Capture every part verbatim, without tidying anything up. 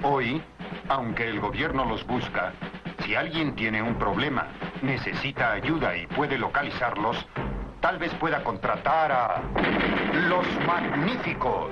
Hoy, aunque el gobierno los busca, si alguien tiene un problema, necesita ayuda y puede localizarlos, tal vez pueda contratar a los magníficos.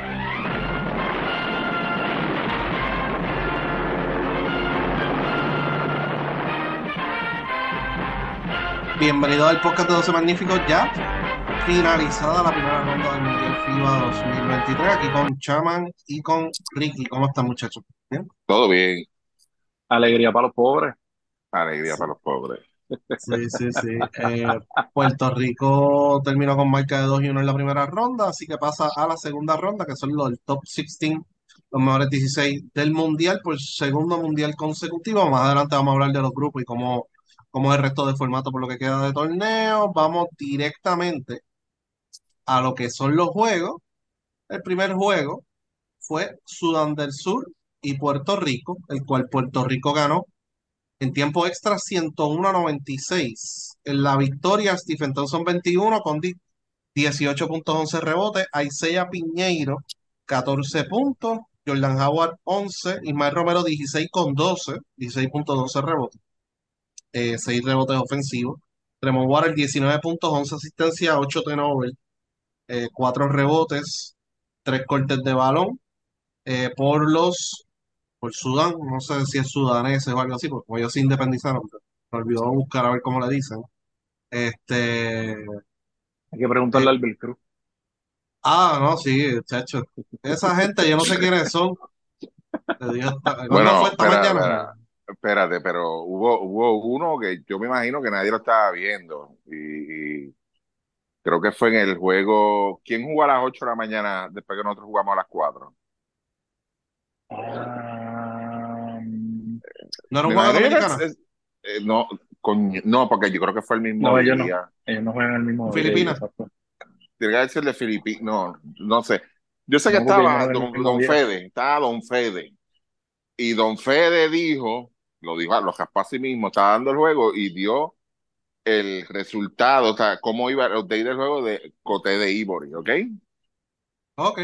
Bienvenido al podcast de doce Magníficos. Ya finalizada la primera ronda del Mundial FIBA dos mil veintitrés, aquí con Chaman y con Ricky. ¿Cómo están, muchachos? ¿Bien? Todo bien, Alegría para los pobres. alegría para Sí, los pobres. sí, sí, sí. Eh, Puerto Rico terminó con marca de dos y uno en la primera ronda, así que pasa a la segunda ronda, que son los del top dieciséis, los mejores dieciséis del Mundial, por segundo Mundial consecutivo. Más adelante vamos a hablar de los grupos y cómo, cómo es el resto de formato por lo que queda de torneo. Vamos directamente a lo que son los juegos. El primer juego fue Sudán del Sur y Puerto Rico, el cual Puerto Rico ganó en tiempo extra ciento uno a noventa y seis. En la victoria, Stephen Thompson veintiuno con di- dieciocho puntos, once rebotes, Isaiah Piñeiro catorce puntos, Jordan Howard once, Ismael Romero dieciséis con doce, dieciséis puntos, doce rebotes, eh, seis rebotes ofensivos. Tremont Waters diecinueve puntos, once asistencias, ocho turnovers, eh, cuatro rebotes, tres cortes de balón, eh, por los, por Sudán, no sé si es sudanés o algo así, porque como ellos se independizaron, me olvidó buscar a ver cómo le dicen. Este, Hay que eh, preguntarle al Bill Cruz. ah, no, sí, chacho. Esa gente, yo no sé quiénes son. Le dije esta- ¿Cuándo Bueno, fue esta espera, mañana? espera, espérate, pero hubo, hubo uno que yo me imagino que nadie lo estaba viendo y, y creo que fue en el juego. ¿Quién jugó a las ocho de la mañana después que nosotros jugamos a las cuatro? Ah, ¿No era un Me juego de imagino yo que es- Dominicana? es- eh, no, coño, no, porque yo creo que fue el mismo no, ellos no. día. Ellos no juegan el mismo día, y ¿Filipinas? exacto. Tiene que ser de Filipinas, no, no sé. Yo sé que No, porque ellos no estaba juegan el Don, mismo Don día. Fede, estaba Don Fede. Y Don Fede dijo, lo dijo, lo raspó a sí mismo, estaba dando el juego y dio el resultado, o sea, cómo iba el update del juego de Coté de Ivory, ¿ok? Ok.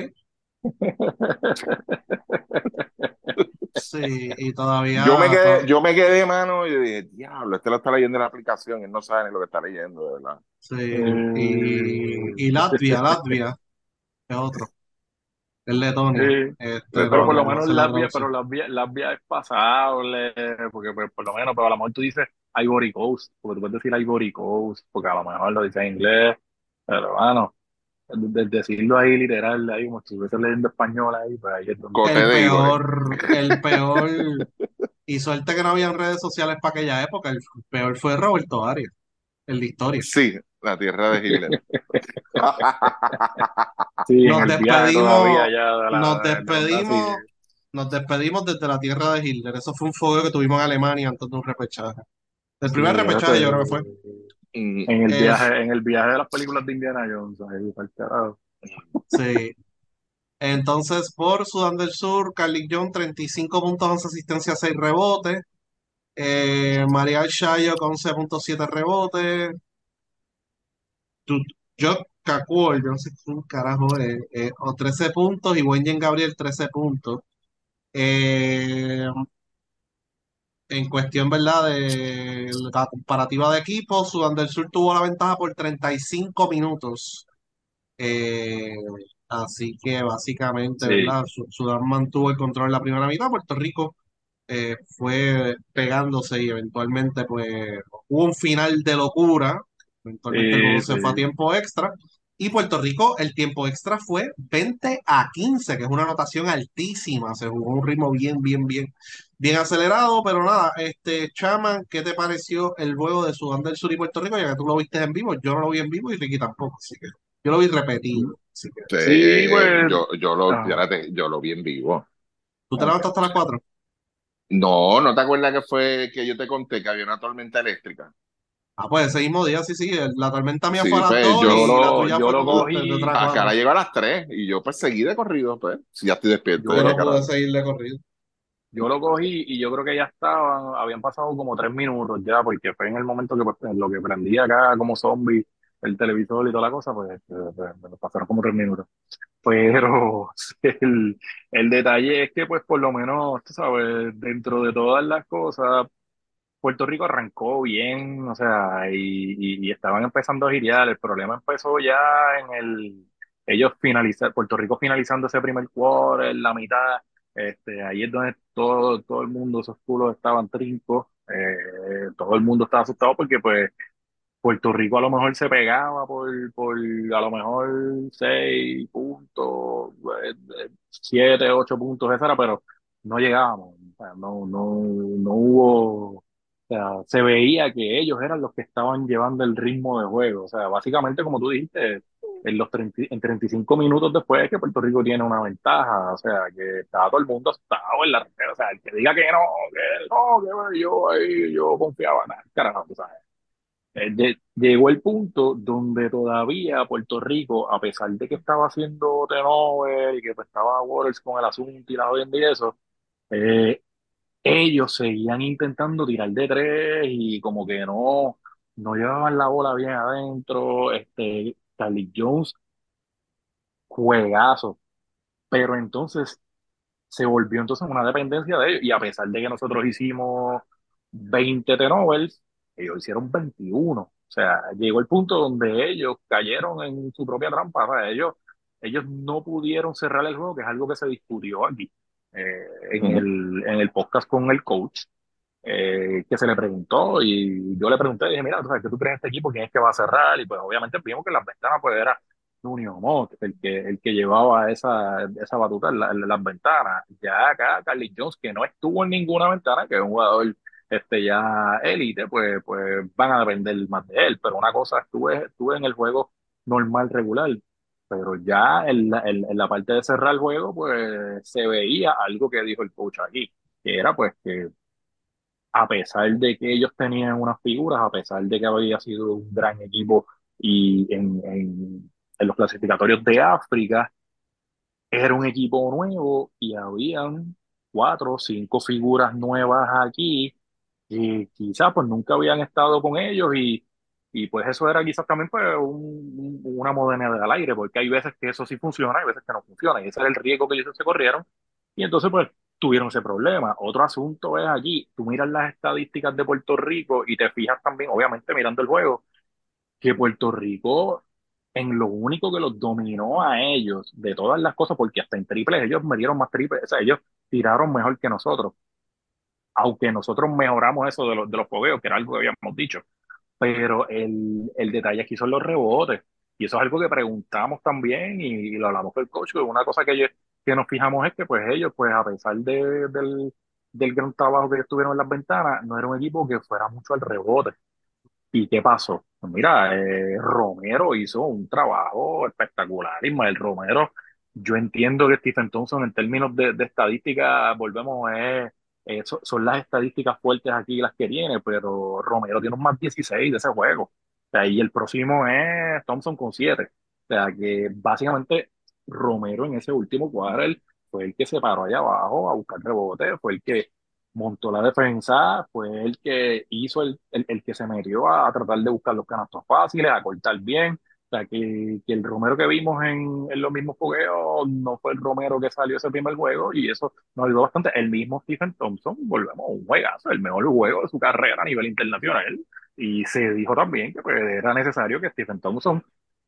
Sí, y Yo me todavía, quedé, to- yo me quedé, mano, y yo dije, diablo, este lo está leyendo en la aplicación, él no sabe ni lo que está leyendo, de verdad. sí, y, y Eh, Latvia, Latvia, es otro, es Letonia, eh, este, pero no, por no, lo no menos sé la las vías, traducción. pero las vías, las vías es pasable, porque pues, por lo menos, pero a lo mejor tú dices Ivory Coast, porque tú puedes decir Ivory Coast, porque a lo mejor lo dices en inglés, pero bueno. De, de decirlo ahí literal, ahí como si estuviese leyendo español ahí, pues ahí es donde. Coté El de Ivory. peor, el peor, y suerte que no habían redes sociales para aquella época, el peor fue Roberto Arias, en la historia. Sí, la tierra de Hitler. Sí, en Nos el viaje todavía despedimos, ya de nos la, de la onda así. despedimos, nos despedimos desde la tierra de Hitler. Eso fue un fogueo que tuvimos en Alemania antes de un repechaje. El Sí, primer eso repechaje yo creo que fue. es- Mm, en el Es, viaje, en el viaje de las películas de Indiana Jones, ahí para el carajo. sí. Entonces, por Sudán del Sur, Carlik John, treinta y cinco puntos, once asistencias, seis rebotes. Eh, Marial Shayo con once punto siete rebotes. Jock Kakuol, yo no sé quién carajo es, eh, o trece puntos, y Wenyen Gabriel trece puntos. Eh, en cuestión, ¿verdad? De la comparativa de equipos, Sudán del Sur tuvo la ventaja por treinta y cinco minutos. Eh, Así que básicamente, Sí, ¿verdad? Su- Sudán mantuvo el control en la primera mitad. Puerto Rico eh, fue pegándose y eventualmente pues hubo un final de locura. Eventualmente el juego sí, se fue a sí. tiempo extra. Y Puerto Rico, el tiempo extra fue veinte a quince, que es una anotación altísima. Se jugó a un ritmo bien, bien, bien, bien acelerado. Pero nada, este Chaman, ¿qué te pareció el juego de Sudán del Sur y Puerto Rico? Ya que tú lo viste en vivo, yo no lo vi en vivo y Ricky tampoco. Así que yo lo vi repetido. Así que, sí, Sí, pues. yo, yo lo, Ah, espérate, yo lo vi en vivo. ¿tú te ok. levantaste a las cuatro? No, ¿no te acuerdas que fue que yo te conté que había una tormenta eléctrica? Ah, pues ese mismo día, sí, sí. el- La tormenta mía fue a Sí, las pues dos Yo y la lo, tuya yo fue lo como desde cogí, otras acá la cuatro. llegó a las tres y yo pues seguí de corrido, pues. Si ya estoy despierto, Yo ¿de yo qué no lo, pude carajo? seguir de corrido. yo lo cogí y yo creo que ya estaban, habían pasado como tres minutos ya, porque fue en el momento que pues, en lo que prendí acá como zombie. el televisor y toda la cosa, pues, eh, pues, me lo pasaron como tres minutos. Pero el, el detalle es que, pues, por lo menos, tú sabes, dentro de todas las cosas, Puerto Rico arrancó bien, o sea, y, y- y estaban empezando a girar. El problema empezó ya en el, ellos finalizar, Puerto Rico finalizando ese primer quarter, la mitad, este, ahí es donde todo, todo el mundo, esos culos estaban trincos, eh, todo el mundo estaba asustado porque, pues, Puerto Rico a lo mejor se pegaba por, por a lo mejor seis puntos, eh, eh, siete, ocho puntos, etcétera, pero no llegábamos. O sea, no, no, no hubo, o sea, se veía que ellos eran los que estaban llevando el ritmo de juego. O sea, básicamente, como tú dijiste, en los treinta, en treinta y cinco minutos después es que Puerto Rico tiene una ventaja. O sea, que estaba todo el mundo asustado en la red. O sea, el que diga que no, que no, que yo ahí, yo confiaba, nada, carajo, tú sabes. Eh, lle- Llegó el punto donde todavía Puerto Rico, a pesar de que estaba haciendo turnover y que pues, estaba Waters con el asunto y la jodienda y eso, eh, ellos seguían intentando tirar de tres y como que no, no llevaban la bola bien adentro. Este, Carly Jones, juegazo, pero entonces se volvió entonces una dependencia de ellos. Y a pesar de que nosotros hicimos veinte turnovers, ellos hicieron veintiuno. O sea, llegó el punto donde ellos cayeron en su propia trampa. O sea, ellos, ellos no pudieron cerrar el juego, que es algo que se discutió aquí eh, en Ujú. el, en el podcast con el coach, eh, que se le preguntó y yo le pregunté, dije, mira, ¿tú sabes, ¿qué tú crees de este equipo? ¿Quién es que va a cerrar? Y pues obviamente vimos que las ventanas pues era Nunio Mott, el que, el que llevaba esa, esa batuta en, la- en las ventanas. Ya acá Carly Jones, que no estuvo en ninguna ventana, que es un jugador este, ya élite, pues, pues van a depender más de él. Pero una cosa, estuve, estuve en el juego normal, regular. Pero ya en la, en, en la parte de cerrar el juego, pues se veía algo que dijo el coach aquí, que era pues que a pesar de que ellos tenían unas figuras, a pesar de que había sido un gran equipo y en, en, en los clasificatorios de África, era un equipo nuevo y habían cuatro o cinco figuras nuevas aquí que quizás pues nunca habían estado con ellos y, y pues eso era quizás también pues un- un- una moneda al aire, porque hay veces que eso sí funciona, hay veces que no funciona, y ese era el riesgo que ellos se corrieron, y entonces pues tuvieron ese problema. Otro asunto es aquí, tú miras las estadísticas de Puerto Rico y te fijas también, obviamente mirando el juego, que Puerto Rico en lo único que los dominó a ellos de todas las cosas, porque hasta en triples ellos me dieron más triples, o sea, ellos tiraron mejor que nosotros, aunque nosotros mejoramos eso de los, de los fogueos, que era algo que habíamos dicho, pero el, el detalle aquí son los rebotes. Y eso es algo que preguntamos también y, y lo hablamos con el coach, que una cosa que, ellos- que nos fijamos es que pues ellos, pues a pesar de- del, del gran trabajo que ellos tuvieron en las ventanas, no era un equipo que fuera mucho al rebote. ¿Y qué pasó? Pues mira, eh, Romero hizo un trabajo espectacular. Ismael Romero, yo entiendo que Stephen Thompson en términos de, de estadística, volvemos, eh, eh, so- son las estadísticas fuertes aquí las que tiene, pero Romero tiene un más dieciséis de ese juego. O sea, y el próximo es Thompson con siete. O sea, que básicamente Romero en ese último cuadro fue el que se paró allá abajo a buscar rebote, fue el que montó la defensa, fue el que hizo el, el, el que se metió a, a tratar de buscar los canastos fáciles, a cortar bien. O sea, que, que el Romero que vimos en, en los mismos fogueos no fue el Romero que salió ese primer juego y eso nos ayudó bastante. El mismo Stephen Thompson, volvemos, un juegazo, el mejor juego de su carrera a nivel internacional. Y se dijo también que pues, era necesario que Stephen Thompson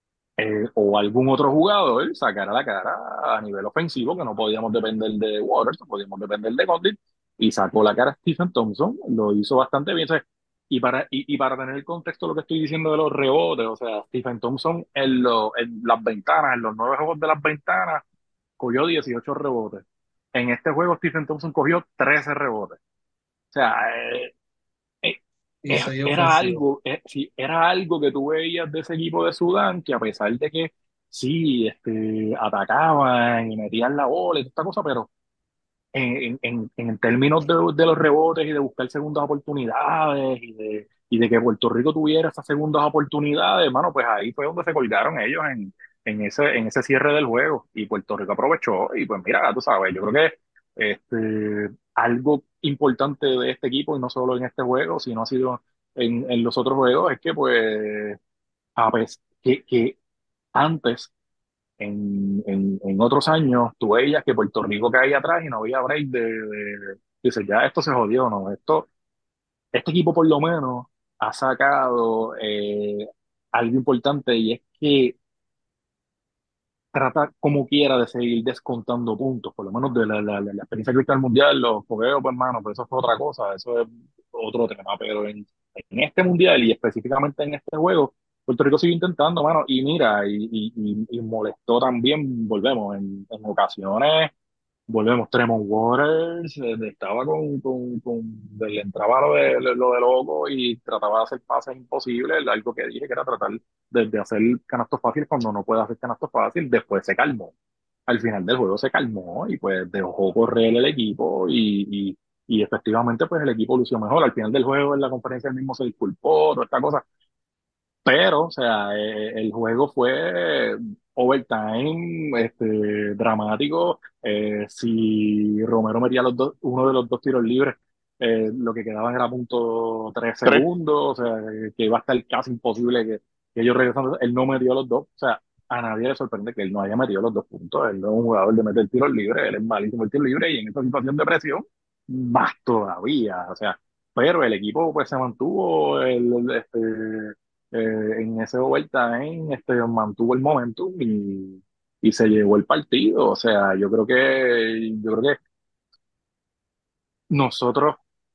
eh, o algún otro jugador sacara la cara a nivel ofensivo, que no podíamos depender de Waters, no podíamos depender de Condit, y sacó la cara a Stephen Thompson, lo hizo bastante bien. O sea, y para, y, y para tener el contexto de lo que estoy diciendo de los rebotes, o sea, Stephen Thompson en, lo- en las ventanas, en los nueve juegos de las ventanas, cogió dieciocho rebotes. En este juego Stephen Thompson cogió trece rebotes. O sea, eh, eh, Y eh, seis era ofensivos. algo, eh, sí, era algo que tú veías de ese equipo de Sudán, que a pesar de que sí, este, atacaban y metían la bola y toda esta cosa, pero en, en, en términos de, de los rebotes y de buscar segundas oportunidades y de, y de que Puerto Rico tuviera esas segundas oportunidades, hermano, pues ahí fue donde se colgaron ellos en, en ese, en ese cierre del juego y Puerto Rico aprovechó y pues mira, tú sabes, yo creo que este, algo importante de este equipo y no solo en este juego, sino ha sido en, en los otros juegos, es que pues a pesar que, que antes, en, en, en otros años, tú veías que Puerto Rico caía atrás y no había break de, de, dice, ya esto se jodió, ¿no? Esto, este equipo por lo menos ha sacado eh, algo importante y es que trata como quiera de seguir descontando puntos, por lo menos de la, la, la, la experiencia cristal mundial, los fogueos, pues hermano, pues eso es otra cosa, eso es otro tema, pero en, en este mundial y específicamente en este juego, Puerto Rico sigue intentando, mano, y mira, y, y, y, y molestó también, volvemos, en, en ocasiones volvemos, Tremont Waters eh, estaba con, con, con le entraba lo de, lo de loco y trataba de hacer pases imposibles, algo que dije que era tratar de, de hacer canastos fáciles cuando no puede hacer canastos fáciles, después se calmó. Al final del juego se calmó y pues dejó correr el equipo y, y, y efectivamente pues el equipo lució mejor. Al final del juego en la conferencia él mismo se disculpó, toda esta cosa. Pero, o sea, eh, el juego fue overtime, este, dramático. Eh, si Romero metía los dos, uno de los dos tiros libres, eh, lo que quedaban era punto tres Tres. segundos, o sea, que iba a estar casi imposible que, que ellos regresaran. Él no metió los dos, o sea, a nadie le sorprende que él no haya metido los dos puntos. Él no es un jugador de meter tiros libres, él es malísimo el tiro libre y en esta situación de presión, más todavía, o sea, pero el equipo pues se mantuvo el, el, este, eh, en ese overtime este, mantuvo el momentum y, y se llevó el partido. O sea, yo creo que, yo creo que nosotros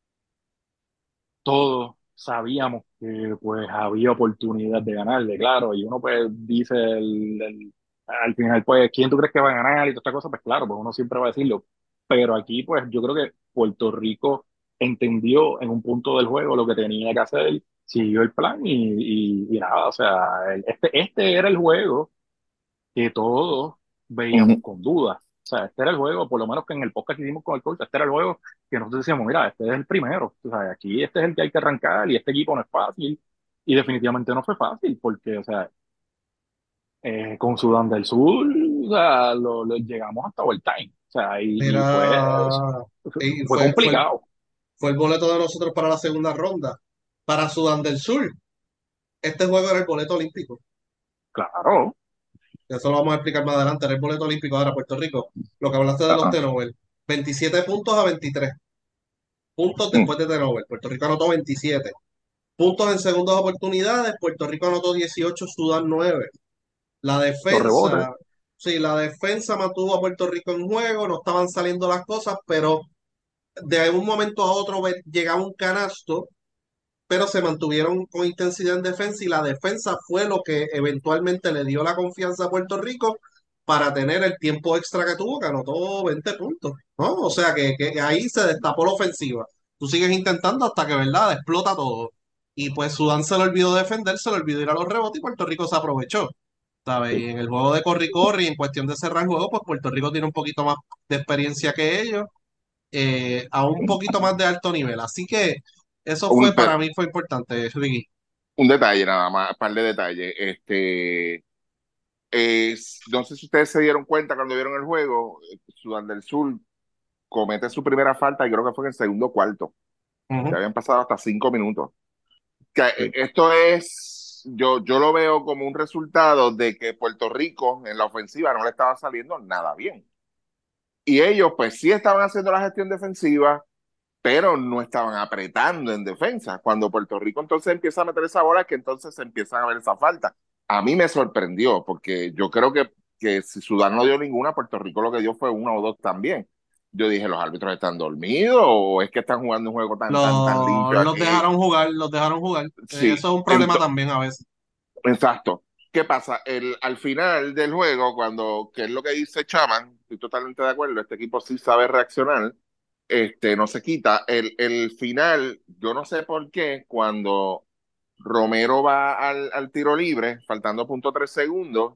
todos sabíamos que pues había oportunidad de ganarle, claro, y uno pues dice el, el- al final pues quién tú crees que va a ganar y toda esta cosa, pues claro, pues uno siempre va a decirlo, pero aquí pues yo creo que Puerto Rico entendió en un punto del juego lo que tenía que hacer, siguió el plan y, y, y nada, o sea, el- este, este era el juego que todos veíamos Ujú. con dudas. O sea, este era el juego, por lo menos que en el podcast que hicimos con el coach, este era el juego que nosotros decíamos, mira, este es el primero. O sea, aquí este es el que hay que arrancar y este equipo no es fácil. Y definitivamente no fue fácil, porque, o sea, eh, con Sudán del Sur, o sea, lo, lo- llegamos hasta overtime. O sea, y, y fue, Mira, y fue fue, fue, el, complicado, fue el boleto de nosotros para la segunda ronda. Para Sudán del Sur, este juego era el boleto olímpico. claro. Eso lo vamos a explicar más adelante. Era el boleto olímpico. Ahora, Puerto Rico, lo que hablaste de los Ajá. T-Nobel, veintisiete puntos a veintitrés puntos Mm. después de T-Nobel. Puerto Rico anotó veintisiete puntos en segundas oportunidades. Puerto Rico anotó dieciocho, Sudán nueve. La Los rebotes, defensa, sí, la defensa mantuvo a Puerto Rico en juego, no estaban saliendo las cosas, pero de un momento a otro ve- llegaba un canasto, pero se mantuvieron con intensidad en defensa y la defensa fue lo que eventualmente le dio la confianza a Puerto Rico para tener el tiempo extra que tuvo, que anotó veinte puntos, ¿no? O sea que, que ahí se destapó la ofensiva. Tú sigues intentando hasta que, ¿verdad?, explota todo. Y pues Sudán se le olvidó defender, se le olvidó ir a los rebotes y Puerto Rico se aprovechó. ¿Sabes? sí. Y en el juego de corri corri, en cuestión de cerrar el juego, pues Puerto Rico tiene un poquito más de experiencia que ellos, eh, a un poquito más de alto nivel. Así que eso Un, fue pe- para mí fue importante, Ricky. un detalle nada más, un par de detalles. Este, es, no sé si ustedes se dieron cuenta cuando vieron el juego, eh, Sudán del Sur comete su primera falta y creo que fue en el segundo cuarto. Ya Ujú. habían pasado hasta cinco minutos. Que, eh, Sí. esto es, yo, yo lo veo como un resultado de que Puerto Rico en la ofensiva no le estaba saliendo nada bien. Y ellos pues sí estaban haciendo la gestión defensiva, pero no estaban apretando en defensa. Cuando Puerto Rico entonces empieza a meter esa bola, que entonces se empiezan a ver esa falta. A mí me sorprendió, porque yo creo que, que si Sudán no dio ninguna, Puerto Rico lo que dio fue una o dos también. Yo dije, ¿los árbitros están dormidos o es que están jugando un juego tan, tan, tan Los, limpio los aquí? dejaron jugar, los dejaron jugar. Eh, Sí, eso es un problema ento- también a veces. exacto. ¿Qué pasa? El, al final del juego, cuando, que es lo que dice Chaman, estoy totalmente de acuerdo, este equipo sí sabe reaccionar, este, no se quita. El, el final, yo no sé por qué, cuando Romero va al, al tiro libre, faltando punto tres segundos,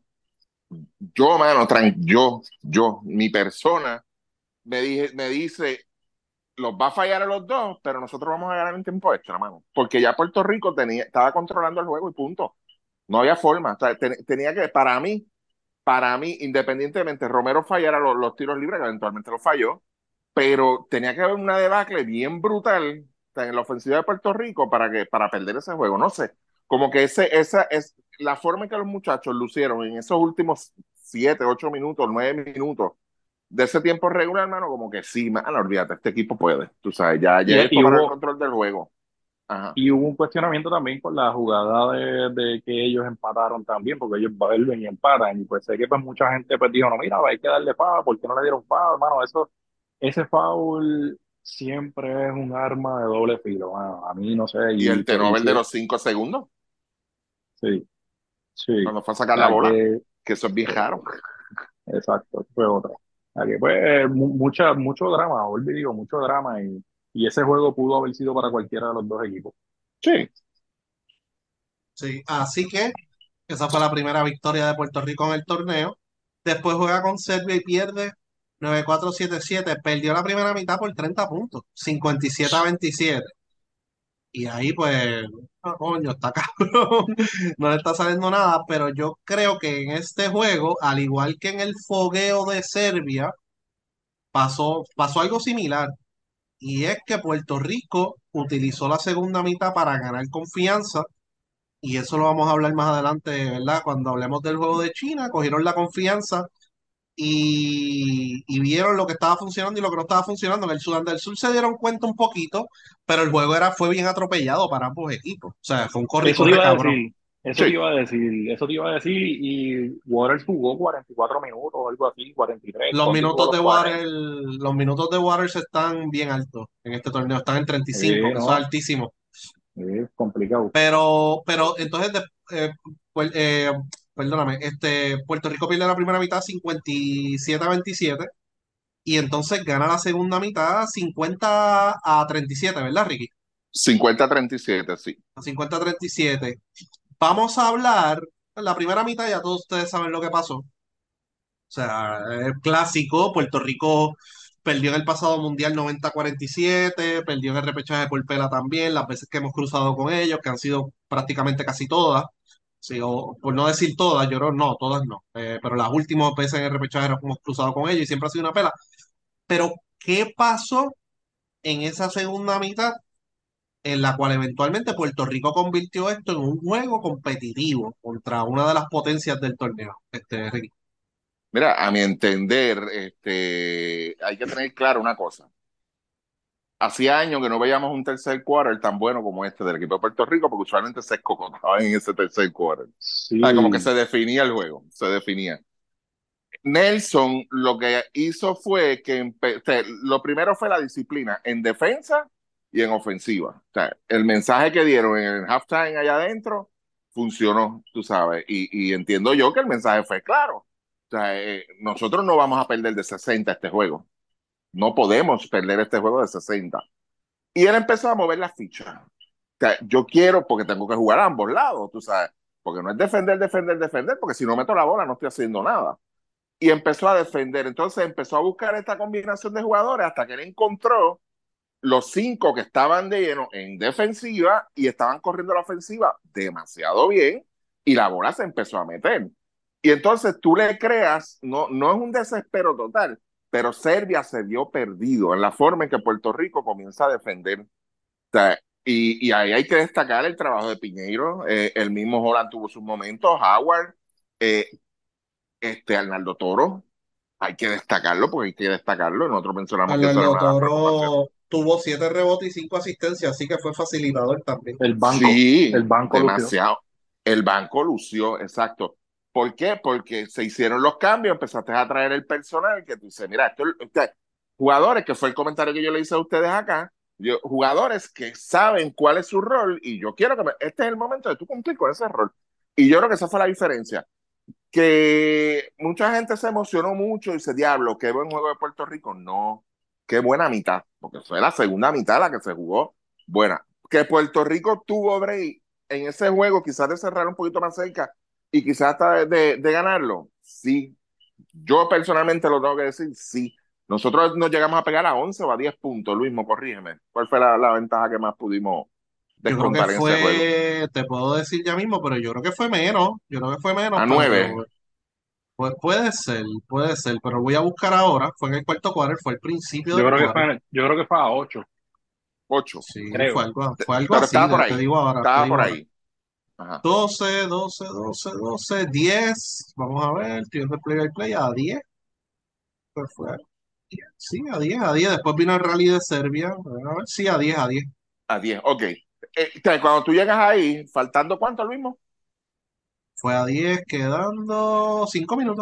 yo, mano, tran- yo, yo, mi persona, me, dije, me dice, los va a fallar a los dos, pero nosotros vamos a ganar en tiempo extra, mano. Porque ya Puerto Rico tenía, estaba controlando el juego y punto. No había forma. O sea, ten- tenía que, para mí, para mí, independientemente, Romero fallara los, los tiros libres, que eventualmente lo falló, pero tenía que haber una debacle bien brutal, o sea, en la ofensiva de Puerto Rico para que para perder ese juego. No sé, como que ese esa es la forma en que los muchachos lucieron en esos últimos siete, ocho minutos, nueve minutos de ese tiempo regular, hermano, como que sí, mano, olvídate, este equipo puede. Tú sabes, ya, Y, ya ellos y tomaron el hubo, control del juego. Ajá. y hubo un cuestionamiento también con la jugada de, de que ellos empataron también, porque ellos vuelven y empatan. Y pues sé que pues mucha gente pues dijo, no, mira, hay que darle foul, ¿por qué no le dieron foul, hermano? Eso, ese foul siempre es un arma de doble filo, mano. A mí no sé, Y y el pues y tenover si de es, los cinco segundos, sí, sí. cuando fue a O sacar la sea bola, que, que eso es bien eh, raro. exacto, fue otra. O sea que pues mu- mucha, mucho drama, vuelvo y digo, mucho drama, y, y ese juego pudo haber sido para cualquiera de los dos equipos. Sí. Sí, así que esa fue la primera victoria de Puerto Rico en el torneo. Después juega con Serbia y pierde nueve cuatro siete siete. Perdió la primera mitad por treinta puntos, cincuenta y siete a veintisiete. Y ahí pues, ah, coño, está cabrón. No le está saliendo nada, pero yo creo que en este juego, al igual que en el fogueo de Serbia, pasó, pasó algo similar. Y es que Puerto Rico utilizó la segunda mitad para ganar confianza. Y eso lo vamos a hablar más adelante, ¿verdad? Cuando hablemos del juego de China, cogieron la confianza y, y vieron lo que estaba funcionando y lo que no estaba funcionando. En el Sudán del Sur se dieron cuenta un poquito, pero el juego era, fue bien atropellado para ambos equipos. O sea, fue un corre y Eso te corre iba a cabrón. decir, eso te Sí. iba a decir, eso te iba a decir, y Waters jugó cuarenta y cuatro minutos o algo así, cuarenta y tres, Los Conti jugó minutos los de cuarenta. Water, los minutos de Waters están bien altos en este torneo, están en treinta y cinco, Sí, que eso es no, altísimo. es complicado. Pero, pero entonces, de- eh, pues, eh, perdóname, este, Puerto Rico pierde la primera mitad cincuenta y siete a veintisiete y entonces gana la segunda mitad cincuenta a treinta y siete, ¿verdad, Ricky? cincuenta a treinta y siete, sí. A cincuenta a treinta y siete. Vamos a hablar, en la primera mitad ya todos ustedes saben lo que pasó. O sea, el clásico, Puerto Rico perdió en el pasado Mundial noventa a cuarenta y siete, perdió en el repechaje por pela también, las veces que hemos cruzado con ellos, que han sido prácticamente casi todas. Sí, o por no decir todas, yo creo no, todas no. Eh, pero las últimas veces en el repechaje nos hemos cruzado con ellos y siempre ha sido una pela. Pero, ¿qué pasó en esa segunda mitad en la cual eventualmente Puerto Rico convirtió esto en un juego competitivo contra una de las potencias del torneo? Este, Ricky. Mira, a mi entender, este, hay que tener claro una cosa. Hacía años que no veíamos un tercer quarter tan bueno como este del equipo de Puerto Rico, porque usualmente se escocotaba en ese tercer quarter. O sea, como que Sí, se definía el juego, se definía. Nelson lo que hizo fue que empe- o sea, lo primero fue la disciplina en defensa y en ofensiva. O sea, el mensaje que dieron en el halftime allá adentro funcionó, tú sabes, y, y entiendo yo que el mensaje fue claro. O sea, eh, nosotros no vamos a perder de sesenta este juego. No podemos perder este juego de sesenta. Y él empezó a mover las fichas. O sea, yo quiero, porque tengo que jugar a ambos lados, tú sabes, porque no es defender, defender, defender, porque si no meto la bola no estoy haciendo nada. Y empezó a defender. Entonces empezó a buscar esta combinación de jugadores hasta que él encontró los cinco que estaban de lleno en defensiva y estaban corriendo la ofensiva demasiado bien y la bola se empezó a meter. Y entonces tú le creas, no, no es un desespero total, pero Serbia se vio perdido en la forma en que Puerto Rico comienza a defender. O sea, y, y ahí hay que destacar el trabajo de Piñeiro, eh, el mismo Holland tuvo sus momentos, Howard, eh, este Arnaldo Toro, hay que destacarlo porque hay que destacarlo. Nosotros mencionamos que eso era Arnaldo una de las preocupaciones. Toro tuvo siete rebotes y cinco asistencias, así que fue facilitador también. el banco, el Sí, banco lució. demasiado. El banco lució, exacto. ¿Por qué? Porque se hicieron los cambios, empezaste a traer el personal que tú dices, mira, esto, este, jugadores, que fue el comentario que yo le hice a ustedes acá, yo, jugadores que saben cuál es su rol y yo quiero que me, este es el momento de tú cumplir con ese rol. Y yo creo que esa fue la diferencia, que mucha gente se emocionó mucho y dice, diablo, qué buen juego de Puerto Rico. No, qué buena mitad, porque fue la segunda mitad la que se jugó buena. Que Puerto Rico tuvo break en ese juego, quizás de cerrar un poquito más cerca y quizás hasta de, de, de ganarlo. Sí, yo personalmente lo tengo que decir, sí. Nosotros nos llegamos a pegar a once o a diez puntos, Luismo, corrígeme. ¿Cuál fue la, la ventaja que más pudimos Yo creo que descontar en ese juego? fue, te puedo decir ya mismo, pero yo creo que fue menos, yo creo que fue menos, A nueve, pero pues, puede ser, puede ser, pero voy a buscar ahora, fue en el cuarto quarter, fue el principio Yo del creo que quarter. fue, yo creo que fue a ocho, ocho. Sí, fue creo. algo, fue algo Pero así, estaba por te, te ahí, digo ahora, te estaba digo por ahora. ahí. Ajá. doce, doce, doce, doce, diez. Vamos a ver, tiene de play by play a diez. Pues fue a diez. Sí, a diez, a diez. Después vino el rally de Serbia. A ver, sí, a diez, a diez. A diez, ok. Eh, o sea, cuando tú llegas ahí, ¿faltando cuánto al mismo? Fue a diez, quedando cinco minutos.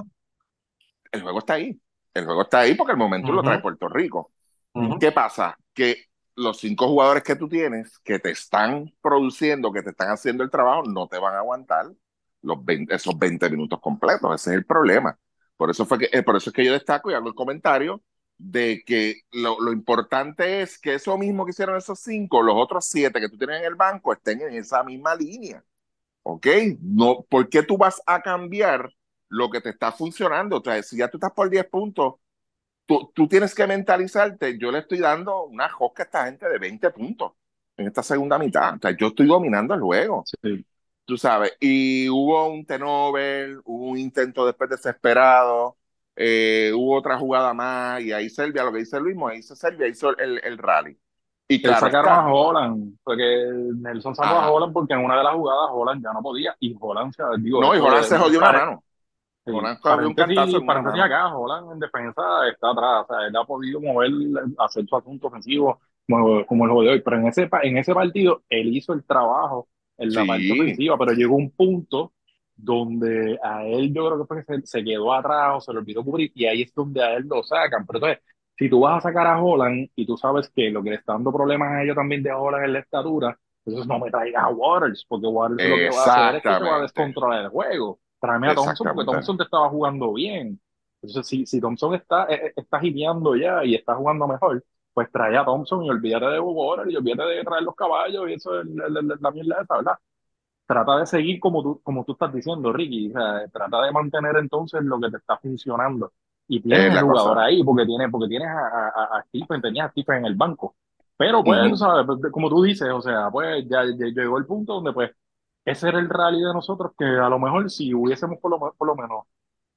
El juego está ahí. El juego está ahí porque el momento lo trae Ujú, Puerto Rico. ujú. ¿Qué pasa? Que los cinco jugadores que tú tienes, que te están produciendo, que te están haciendo el trabajo, no te van a aguantar los veinte, esos veinte minutos completos. Ese es el problema. Por eso, fue que, eh, por eso es que yo destaco y hago el comentario de que lo, lo importante es que eso mismo que hicieron esos cinco, los otros siete que tú tienes en el banco, estén en esa misma línea. ¿Ok? No, ¿por qué tú vas a cambiar lo que te está funcionando? O sea, si ya tú estás por diez puntos, tú, tú tienes que mentalizarte. Yo le estoy dando una josca a esta gente de veinte puntos en esta segunda mitad. O sea, yo estoy dominando el juego, Sí. tú sabes. Y hubo un turnover, hubo un intento después desesperado, eh, hubo otra jugada más, y ahí Serbia, lo que dice Luis, ahí hizo Serbia, hizo el, el rally. Y Él claro sacaron a está. Holland, porque Nelson sacó a Ajá. Holland porque en una de las jugadas Holland ya no podía, y Holland, se, digo, No, y eso Holland de, se jodió una pare- mano. sí, Holland cogió un cantazo paréntesis, en una paréntesis mano. acá, Holland en defensa está atrás, o sea, él ha podido mover, hacer su asunto ofensivo como, como el juego de hoy, pero en ese, pa- en ese partido él hizo el trabajo en la parte Sí, ofensiva, pero llegó un punto donde a él yo creo que fue que se, se quedó atrás o se le olvidó cubrir, y ahí es donde a él lo sacan, pero entonces, si tú vas a sacar a Holland y tú sabes que lo que le está dando problemas a ellos también de Holland es la estatura, entonces no me traigas a Waters, porque Waters lo que va a hacer es que te va a exactamente, descontrolar el juego. Tráeme a Thompson porque exactamente. Thompson te estaba jugando bien. Entonces, si, si Thompson está, eh, eh, está hiteando ya y está jugando mejor, pues trae a Thompson y olvídate de Water y olvídate de traer los caballos y eso es la, la, la, la mierda esa, ¿verdad? Trata de seguir como tú, como tú estás diciendo, Ricky. O sea, trata de mantener entonces lo que te está funcionando. Y tienes Es el la jugador cosa. ahí, porque tienes, porque tienes a, a, a Stephen, tenías a Stephen en el banco. Pero pues, tú Ujú. sabes, pues, como tú dices, o sea, pues ya, ya llegó el punto donde pues ese era el rally de nosotros que a lo mejor si hubiésemos por lo, por lo menos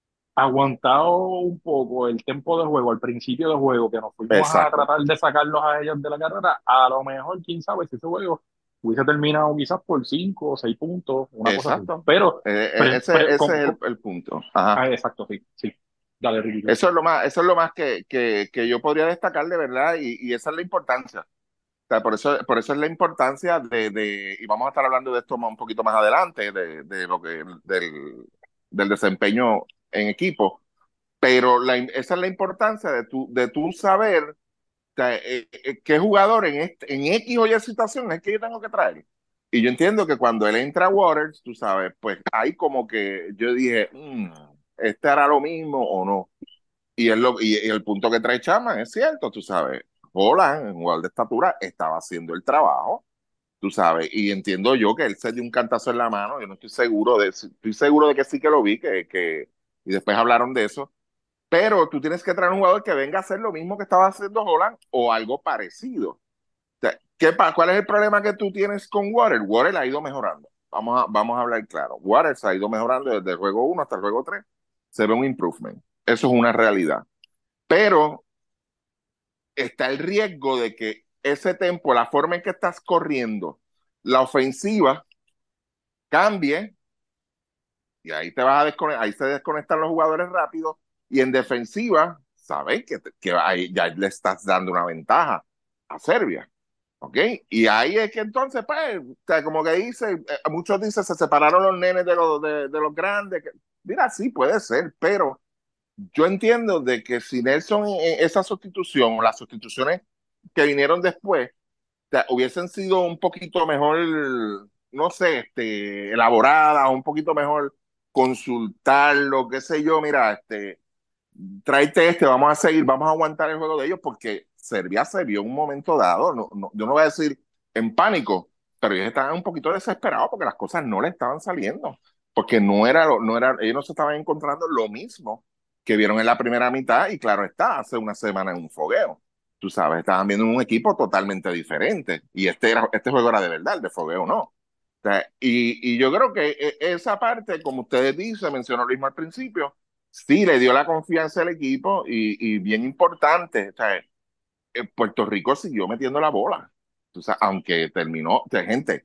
aguantado un poco el tiempo de juego al principio del juego, que nos fuimos a Exacto. tratar de sacarlos a ellos de la carrera, a lo mejor, quién sabe si ese juego hubiese terminado quizás por cinco o seis puntos, una cosa así. Exacto. Pero, Eh, eh, pre- ese, pre- ese com- es el, com- el punto. Ajá. ah, exacto, sí, sí. Dale, Ricky. Eso es lo más, eso es lo más que, que, que yo podría destacar de verdad, y, y esa es la importancia. O sea, por eso, por eso es la importancia de, de, y vamos a estar hablando de esto más- un poquito más adelante, de, de lo que, del, del desempeño en equipo. Pero la, esa es la importancia de tu, de tu saber sea, eh, eh, ¿qué jugador en, este, en X o Y situación es que yo tengo que traer? Y yo entiendo que cuando él entra a Waters, tú sabes, pues hay como que yo dije, "Mm, ¿este hará lo mismo o no?" Y, él lo, y, y el punto que trae Chapman es cierto, tú sabes. Holland, en jugador de estatura, estaba haciendo el trabajo, tú sabes. Y entiendo yo que él se dio un cantazo en la mano. Yo no estoy seguro de, estoy seguro de que sí que lo vi, que, que, y después hablaron de eso, pero tú tienes que traer un jugador que venga a hacer lo mismo que estaba haciendo Holland o algo parecido. O sea, ¿qué, ¿cuál es el problema que tú tienes con Water? Water ha ido mejorando. Vamos a, vamos a hablar claro. Water se ha ido mejorando desde el juego uno hasta el juego tres. Se ve un improvement. Eso es una realidad. Pero está el riesgo de que ese tempo, la forma en que estás corriendo, la ofensiva cambie, y ahí te vas a desconectar, ahí se desconectan los jugadores rápido, y en defensiva, sabes que, que ahí ya le estás dando una ventaja a Serbia. ¿Ok? Y ahí es que entonces, pues, o sea, como que dice, eh, muchos dicen, se separaron los nenes de los, de, de los grandes. Que, mira, sí, puede ser, pero yo entiendo de que si Nelson, en esa sustitución, o las sustituciones que vinieron después, o sea, hubiesen sido un poquito mejor, no sé, este, elaboradas, un poquito mejor consultarlo, qué sé yo, mira, este, tráete este, vamos a seguir, vamos a aguantar el juego de ellos, porque Serbia se vio en un momento dado, no, no, yo no voy a decir en pánico, pero ellos estaban un poquito desesperados porque las cosas no le estaban saliendo, porque no era, lo- no era, ellos no se estaban encontrando lo mismo que vieron en la primera mitad, y claro está, hace una semana en un fogueo. Tú sabes, estaban viendo un equipo totalmente diferente, y este, era, este juego era de verdad, el de fogueo no. O sea, y, y yo creo que e- esa parte, como ustedes dicen, mencionó Luis al principio, sí le dio la confianza al equipo, y, y bien importante, o sea, eh, Puerto Rico siguió metiendo la bola. O sea, aunque terminó, o sea, gente,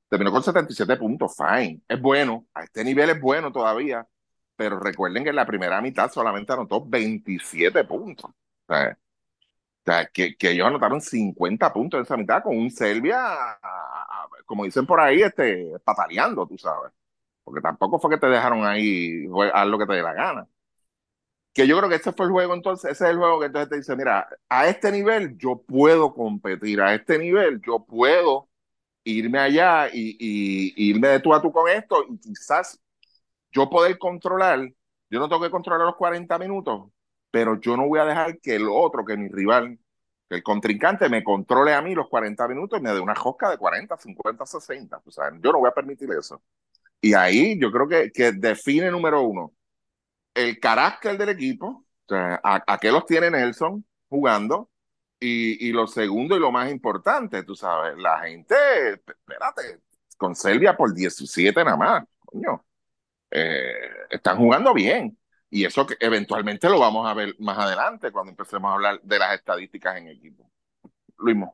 terminó con setenta y siete puntos, fine. Es bueno, a este nivel es bueno todavía, pero recuerden que en la primera mitad solamente anotó veintisiete puntos. O sea, o sea, que, que ellos anotaron cincuenta puntos en esa mitad con un Serbia, como dicen por ahí, este, pataleando, tú sabes. Porque tampoco fue que te dejaron ahí haz lo que te dé la gana. Que yo creo que ese fue el juego, entonces, ese es el juego que entonces te dice, mira, a este nivel yo puedo competir, a este nivel yo puedo irme allá y, y, y irme de tú a tú con esto y quizás yo poder controlar, yo no tengo que controlar los cuarenta minutos, pero yo no voy a dejar que el otro, que mi rival, que el contrincante me controle a mí los cuarenta minutos y me dé una josca de cuarenta, cincuenta, sesenta. O sea, yo no voy a permitir eso. Y ahí yo creo que, que define número uno el carácter del equipo, o sea, a, a qué los tiene Nelson jugando, y, y lo segundo y lo más importante, tú sabes, la gente, espérate, con Serbia por diecisiete nada más, coño, eh, están jugando bien. Y eso que eventualmente lo vamos a ver más adelante cuando empecemos a hablar de las estadísticas en equipo. Luismo.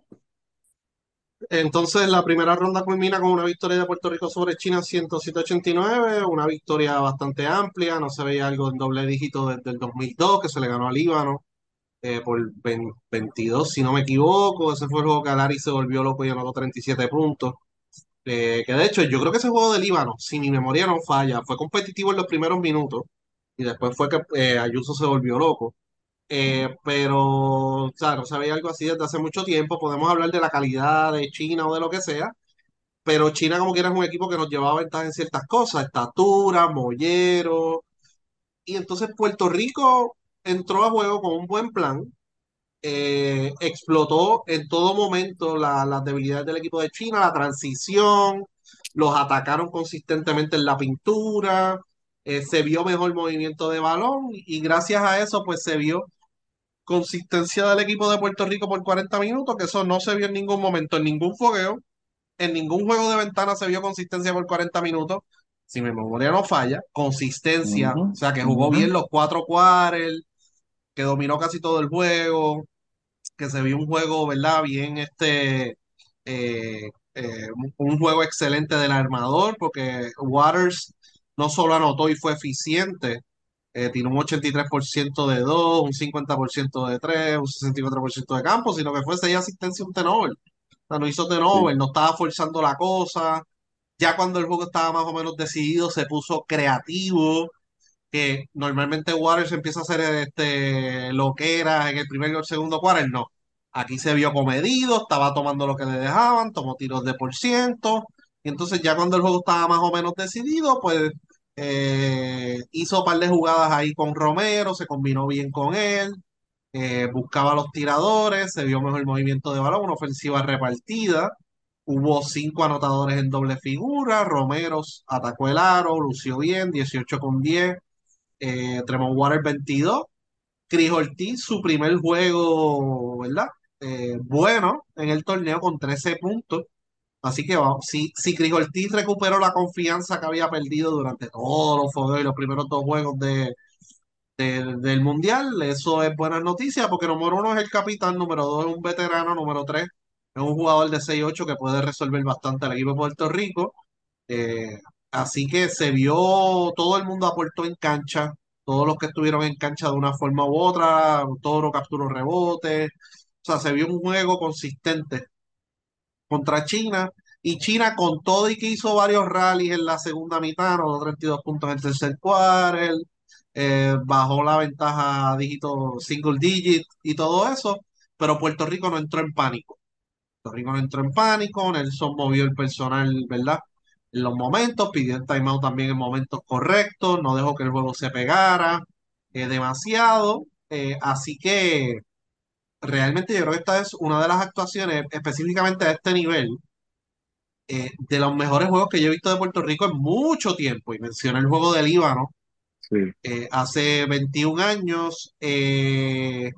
Entonces, la primera ronda culmina con una victoria de Puerto Rico sobre China ciento siete a ochenta y nueve, una victoria bastante amplia, no se veía algo en doble dígito desde el dos mil dos, que se le ganó a Líbano eh, por veintidós, si no me equivoco. Ese fue el juego que Alari se volvió loco y anotó treinta y siete puntos. Eh, que de hecho, yo creo que ese juego de Líbano, si mi memoria no falla, fue competitivo en los primeros minutos y después fue que eh, Ayuso se volvió loco. Eh, pero, o sea, no se veía algo así desde hace mucho tiempo. Podemos hablar de la calidad de China o de lo que sea, pero China como quiera es un equipo que nos llevaba ventaja en ciertas cosas, estatura, mollero, y entonces Puerto Rico entró a juego con un buen plan, eh, explotó en todo momento la- las debilidades del equipo de China, la transición, los atacaron consistentemente en la pintura, eh, se vio mejor movimiento de balón y gracias a eso pues se vio consistencia del equipo de Puerto Rico por cuarenta minutos, que eso no se vio en ningún momento, en ningún fogueo, en ningún juego de ventana se vio consistencia por cuarenta minutos. Si mi memoria no falla, consistencia, o Ujú, sea, que jugó ujú. bien los cuatro quarters, que dominó casi todo el juego, que se vio un juego, ¿verdad? Bien, este, eh, eh, un un juego excelente del armador, porque Waters no solo anotó y fue eficiente, eh, tiene un ochenta y tres por ciento de dos, un cincuenta por ciento de tres, un sesenta y cuatro por ciento de campo, sino que fue seis asistencias y un turnover. O sea, no hizo Sí. turnover, no estaba forzando la cosa. Ya cuando el juego estaba más o menos decidido, se puso creativo, que normalmente Waters empieza a hacer este, loqueras en el primer y el segundo quarter, no. Aquí se vio comedido, estaba tomando lo que le dejaban, tomó tiros de por ciento, y entonces ya cuando el juego estaba más o menos decidido, pues eh, hizo un par de jugadas ahí con Romero, se combinó bien con él, eh, buscaba los tiradores, se vio mejor el movimiento de balón, una ofensiva repartida. Hubo cinco anotadores en doble figura, Romero atacó el aro, lució bien, dieciocho con diez, eh, Tremont Waters veintidós, Chris Ortiz su primer juego, ¿verdad? Eh, bueno en el torneo con trece puntos. Así que vamos, si, si Chris Ortiz recuperó la confianza que había perdido durante todos los fogueos y los primeros dos juegos de, de- del Mundial, eso es buena noticia porque número uno es el capitán, número dos es un veterano, número tres es un jugador de seis ocho que puede resolver bastante al equipo de Puerto Rico. Eh, Así que se vio, todo el mundo aportó en cancha, todos los que estuvieron en cancha de una forma u otra, Toro capturó rebotes, o sea, se vio un juego consistente contra China, y China con todo y que hizo varios rallies en la segunda mitad, anotó treinta y dos puntos en el tercer quarter, eh, bajó la ventaja a dígito single digit y todo eso, pero Puerto Rico no entró en pánico. Puerto Rico no entró en pánico, Nelson movió el personal, ¿verdad? En los momentos, pidió el timeout también en momentos correctos, no dejó que el juego se pegara eh, demasiado. Eh, así que realmente yo creo que esta es una de las actuaciones, específicamente a este nivel, eh, de los mejores juegos que yo he visto de Puerto Rico en mucho tiempo. Y mencioné el juego de Líbano Sí. eh, hace veintiún años. Eh,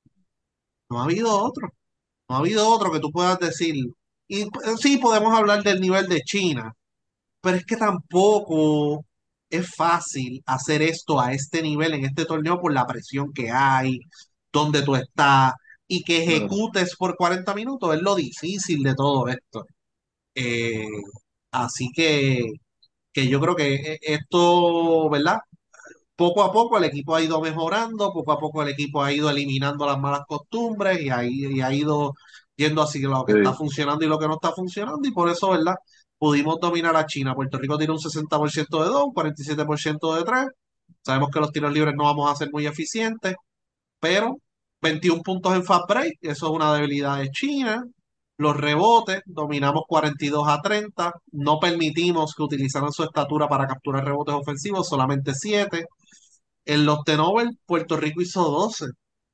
no ha habido otro. No ha habido otro que tú puedas decir. Y eh, sí, podemos hablar del nivel de China, pero es que tampoco es fácil hacer esto a este nivel en este torneo por la presión que hay, donde tú estás, y que Claro. ejecutes por cuarenta minutos es lo difícil de todo esto. Eh, Así que, que yo creo que e- esto, ¿verdad? Poco a poco el equipo ha ido mejorando, poco a poco el equipo ha ido eliminando las malas costumbres y ha, i- y ha ido yendo así lo que está Sí, funcionando y lo que no está funcionando, y por eso, ¿verdad? Pudimos dominar a China. Puerto Rico tiene un sesenta por ciento de dos, un cuarenta y siete por ciento de tres. Sabemos que los tiros libres no vamos a ser muy eficientes, pero veintiún puntos en fast break, eso es una debilidad de China. Los rebotes, dominamos cuarenta y dos a treinta, no permitimos que utilizaran su estatura para capturar rebotes ofensivos, solamente siete. En los turnovers, Puerto Rico hizo doce,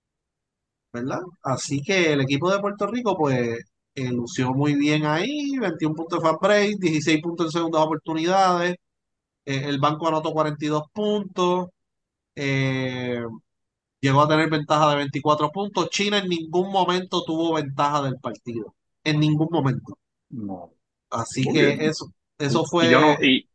¿verdad? Así que el equipo de Puerto Rico, pues, eh, lució muy bien ahí, veintiún puntos de fast break, dieciséis puntos en segundas oportunidades, eh, el banco anotó cuarenta y dos puntos, eh, llegó a tener ventaja de veinticuatro puntos. China en ningún momento tuvo ventaja del partido, en ningún momento. no, Así muy que bien. eso, eso Y, y yo fue, no, y,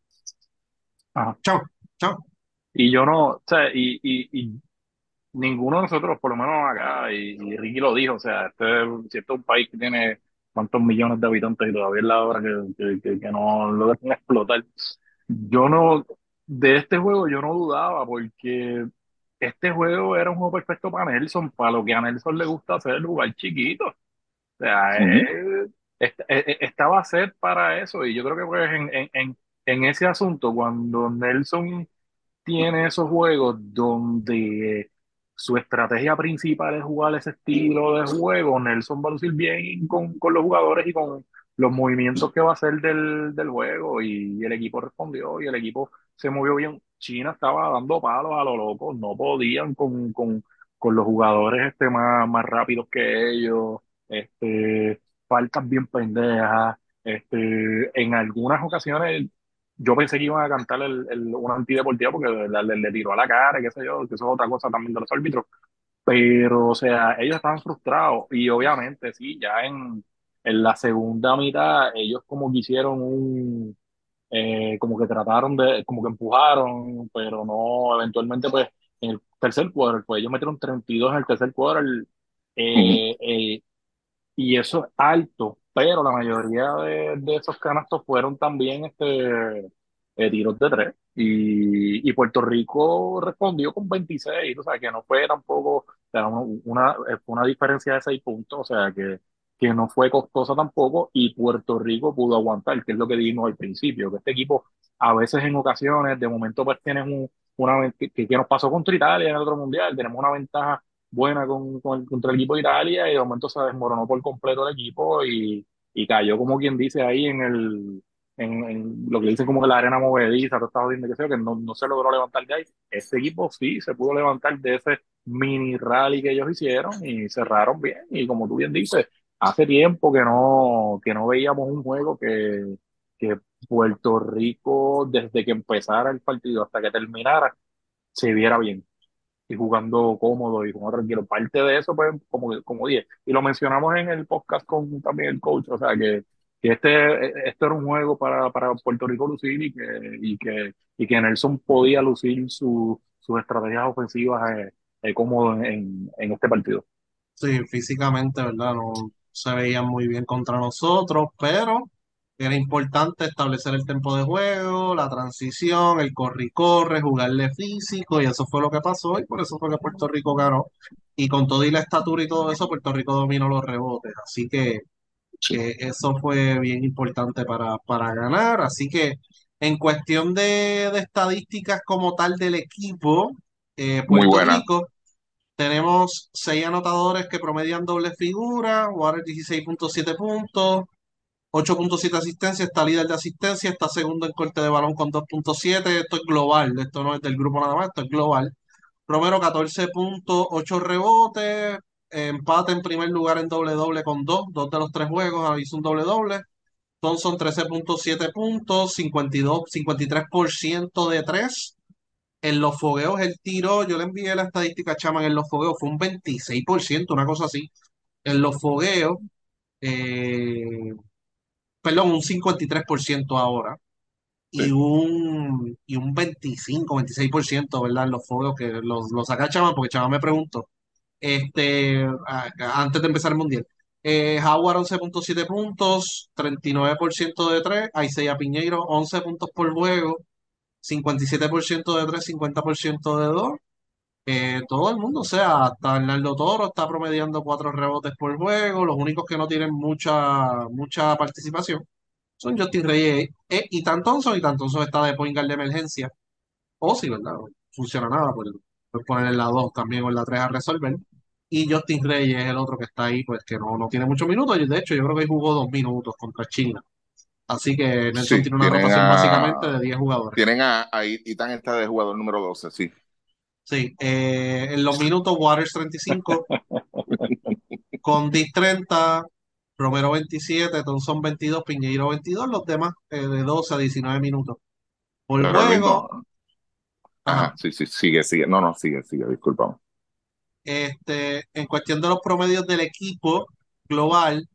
ajá, chao, chao. y yo no, o sea, y, y, y ninguno de nosotros, por lo menos acá, y, y Ricky lo dijo, o sea, este, si este es un país que tiene cuántos millones de habitantes y todavía es la hora que, que, que, que no lo dejan explotar. Yo no, de este juego yo no dudaba porque este juego era un juego perfecto para Nelson, para lo que a Nelson le gusta hacer, jugar chiquito. O sea, Ujú. eh, est- eh, eh, estaba set para eso y yo creo que pues en, en, en, en ese asunto, cuando Nelson tiene esos juegos donde su estrategia principal es jugar ese estilo de juego, Nelson va a lucir bien con, con los jugadores y con los movimientos que va a hacer del, del juego y el equipo respondió y el equipo se movió bien. China estaba dando palos a lo loco, no podían con, con, con los jugadores este más, más rápidos que ellos, este, faltas bien pendejas, este, en algunas ocasiones yo pensé que iban a cantar el, el, una antideportiva porque le, le, le tiró a la cara, qué sé yo, que eso es otra cosa también de los árbitros. Pero, o sea, ellos estaban frustrados y obviamente, sí, ya en, en la segunda mitad, ellos como que hicieron un, eh, como que trataron de, como que empujaron, pero no, eventualmente, pues, en el tercer quarter, pues ellos metieron treinta y dos en el tercer quarter, Ujú. eh, eh, y eso es alto, pero la mayoría de, de esos canastos fueron también este, eh, tiros de tres. Y, y Puerto Rico respondió con veintiséis, o sea, que no fue tampoco, o sea, una, eh, fue una diferencia de seis puntos, o sea, que, que no fue costosa tampoco. Y Puerto Rico pudo aguantar, que es lo que dijimos al principio, que este equipo a veces en ocasiones, de momento, pues tienes un, una, ven- que, que nos pasó contra Italia en el otro mundial, tenemos una ventaja buena con, con el- contra el equipo de Italia y de momento se desmoronó por completo el equipo y, y cayó como quien dice ahí en el en, en lo que dicen como que la arena movediza, todo estaba diciendo que, sé yo, que no, no se logró levantar de ahí. Este equipo sí se pudo levantar de ese mini rally que ellos hicieron y cerraron bien. Y como tú bien dices, hace tiempo que no, que no veíamos un juego que, que Puerto Rico, desde que empezara el partido hasta que terminara, se viera bien y jugando cómodo y jugando tranquilo. Parte de eso, pues, como, como dije, y lo mencionamos en el podcast con también el coach, o sea, que, que este, este era un juego para, para Puerto Rico lucir y que, y que, y que Nelson podía lucir su, sus estrategias ofensivas eh, eh, cómodo en, en, en este partido. Sí, físicamente, ¿verdad? No se veían muy bien contra nosotros, pero era importante establecer el tiempo de juego, la transición, el corre y corre, jugarle físico, y eso fue lo que pasó, y por eso fue que Puerto Rico ganó. Y con todo y la estatura y todo eso, Puerto Rico dominó los rebotes, así que Sí. eh, eso fue bien importante para, para ganar. Así que en cuestión de, de estadísticas como tal del equipo, eh, Muy Puerto buena. Rico. Tenemos seis anotadores que promedian doble figura, Water dieciséis punto siete puntos, ocho punto siete asistencia, está líder de asistencia, está segundo en corte de balón con dos punto siete, esto es global, esto no es del grupo nada más, esto es global. Romero catorce puntos, ocho rebotes, empate en primer lugar en doble doble con dos, dos de los tres juegos, hizo un doble doble. Thompson trece punto siete puntos, cincuenta y dos, cincuenta y tres por ciento de tres. En los fogueos, el tiro, yo le envié la estadística a Chaman en los fogueos, fue un veintiséis por ciento, una cosa así. En los fogueos, eh, perdón, un cincuenta y tres por ciento ahora. Sí. Y un, y un veinticinco, veintiséis por ciento, ¿verdad? En los fogueos que los, los saca Chaman, porque Chaman me preguntó, este, a- a- antes de empezar el mundial. Eh, Howard once punto siete puntos, treinta y nueve por ciento de tres. Isaiah Piñeiro once puntos por juego, cincuenta y siete por ciento de tres, cincuenta por ciento de dos. Eh, todo el mundo, o sea, hasta Arnaldo Toro está promediando cuatro rebotes por juego. Los únicos que no tienen mucha, mucha participación son Justin Reyes e Ethan Thompson. Y Ethan Thompson está de point guard de emergencia. O si, ¿verdad? No funciona nada, pues, pues poner en la dos también o en la tres a resolver. Y Justin Reyes es el otro que está ahí, pues que no, no tiene muchos minutos. Y de hecho, yo creo que jugó dos minutos contra China. Así que Nelson Sí, tiene una tienen rotación básicamente a, de diez jugadores. tienen a, a Ethan está de jugador número doce, sí. Sí, eh, en los minutos, Waters treinta y cinco, Condis treinta, Romero veintisiete, Thompson veintidós, Piñeiro veintidós, los demás eh, de doce a diecinueve minutos. Por Pero Luis, juego, no. ajá, Ajá, sí, sí, sigue, sigue. No, no, sigue, sigue, disculpa. este, en cuestión de los promedios del equipo global,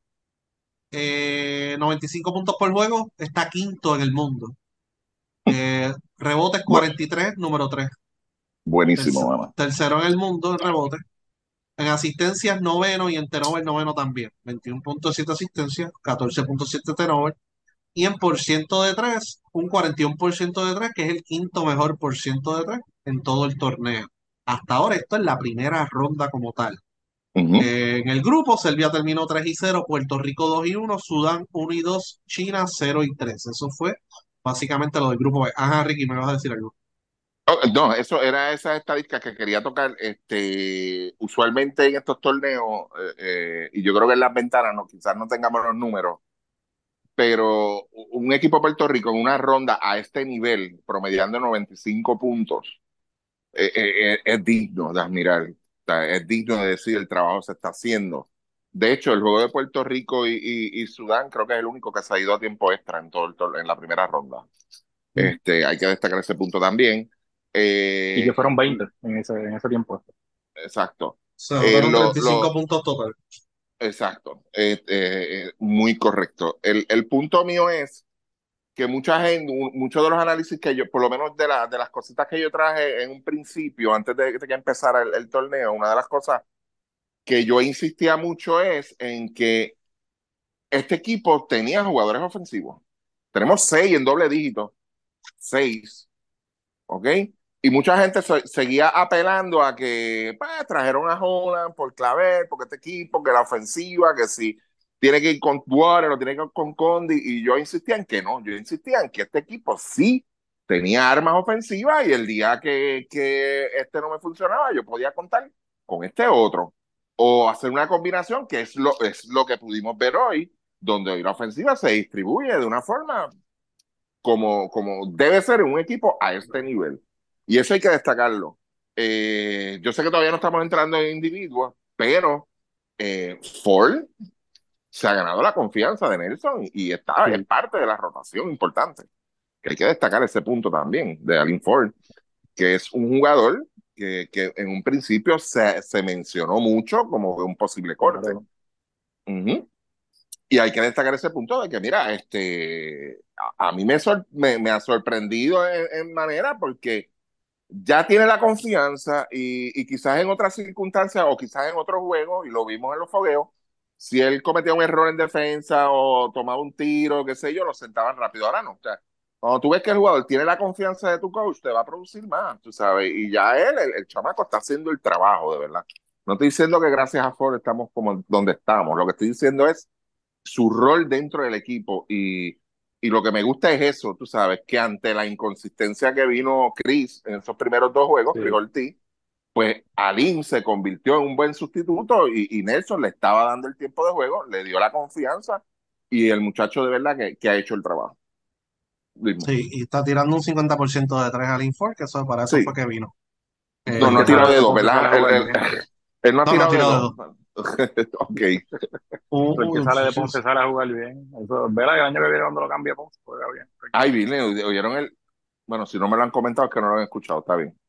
eh, noventa y cinco puntos por juego, está quinto en el mundo. Eh, rebotes Bueno, cuarenta y tres, número tres. buenísimo, mamá. Tercero en el mundo en rebotes. En asistencias, noveno y en turnover, noveno también. veintiuno punto siete asistencias, catorce punto siete turnover. Y en por ciento de tres, un cuarenta y uno por ciento de tres, que es el quinto mejor por ciento de tres en todo el torneo. Hasta ahora, esto es la primera ronda como tal. Ujú. Eh, en el grupo, Serbia terminó tres y cero, Puerto Rico dos y uno, Sudán uno y dos, China cero y tres. Eso fue básicamente lo del grupo B. Ajá, Ricky, me vas a decir algo. Oh, no, eso era esa estadística que quería tocar. Este, usualmente en estos torneos, eh, eh, y yo creo que en las ventanas, no, quizás no tengamos los números, pero un equipo de Puerto Rico en una ronda a este nivel, promediando noventa y cinco puntos, eh, eh, eh, es digno de admirar. O sea, es digno de decir el trabajo se está haciendo. De hecho, el juego de Puerto Rico y, y- y Sudán creo que es el único que se ha ido a tiempo extra en todo el tor- en la primera ronda. Mm. Este, hay que destacar ese punto también. Y que Eh, fueron veinte en ese, en ese tiempo. exacto. Se Eh, anotaron lo, treinta y cinco lo, puntos total. exacto. Eh, eh, eh, muy correcto. El, el punto mío es que mucha gente, mu- muchos de los análisis que yo, por lo menos de, la, de las cositas que yo traje en un principio, antes de, de que empezara el, el torneo, una de las cosas que yo insistía mucho es en que este equipo tenía jugadores ofensivos. Tenemos seis en doble dígito, seis, ¿ok? Y mucha gente se- seguía apelando a que pues, trajeron a Holland por Claver, porque este equipo, que la ofensiva, que si tiene que ir con Water o tiene que ir con Condi, y yo insistía en que no, yo insistía en que este equipo sí tenía armas ofensivas y el día que, que este no me funcionaba, yo podía contar con este otro. O hacer una combinación, que es lo, es lo que pudimos ver hoy, donde hoy la ofensiva se distribuye de una forma como, como debe ser en un equipo a este nivel. Y eso hay que destacarlo. Eh, yo sé que todavía no estamos entrando en individuos, pero eh, Ford se ha ganado la confianza de Nelson y está, es Sí. parte de la rotación importante. Que hay que destacar ese punto también de Alin Ford, que es un jugador que, que en un principio se, se mencionó mucho como un posible corte. Claro. Ujú. Y hay que destacar ese punto de que, mira, este, a, a mí me, sor- me, me ha sorprendido en, en manera porque ya tiene la confianza y, y quizás en otras circunstancias o quizás en otros juegos, y lo vimos en los fogueos, si él cometía un error en defensa o tomaba un tiro, qué sé yo, lo sentaban rápido. Ahora no. O sea, cuando tú ves que el jugador tiene la confianza de tu coach, te va a producir más, tú sabes. Y ya él, el, el chamaco, está haciendo el trabajo, de verdad. No estoy diciendo que gracias a Ford estamos como donde estamos. Lo que estoy diciendo es su rol dentro del equipo y, y lo que me gusta es eso, tú sabes, que ante la inconsistencia que vino Chris en esos primeros dos juegos, Chris Sí. Ortiz, pues Alin se convirtió en un buen sustituto y, y Nelson le estaba dando el tiempo de juego, le dio la confianza y el muchacho de verdad que, que ha hecho el trabajo. Mismo. Sí, y está tirando un cincuenta por ciento de tres al Infor, que eso para eso fue Sí, que vino. no, El no Eh, ha que tirado sale de de dos, Ponce sale ¿verdad? a Él, jugar él- bien. él no ha no, no ha tirado de tirado de dos. dos. Ok. El que Uh, sale de Ponce sale a jugar bien. Eso, verá, el año que viene cuando lo cambie a Ponce, juega bien. Ay, vine, oyeron el. Bueno, si no me lo han comentado es que no lo han escuchado, está bien.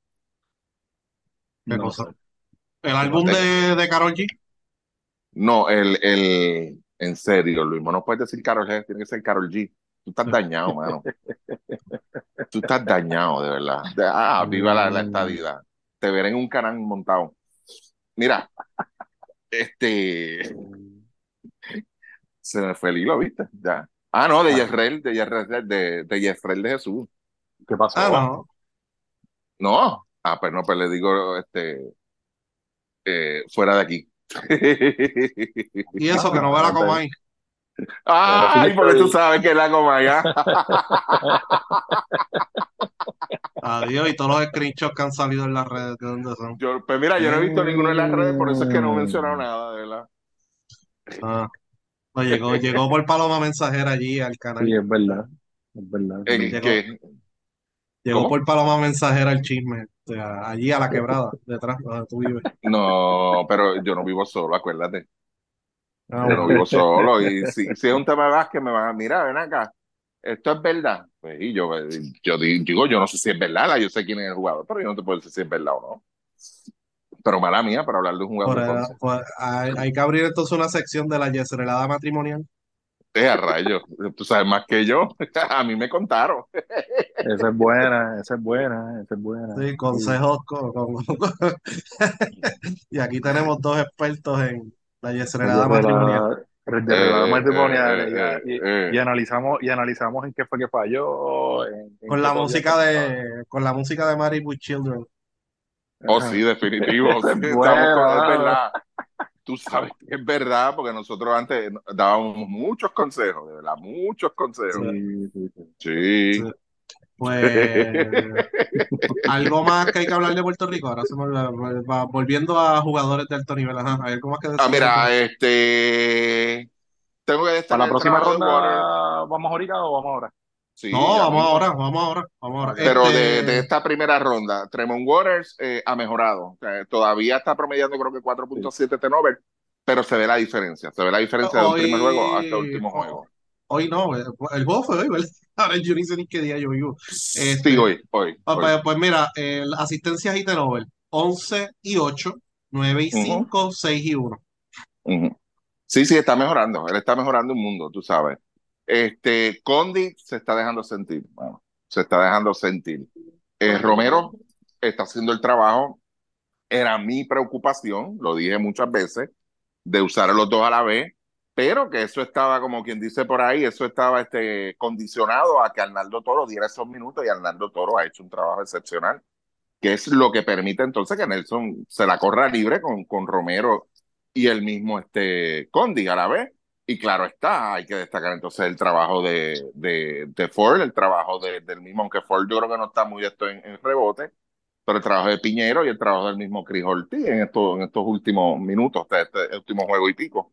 qué No cosa. sé. El ¿Qué pasó? álbum Eh, de, de Karol G. No, el, el, en serio, Luis, no puedes decir Karol G, tiene que ser Karol G. Tú estás dañado, mano. Tú estás dañado, de verdad. De- ah, viva la, la Mm, estadidad. Te veré en un canal montado. Mira, este, Se me fue el hilo, ¿viste? Ya. Ah, no, de Ah, Yesrel, de Yesrel, de, de Yesrel de Jesús. ¿qué Ah, pasó? no. No. Ah, pues no, pues le digo, este, eh, fuera de aquí. Y eso que no va a la Ah, te- Comay. pero sí Ay, porque tú estoy. sabes que es la coma ya. Adiós, y todos los screenshots que han salido en las redes, ¿de dónde son? Yo, pues mira, yo no he visto ninguno en las redes, por eso es que no he mencionado Mm, nada, de verdad. Ah, no, llegó, llegó por Paloma Mensajera allí al canal. sí, es verdad. Es verdad, es ¿En verdad. Llegó, qué? llegó ¿Cómo? por Paloma Mensajera el chisme. O sea, allí a la quebrada, detrás donde tú vives. No, pero yo no vivo solo, acuérdate. Ah, Yo no bueno. vivo solo y si, si es un tema de básquet me van a mirar, ven acá, esto es verdad. Pues, y yo, yo di- digo, yo no sé si es verdad, yo sé quién es el jugador, pero yo no te puedo decir si es verdad o no. Pero mala mía para hablar de un jugador Por, de eh, Ponce. por- hay, hay que abrir entonces una sección de la yeserelada matrimonial. Eh, a rayos, tú sabes más que yo. A mí me contaron. Esa es buena, esa es buena, esa es buena. Sí, Sí. consejos. con- con- Y aquí tenemos dos expertos en la Desde yeserelada matrimonial. rela- desde relatos Eh, eh, matrimoniales eh, y, y, eh, y eh. analizamos, y analizamos en qué fue que falló, en, en Con qué la podía música ser mejor. de, con la música de Married with Children. Oh, sí, Ajá. definitivo. Esa Sí, es estamos buena, con, es mano. verdad. Tú sabes que es verdad, porque nosotros antes dábamos muchos consejos, de verdad, muchos Sí, consejos. Sí, sí, sí. sí. Sí. Pues algo más que hay que hablar de Puerto Rico. Ahora se me olvidó. Va- volviendo a jugadores de alto nivel. Ajá, ¿hay algo más que Ah, decir de mira, Puerto este. Tengo que Para destacar la el próxima trabajo de ronda, Water. ¿vamos ahorita o vamos ahora? Sí, No, ya vamos ahora, mismo. vamos ahora, vamos ahora. Ok, Pero de, Este, de esta primera ronda, Tremont Waters eh, ha mejorado. O sea, todavía está promediando, creo que cuatro punto sí. siete turnover, pero se ve la diferencia. Se ve la diferencia de un primer juego hasta el hoy, último ho- juego. hoy no, el, el juego fue hoy, ¿verdad? Ahora yo ni sé ni qué día yo vivo. Sí, Este, hoy, hoy, ah, hoy. pues, pues mira, el asistencias y turnover, once y ocho, nueve y Ujú, cinco, seis y uno. ujú. Sí, sí, está mejorando. Él está mejorando un mundo, tú sabes. Este, Condi se está dejando sentir, bueno, se está dejando sentir. Eh, Romero está haciendo el trabajo. Era mi preocupación, lo dije muchas veces, de usar a los dos a la vez, pero que eso estaba, como quien dice por ahí, eso estaba este, condicionado a que Arnaldo Toro diera esos minutos y Arnaldo Toro ha hecho un trabajo excepcional, que es lo que permite entonces que Nelson se la corra libre con, con Romero y el mismo este, Condi a la vez. Y claro está, hay que destacar entonces el trabajo de, de, de Ford, el trabajo de, del mismo, aunque Ford yo creo que no está muy esto en, en rebote, pero el trabajo de Piñero y el trabajo del mismo Chris Ortiz en, estos en estos últimos minutos, este, este último juego y pico.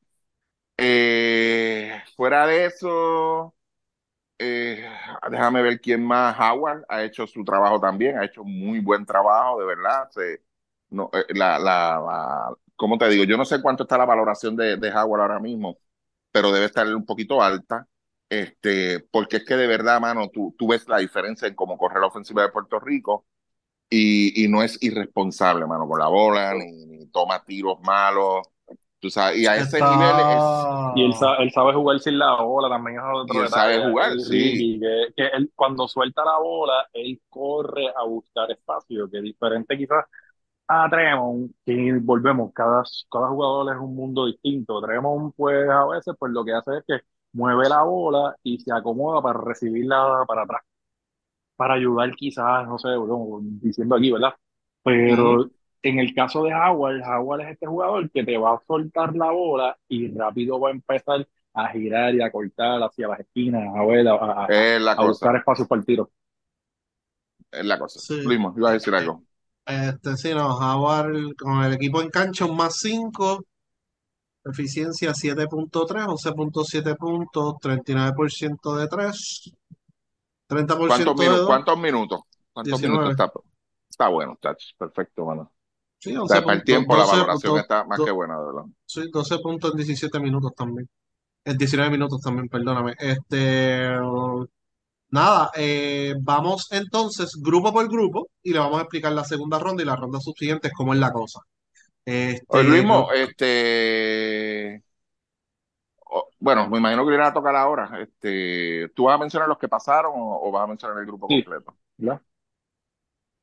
Eh, fuera de eso, eh, déjame ver quién más. Howard ha hecho su trabajo también, ha hecho muy buen trabajo, de verdad. Se, no, eh, la, la, la, ¿cómo te digo? Yo no sé cuánto está la valoración de, de Howard ahora mismo, pero debe estar un poquito alta. Este, porque es que de verdad, mano, tú, tú ves la diferencia en cómo corre la ofensiva de Puerto Rico y, y no es irresponsable, mano, con la bola, ni, ni toma tiros malos. Tú sabes, y a ese Está, nivel es, Y él, sa- él sabe jugar sin la bola, también es y otro él sabe detalle jugar, ahí, sí. Ricky, que, que él cuando suelta la bola, él corre a buscar espacio, que es diferente quizás a Tremont, que volvemos, cada, cada jugador es un mundo distinto. Tremont, pues a veces, pues lo que hace es que mueve la bola y se acomoda para recibirla para atrás, para ayudar quizás, no sé, bueno, diciendo aquí, ¿verdad? Ujú. Pero en el caso de Howard, Howard es este jugador que te va a soltar la bola y rápido va a empezar a girar y a cortar hacia las esquinas, a ver, a, a- a- Es la a buscar cosa, espacios para el tiro. es la cosa. sí, Luis, ibas a eh, decir eh, algo. este, sí, no, Howard con el equipo en cancha, un más cinco, eficiencia siete punto tres, once punto siete puntos, treinta y nueve por ciento de tres, treinta por ¿Cuántos ciento de minutos? dos, ¿Cuántos minutos? ¿Cuántos minutos diecinueve. está? Está bueno, está perfecto, mano. O Sí, once sea, para el puntos, tiempo la doce, valoración puntos, está más que do- buena, de verdad. sí, doce puntos en diecisiete minutos también. En diecinueve minutos también, perdóname. Este, nada, eh, vamos entonces grupo por grupo y le vamos a explicar la segunda ronda y las rondas subsiguientes cómo es la cosa. Oye, Este, Luismo, gru- este, o- bueno, me imagino que le irá a tocar ahora. Este, ¿tú vas a mencionar los que pasaron o, o vas a mencionar el grupo Sí, completo? ¿verdad?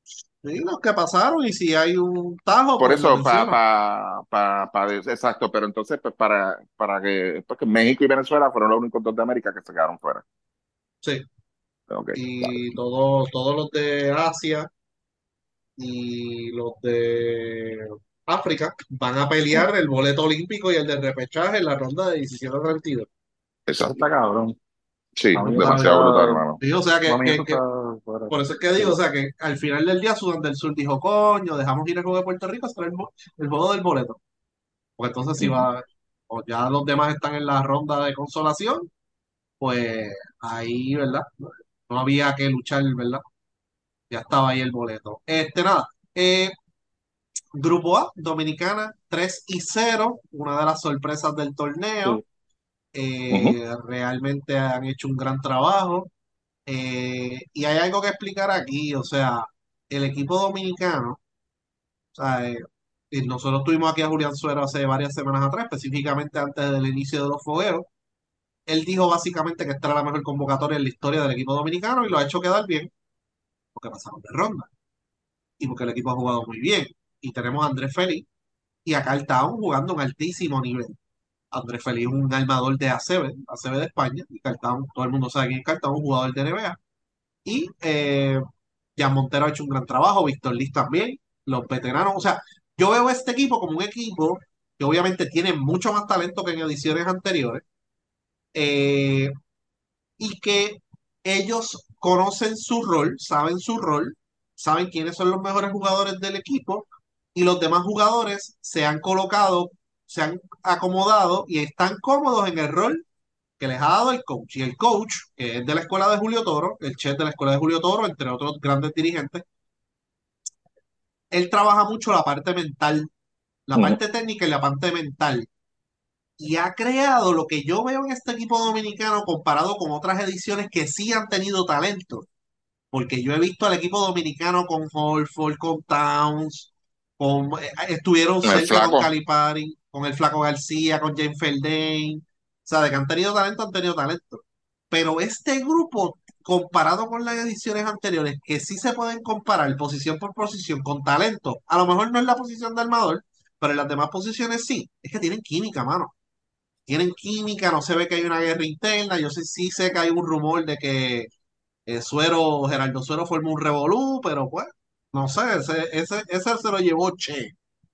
Sí, los que pasaron, y si hay un tajo, Por pues lo eso, para, menciono. pa, pa, pa- pa- exacto, pero entonces, pues para, para que, porque México y Venezuela fueron los únicos dos de América que se quedaron fuera. Sí, Ok, vale. y todos todos los de Asia y los de África van a Mm, pelear el boleto olímpico y el de repechaje en la ronda de diecisiete a treinta y dos. Eso exacto. está cabrón. Sí, A mí eso ¿Sabes? demasiado brutal, está, hermano. Sí, o sea que, para mí eso que, está que fuera. por eso es que Sí, digo, o sea que al final del día Sudán del Sur dijo, coño, dejamos ir el juego de Puerto Rico, será el, bo- el juego del boleto. Pues entonces si Ujú. va, o ya los demás están en la ronda de consolación, pues ahí, ¿verdad? No había que luchar, ¿verdad? Ya estaba ahí el boleto. Este, nada. eh, Grupo A, Dominicana tres y cero, una de las sorpresas del torneo. sí. Ujú. Eh, realmente han hecho un gran trabajo. Eh, y hay algo que explicar aquí, o sea, el equipo dominicano, o sea, eh, y nosotros tuvimos aquí a Julián Suero hace varias semanas atrás, específicamente antes del inicio de los fogueos. Él dijo básicamente que esta era la mejor convocatoria en la historia del equipo dominicano y lo ha hecho quedar bien, porque pasaron de ronda y porque el equipo ha jugado muy bien. Y tenemos a Andrés Félix y a Carl Towns jugando a un altísimo nivel. Andrés Félix es un armador de A C B, A C B de España, y Carl Towns, todo el mundo sabe quién es Carl Towns, un jugador de N B A. Y eh, Jan Montero ha hecho un gran trabajo, Víctor Liz también, los veteranos. O sea, yo veo este equipo como un equipo que obviamente tiene mucho más talento que en ediciones anteriores, eh, y que ellos conocen su rol, saben su rol, saben quiénes son los mejores jugadores del equipo y los demás jugadores se han colocado, se han acomodado y están cómodos en el rol que les ha dado el coach. Y el coach, que es de la escuela de Julio Toro, el chef de la escuela de Julio Toro, entre otros grandes dirigentes, él trabaja mucho la parte mental, la Ujú. parte técnica y la parte mental. Y ha creado lo que yo veo en este equipo dominicano comparado con otras ediciones que sí han tenido talento. Porque yo he visto al equipo dominicano con Holford, con Towns, con, eh, estuvieron El cerca con flaco. Calipari, con el Flaco García, con James Feldain. O sea, de que han tenido talento, han tenido talento. Pero este grupo, comparado con las ediciones anteriores, que sí se pueden comparar posición por posición con talento, a lo mejor no es la posición de armador, pero en las demás posiciones sí, es que tienen química, mano. Tienen química, no se ve que hay una guerra interna. Yo sí, sí sé que hay un rumor de que eh, Suero, Gerardo Suero formó un revolú, pero pues, no sé, ese, ese, ese se lo llevó Che.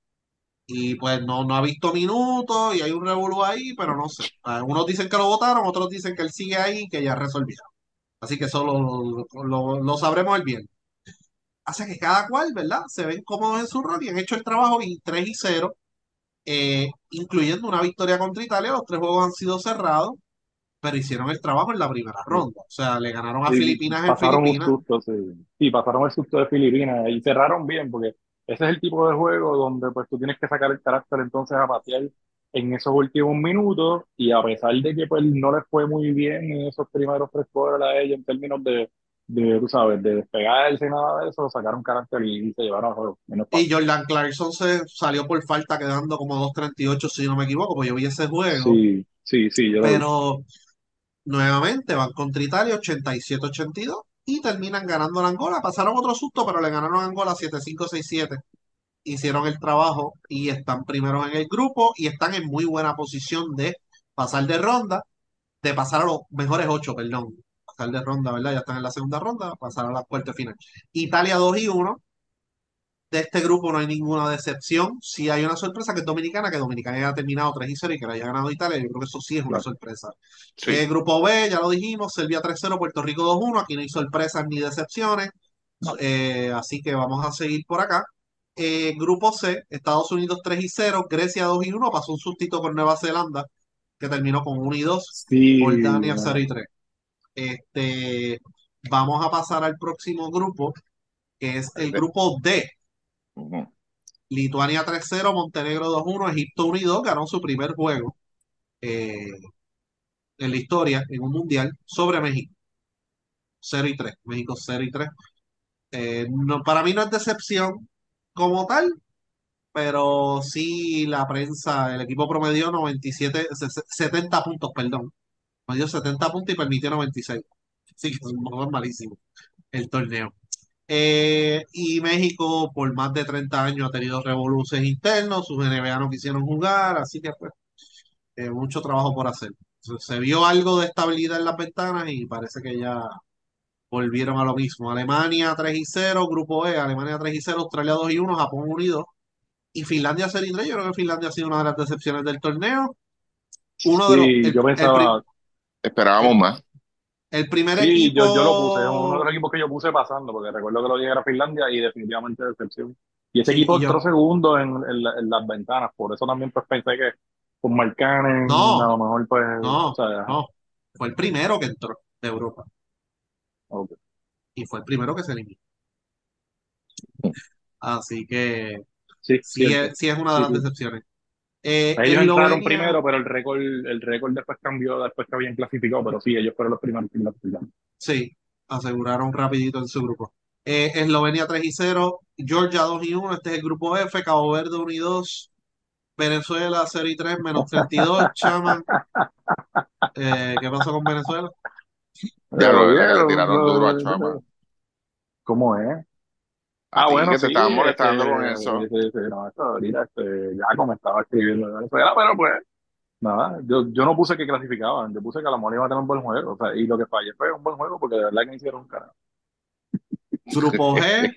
Y pues no, no ha visto minutos y hay un revolú ahí, pero no sé. Ah, unos dicen que lo votaron, otros dicen que él sigue ahí y que ya resolvió. Así que eso lo, lo, lo sabremos el bien. Hace que cada cual, ¿verdad? Se ven cómodos en su rol y han hecho el trabajo y tres y cero, eh, incluyendo una victoria contra Italia. Los tres juegos han sido cerrados, pero hicieron el trabajo en la primera ronda. O sea, le ganaron a Sí, Filipinas en pasaron un Filipinas. susto, sí. Sí, pasaron el susto de Filipinas y cerraron bien, porque ese es el tipo de juego donde pues tú tienes que sacar el carácter entonces a patear en esos últimos minutos y a pesar de que pues no les fue muy bien en esos primeros tres quarters a ellos en términos de, de, tú sabes, de despegarse y nada de eso, sacaron carácter y, y se llevaron al juego. Menos Y fácil. Jordan Clarkson se salió por falta quedando como dos treinta y ocho si no me equivoco, pues yo vi ese juego. Sí, sí, sí, yo lo vi. Pero nuevamente van contra Italia ochenta y siete ochenta y dos y terminan ganando a Angola. Pasaron otro susto, pero le ganaron a Angola siete cinco seis siete. Hicieron el trabajo y están primeros en el grupo y están en muy buena posición de pasar de ronda, de pasar a los mejores ocho, perdón. Pasar de ronda, ¿verdad? Ya están en la segunda ronda, pasar a la cuarta final. Italia dos y uno. De este grupo no hay ninguna decepción. Sí hay una sorpresa que es Dominicana, que Dominicana haya terminado tres y cero y que le haya ganado Italia. Yo creo que eso sí es una Claro. sorpresa. Eh, Sí. grupo B, ya lo dijimos, Serbia tres cero, Puerto Rico dos uno. Aquí no hay sorpresas ni decepciones. No. Eh, así que vamos a seguir por acá. Eh, grupo C, Estados Unidos tres y cero, Grecia dos y uno. Pasó un sustito con Nueva Zelanda, que terminó con uno y dos. Sí, Jordania cero y mano. tres. Este, vamos a pasar al próximo grupo, que es el De- grupo D. ujú. Lituania tres cero, Montenegro dos uno, Egipto uno y dos, ganó su primer juego eh, en la historia en un mundial sobre México, cero y tres, México cero y tres. Eh, no, para mí no es decepción como tal, pero sí la prensa, el equipo promedió noventa y siete, se- se- setenta puntos, perdón, promedió setenta puntos y permitió noventa y seis. Sí, que es un juego malísimo el torneo. Eh, y México por más de treinta años ha tenido revoluciones internos, sus N B A no quisieron jugar, así que pues eh, mucho trabajo por hacer. Se, se vio algo de estabilidad en las ventanas y parece que ya volvieron a lo mismo. Alemania tres y cero, Grupo E, Alemania tres y cero, Australia dos y uno, Japón unido y Finlandia cero y tres. Yo creo que Finlandia ha sido una de las decepciones del torneo. Uno de los, Sí, el, yo el, pri- pensaba, Esperábamos el- más. el primer sí, yo, yo lo puse, es uno de equipo, los equipos que yo puse pasando, porque recuerdo que lo dije era Finlandia y definitivamente decepción. Y ese sí, equipo y entró yo, segundo en, en, la- en las ventanas, por eso también pues pensé que con Markkanen a no, lo mejor pues, o no, sea, ajá, no, fue el primero que entró de Europa ok. y fue el primero que se eliminó. Así que Sí, sí cierto. es, sí es una de Sí, las sí. decepciones. Eh, Ellos entraron Eslovenia, primero, pero el récord, el récord después cambió, después que habían clasificado, pero sí, ellos fueron los primeros que clasificaron. sí, aseguraron rapidito en su grupo. Eh, Eslovenia tres y cero, Georgia dos y uno, este es el grupo F, Cabo Verde uno y dos, Venezuela cero y tres, menos treinta y dos, chama. Eh, ¿qué pasó con Venezuela? Ya Pero lo verdad que le vieron, tiraron duro a Chama. ¿cómo es? A Ah, ti bueno, que te sí, estaban este, molestando con eso. sí, sí, no, esto ahorita, este, ya como estaba escribiendo de Venezuela, pero pues, nada, yo, yo no puse que clasificaban, yo puse que la Mole iba a tener un buen juego, o sea, y lo que fallé fue un buen juego, porque de verdad que hicieron un carajo. Grupo G,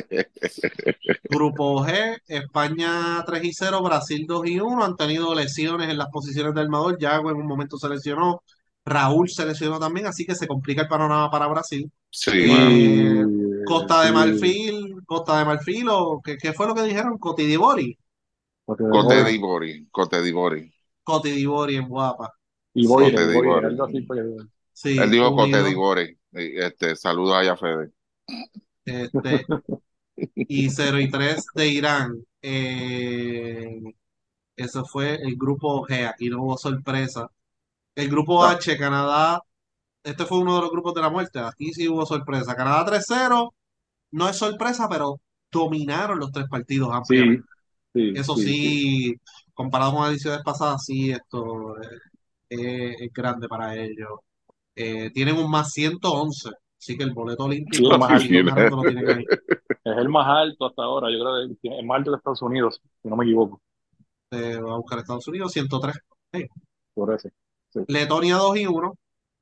Grupo G, España tres y cero, Brasil dos y uno, han tenido lesiones en las posiciones del armador, Yago en un momento se lesionó, Raúl se lesionó también, así que se complica el panorama para Brasil. Sí, mano. Eh, Sí, Costa de sí, Marfil, Costa de Marfil, o ¿qué, qué fue lo que dijeron? Cotidibori, porque de Cote Boris, di Bori, Cote di Bori, Cotidibori en Guapa. y Sí, Cote Boire, di Boire, Bori. algo así, pues, Él sí, dijo Cote di unido. Bori. Y, Este, saludos allá, Fede. Este, y cero y tres de Irán. Eh, eso fue el grupo G, aquí no hubo sorpresa. El grupo No. H, Canadá, este fue uno de los grupos de la muerte, aquí sí hubo sorpresa. Canadá tres cero, no es sorpresa, pero dominaron los tres partidos sí, ampliamente. sí, Eso sí, sí. sí, comparado con ediciones pasadas, sí, esto eh, eh, es grande para ellos. Eh, tienen un más ciento once, así que el boleto Sí, es el olímpico, más Sí, si alto, Dios tiene. mediante lo tienen ahí. es el más alto hasta ahora, yo creo que es más alto que Estados Unidos, si no me equivoco, Eh, va a buscar Estados Unidos, ciento tres. Sí. por eso. Sí, Letonia dos y uno.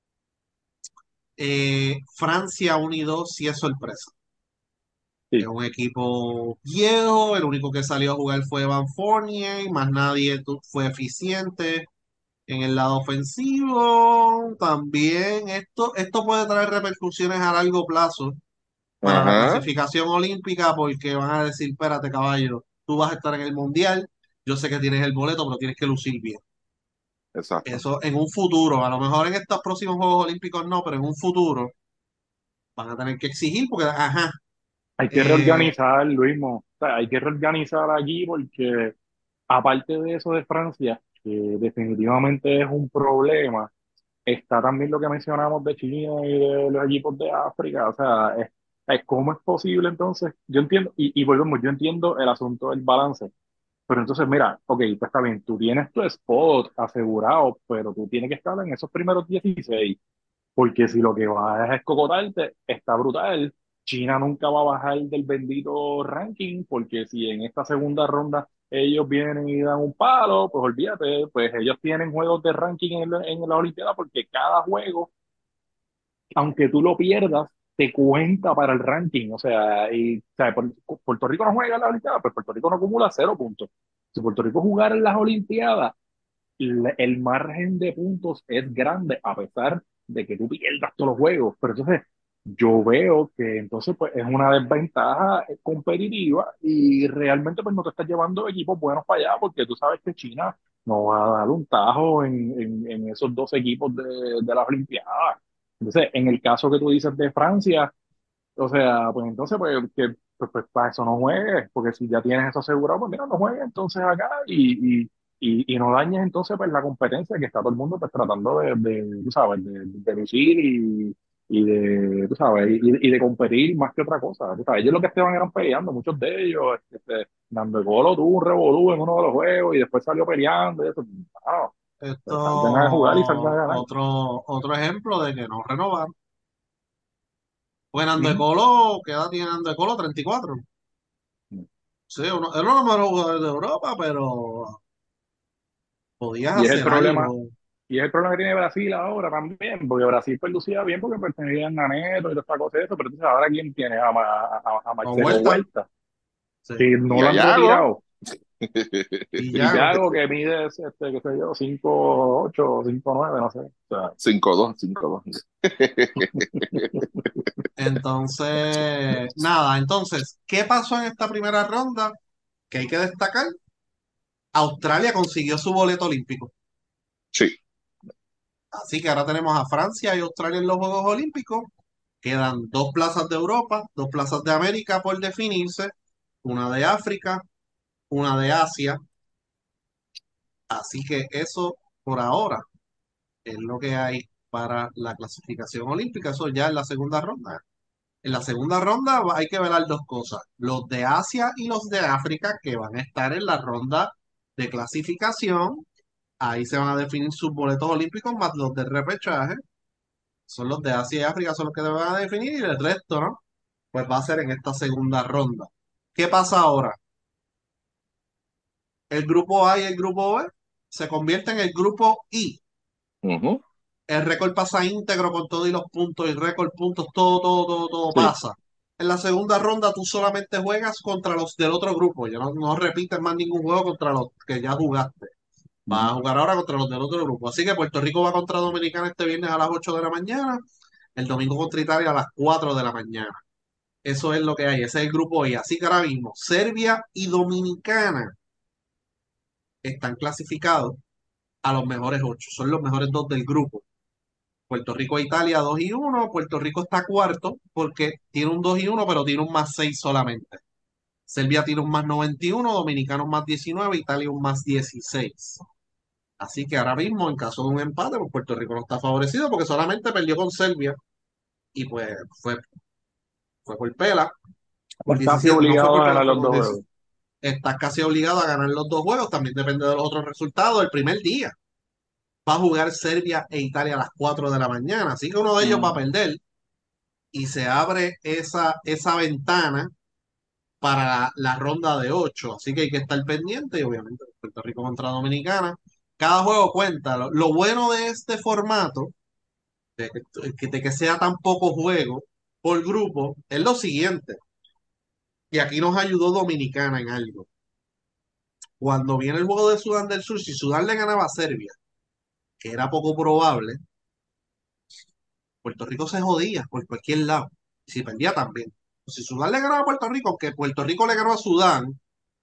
Eh, Francia uno y dos, sí es sorpresa. Es sí. un equipo viejo, el único que salió a jugar fue Van Fournier, más nadie tu- fue eficiente en el lado ofensivo. También esto, esto puede traer repercusiones a largo plazo para la Ajá, clasificación olímpica porque van a decir, espérate caballo, tú vas a estar en el mundial, yo sé que tienes el boleto, pero tienes que lucir bien. exacto. Eso en un futuro, a lo mejor en estos próximos Juegos Olímpicos no, pero en un futuro van a tener que exigir porque, ajá, Hay que eh, reorganizar, Luismo, o sea, hay que reorganizar allí porque aparte de eso de Francia, que definitivamente es un problema, está también lo que mencionamos de China y de los equipos de África, o sea, es, es cómo es posible entonces, yo entiendo, y, y volvemos, yo entiendo el asunto del balance, pero entonces mira, ok, pues está bien, tú tienes tu spot asegurado, pero tú tienes que estar en esos primeros dieciséis. Porque si lo que vas es escocotarte, está brutal. China nunca va a bajar del bendito ranking, porque si en esta segunda ronda ellos vienen y dan un palo, pues olvídate, pues ellos tienen juegos de ranking en la, en la Olimpiada, porque cada juego, aunque tú lo pierdas, te cuenta para el ranking. O sea, y, o sea, Pu- Puerto Rico no juega en la Olimpiada, pues Puerto Rico no acumula cero puntos. Si Puerto Rico jugara en las Olimpiadas, la- el margen de puntos es grande a pesar de que tú pierdas todos los juegos. Pero entonces yo veo que entonces pues es una desventaja competitiva y realmente pues no te estás llevando equipos buenos para allá porque tú sabes que China no va a dar un tajo en, en, en esos dos equipos de, de las Olimpiadas. Entonces, en el caso que tú dices de Francia, o sea, pues entonces, pues, que, pues, pues, para eso no juegues, porque si ya tienes eso asegurado, pues mira, no juegues entonces acá y, y, y, y no dañes entonces pues la competencia que está todo el mundo pues tratando de, de tú sabes, de, de lucir y, y de, tú sabes, y, y de competir más que otra cosa. Tú sabes, ellos lo que estaban eran peleando, muchos de ellos, este, Nando Colo tuvo un revolú en uno de los juegos y después salió peleando y eso, no, esto pues salgan a jugar y salgan a ganar. otro, otro ejemplo de que no renovaron. Pues Nando de Ujú. Colo, ¿qué edad tiene Nando de Colo? Treinta y cuatro. Sí, uno, era uno de los mejores jugadores de Europa, pero podías Y es el hacer problema, algo. y es el problema que tiene Brasil ahora también, porque Brasil pues lucía bien porque pertenecían a Neto y toda esta cosa de eso, pero entonces ahora quién tiene a, Ma- a, a Con Marcelo vuelta, Huerta, sí. que Y no lo han Gallago. retirado. Y Y Yago. Yago que mide, este, qué sé yo, cinco ocho o cinco nueve no sé. O sea, cinco dos, cinco dos. Entonces, nada, entonces, ¿qué pasó en esta primera ronda? Que hay que destacar, Australia consiguió su boleto olímpico. Sí. Así que ahora tenemos a Francia y Australia en los Juegos Olímpicos. Quedan dos plazas de Europa, dos plazas de América por definirse, una de África, una de Asia. Así que eso por ahora es lo que hay para la clasificación olímpica. Eso ya en la segunda ronda. En la segunda ronda va- hay que ver las dos cosas. Los de Asia y los de África que van a estar en la ronda de clasificación. Ahí se van a definir sus boletos olímpicos más los de repechaje. Son los de Asia y África, son los que te van a definir y el resto, ¿no? Pues va a ser en esta segunda ronda. ¿Qué pasa ahora? El grupo A y el grupo B se convierten en el grupo I. Ujú. El récord pasa íntegro con todo y los puntos y récord puntos, todo, todo, todo, todo sí. pasa. En la segunda ronda tú solamente juegas contra los del otro grupo. Ya no, no repites más ningún juego contra los que ya jugaste. Vas Ujú. a jugar ahora contra los del otro grupo. Así que Puerto Rico va contra Dominicana este viernes a las ocho de la mañana. El domingo contra Italia a las cuatro de la mañana. Eso es lo que hay. Ese es el grupo I. Así que ahora mismo Serbia y Dominicana están clasificados a los mejores ocho. Son los mejores dos del grupo. Puerto Rico e Italia dos y uno. Puerto Rico está cuarto porque tiene un dos y uno, pero tiene un más seis solamente. Serbia tiene un más noventa y uno, Dominicano un más diecinueve, Italia un más dieciséis. Así que ahora mismo, en caso de un empate, pues Puerto Rico no está favorecido porque solamente perdió con Serbia y pues fue, fue por pela, por Estás casi diecisiete. No fue obligado por a pela, ganar fue los por dos diecisiete. juegos. Estás casi obligado a ganar los dos juegos, también depende de los otros resultados. El primer día va a jugar Serbia e Italia a las cuatro de la mañana, así que uno de ellos va a Mm. perder y se abre esa, esa ventana para la, la ronda de ocho. Así que hay que estar pendiente y obviamente Puerto Rico contra Dominicana. Cada juego cuenta. Lo, lo bueno de este formato, de que, de que sea tan poco juego por grupo, es lo siguiente. Y aquí nos ayudó Dominicana en algo. Cuando viene el juego de Sudán del Sur, si Sudán le ganaba a Serbia, que era poco probable, Puerto Rico se jodía por cualquier lado. Y si perdía también. Si Sudán le ganaba a Puerto Rico, que Puerto Rico le ganó a Sudán,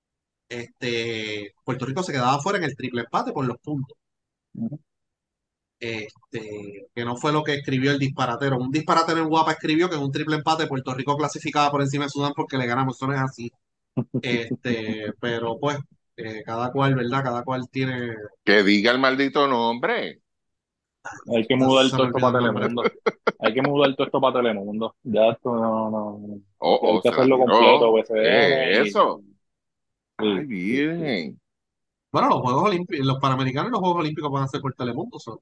este, Puerto Rico se quedaba fuera en el triple empate por los puntos. Ujú. Este, que no fue lo que escribió el disparatero. Un disparatero en Guapa escribió que en un triple empate Puerto Rico clasificaba por encima de Sudán porque le ganamos. Eso no es así. Este, pero pues, eh, cada cual, ¿verdad? Cada cual tiene. Que diga el maldito nombre. Hay que mudar Se todo me esto olvidó el para nombre. Telemundo. Hay que mudar todo esto para Telemundo. Ya esto no, no, no. Hay que, Oh, hay oh, que se la hacerlo completo, tiró. B C N ¿Qué es y... eso? Ay, Sí, sí, sí. bien. Bueno, los Juegos Olímpicos, los Panamericanos y los Juegos Olímpicos van a ser por Telemundo. So.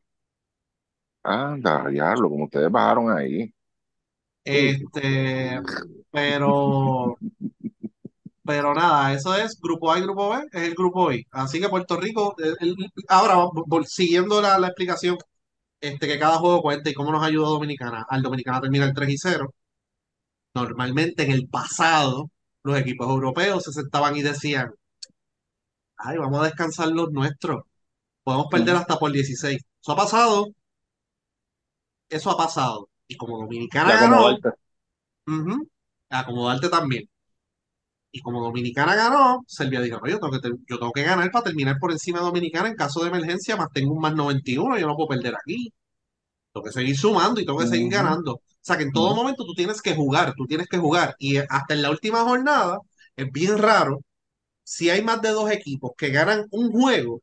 Anda, diablo, como ustedes bajaron ahí. Sí, sí. Este, pero, pero nada, eso es grupo A y grupo B, es el grupo I. Así que Puerto Rico, el- el- ahora, vol- siguiendo la, la explicación, este, que cada juego cuenta y cómo nos ayuda a Dominicana. Al Dominicana termina el tres y cero. Normalmente en el pasado, los equipos europeos se sentaban y decían, ay, vamos a descansar los nuestros. Podemos perder Ujú. hasta por dieciséis. Eso ha pasado, eso ha pasado. Y como De Dominicana ganó, acomodarte. ujú, acomodarte también. Y como Dominicana ganó, Serbia dijo, "No, yo tengo que, ter- yo tengo que ganar para terminar por encima de Dominicana en caso de emergencia, más tengo un más noventa y uno, yo no puedo perder aquí. Tengo que seguir sumando y tengo que seguir Ujú, ganando. O sea que en todo ujú. momento tú tienes que jugar, tú tienes que jugar. Y hasta en la última jornada es bien raro. Si hay más de dos equipos que ganan un juego,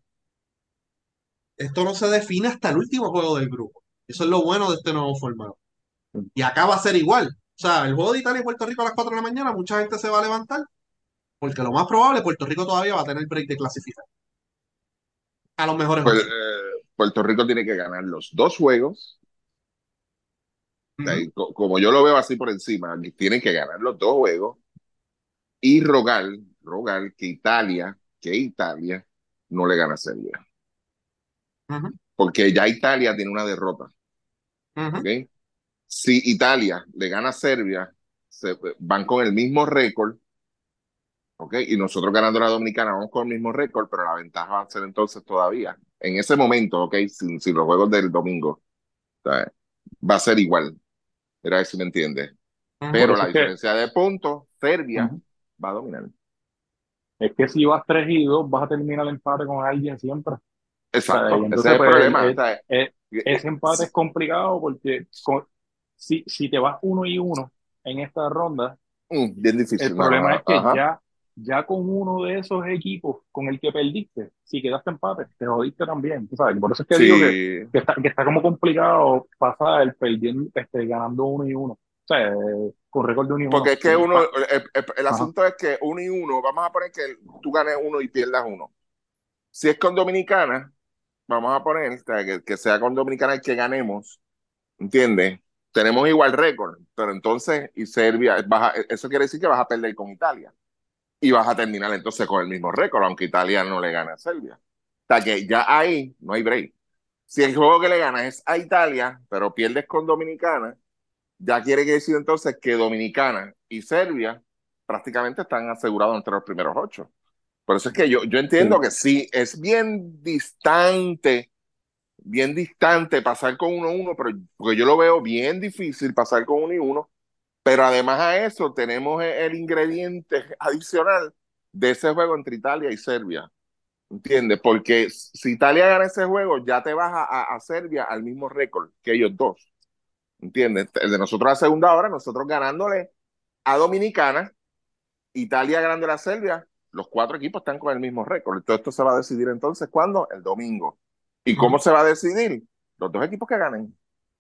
esto no se define hasta el último juego del grupo. Eso es lo bueno de este nuevo formato. Y acá va a ser igual. O sea, el juego de Italia y Puerto Rico a las cuatro de la mañana, mucha gente se va a levantar, porque lo más probable, Puerto Rico todavía va a tener break de clasificar a los mejores Pues, ocho. eh, Puerto Rico tiene que ganar los dos juegos O sea, Ujú, y co- como yo lo veo así por encima, tienen que ganar los dos juegos y rogar, rogar que Italia, que Italia no le gane a Serbia. ujú, Porque ya Italia tiene una derrota, ujú, ¿ok? Si Italia le gana a Serbia, se, van con el mismo récord, ¿ok? Y nosotros ganando la Dominicana vamos con el mismo récord, pero la ventaja va a ser entonces todavía. En ese momento, ¿ok? Sin, sin los juegos del domingo, o sea, va a ser igual. Era ver si me entiendes. Por Pero ujú, eso la es que, diferencia de puntos, Serbia ujú, va a dominar. es que si vas tres y dos, vas a terminar el empate con alguien siempre. O sea, y Exacto, ese entonces, es el pues, el- problema. O el- sea, el- eh, ese eh, empate es complicado porque con- si, si te vas uno y uno en esta ronda, mm, bien el difícil, no, no, problema no, es que ajá. ya, ya con uno de esos equipos con el que perdiste, si quedaste empate, te jodiste también, tú sabes. Por eso es que digo que, Sí, que está, que está como complicado pasar el perdiendo, este, ganando uno y uno. O sea, eh, con récord de uno y porque uno. es que Sí, uno, pa- el, el- el ajá. asunto es que uno y uno, vamos a poner que tú ganes uno y pierdas uno. Si es con Dominicana, vamos a poner o sea, que, que sea con Dominicana el que ganemos, ¿entiendes? Tenemos igual récord, pero entonces, y Serbia, vas a- eso quiere decir que vas a perder con Italia. Y vas a terminar entonces con el mismo récord, aunque Italia no le gane a Serbia. O sea que ya ahí no hay break. Si el juego que le ganas es a Italia, pero pierdes con Dominicana, ya quiere decir entonces que Dominicana y Serbia prácticamente están asegurados entre los primeros ocho. Por eso es que yo, yo entiendo Sí. que sí, es bien distante, bien distante pasar con uno uno, pero porque yo lo veo bien difícil pasar con uno y uno, pero además a eso tenemos el ingrediente adicional de ese juego entre Italia y Serbia. ¿Entiendes? Porque si Italia gana ese juego, ya te vas a, a, a Serbia al mismo récord que ellos dos. ¿Entiendes? El de nosotros a segunda hora, nosotros ganándole a Dominicana, Italia ganándole a Serbia, los cuatro equipos están con el mismo récord. Todo esto se va a decidir entonces, ¿cuándo? El domingo. ¿Y cómo ujú, se va a decidir? Los dos equipos que ganen.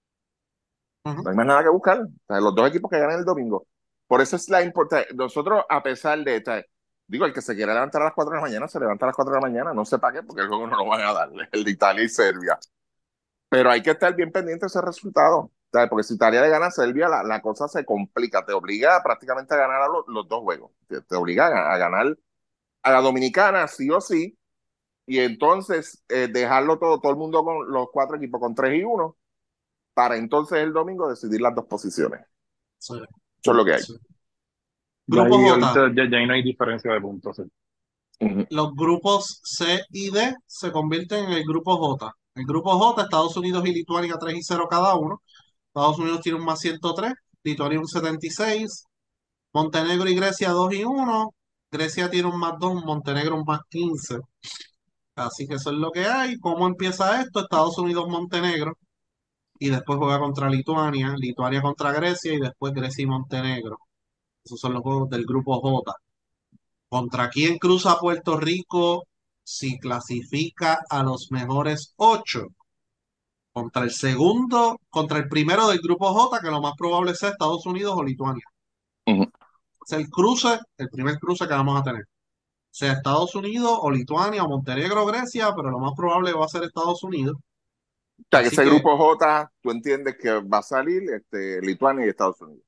ujú. No hay más nada que buscar. O sea, los dos equipos que ganen el domingo. Por eso es la importancia. Nosotros, a pesar de, o sea, digo, el que se quiera levantar a las cuatro de la mañana, se levanta a las cuatro de la mañana. No sé para qué, porque el juego no lo van a dar, el de Italia y Serbia. Pero hay que estar bien pendiente de ese resultado. O sea, porque si Italia le gana a Serbia, la, la cosa se complica. Te obliga prácticamente a ganar a los, los dos juegos. Te, te obliga a, a, ganar a la Dominicana, sí o sí. Y entonces eh, dejarlo todo, todo el mundo con los cuatro equipos con tres y uno, para entonces el domingo decidir las dos posiciones. Sí, Eso es lo que hay. sí. Ya Grupo ahí J. ahorita ya, ya ahí no hay diferencia de puntos. Sí. Ujú. Los grupos C y D se convierten en el grupo J. El grupo J, Estados Unidos y Lituania tres y cero cada uno. Estados Unidos tiene un más ciento tres, Lituania un setenta y seis, Montenegro y Grecia dos y uno, Grecia tiene un más dos, Montenegro un más quince. Así que eso es lo que hay. ¿Cómo empieza esto? Estados Unidos, Montenegro, y después juega contra Lituania, Lituania contra Grecia y después Grecia y Montenegro. Esos son los juegos del grupo J. ¿Contra quién cruza Puerto Rico si clasifica a los mejores ocho? Contra el segundo, contra el primero del grupo J, que lo más probable sea Estados Unidos o Lituania. Ujú. Es el cruce, el primer cruce que vamos a tener. Sea Estados Unidos o Lituania o Montenegro o Grecia, pero lo más probable va a ser Estados Unidos. O sea, que Así ese que grupo J, tú entiendes que va a salir este, Lituania y Estados Unidos.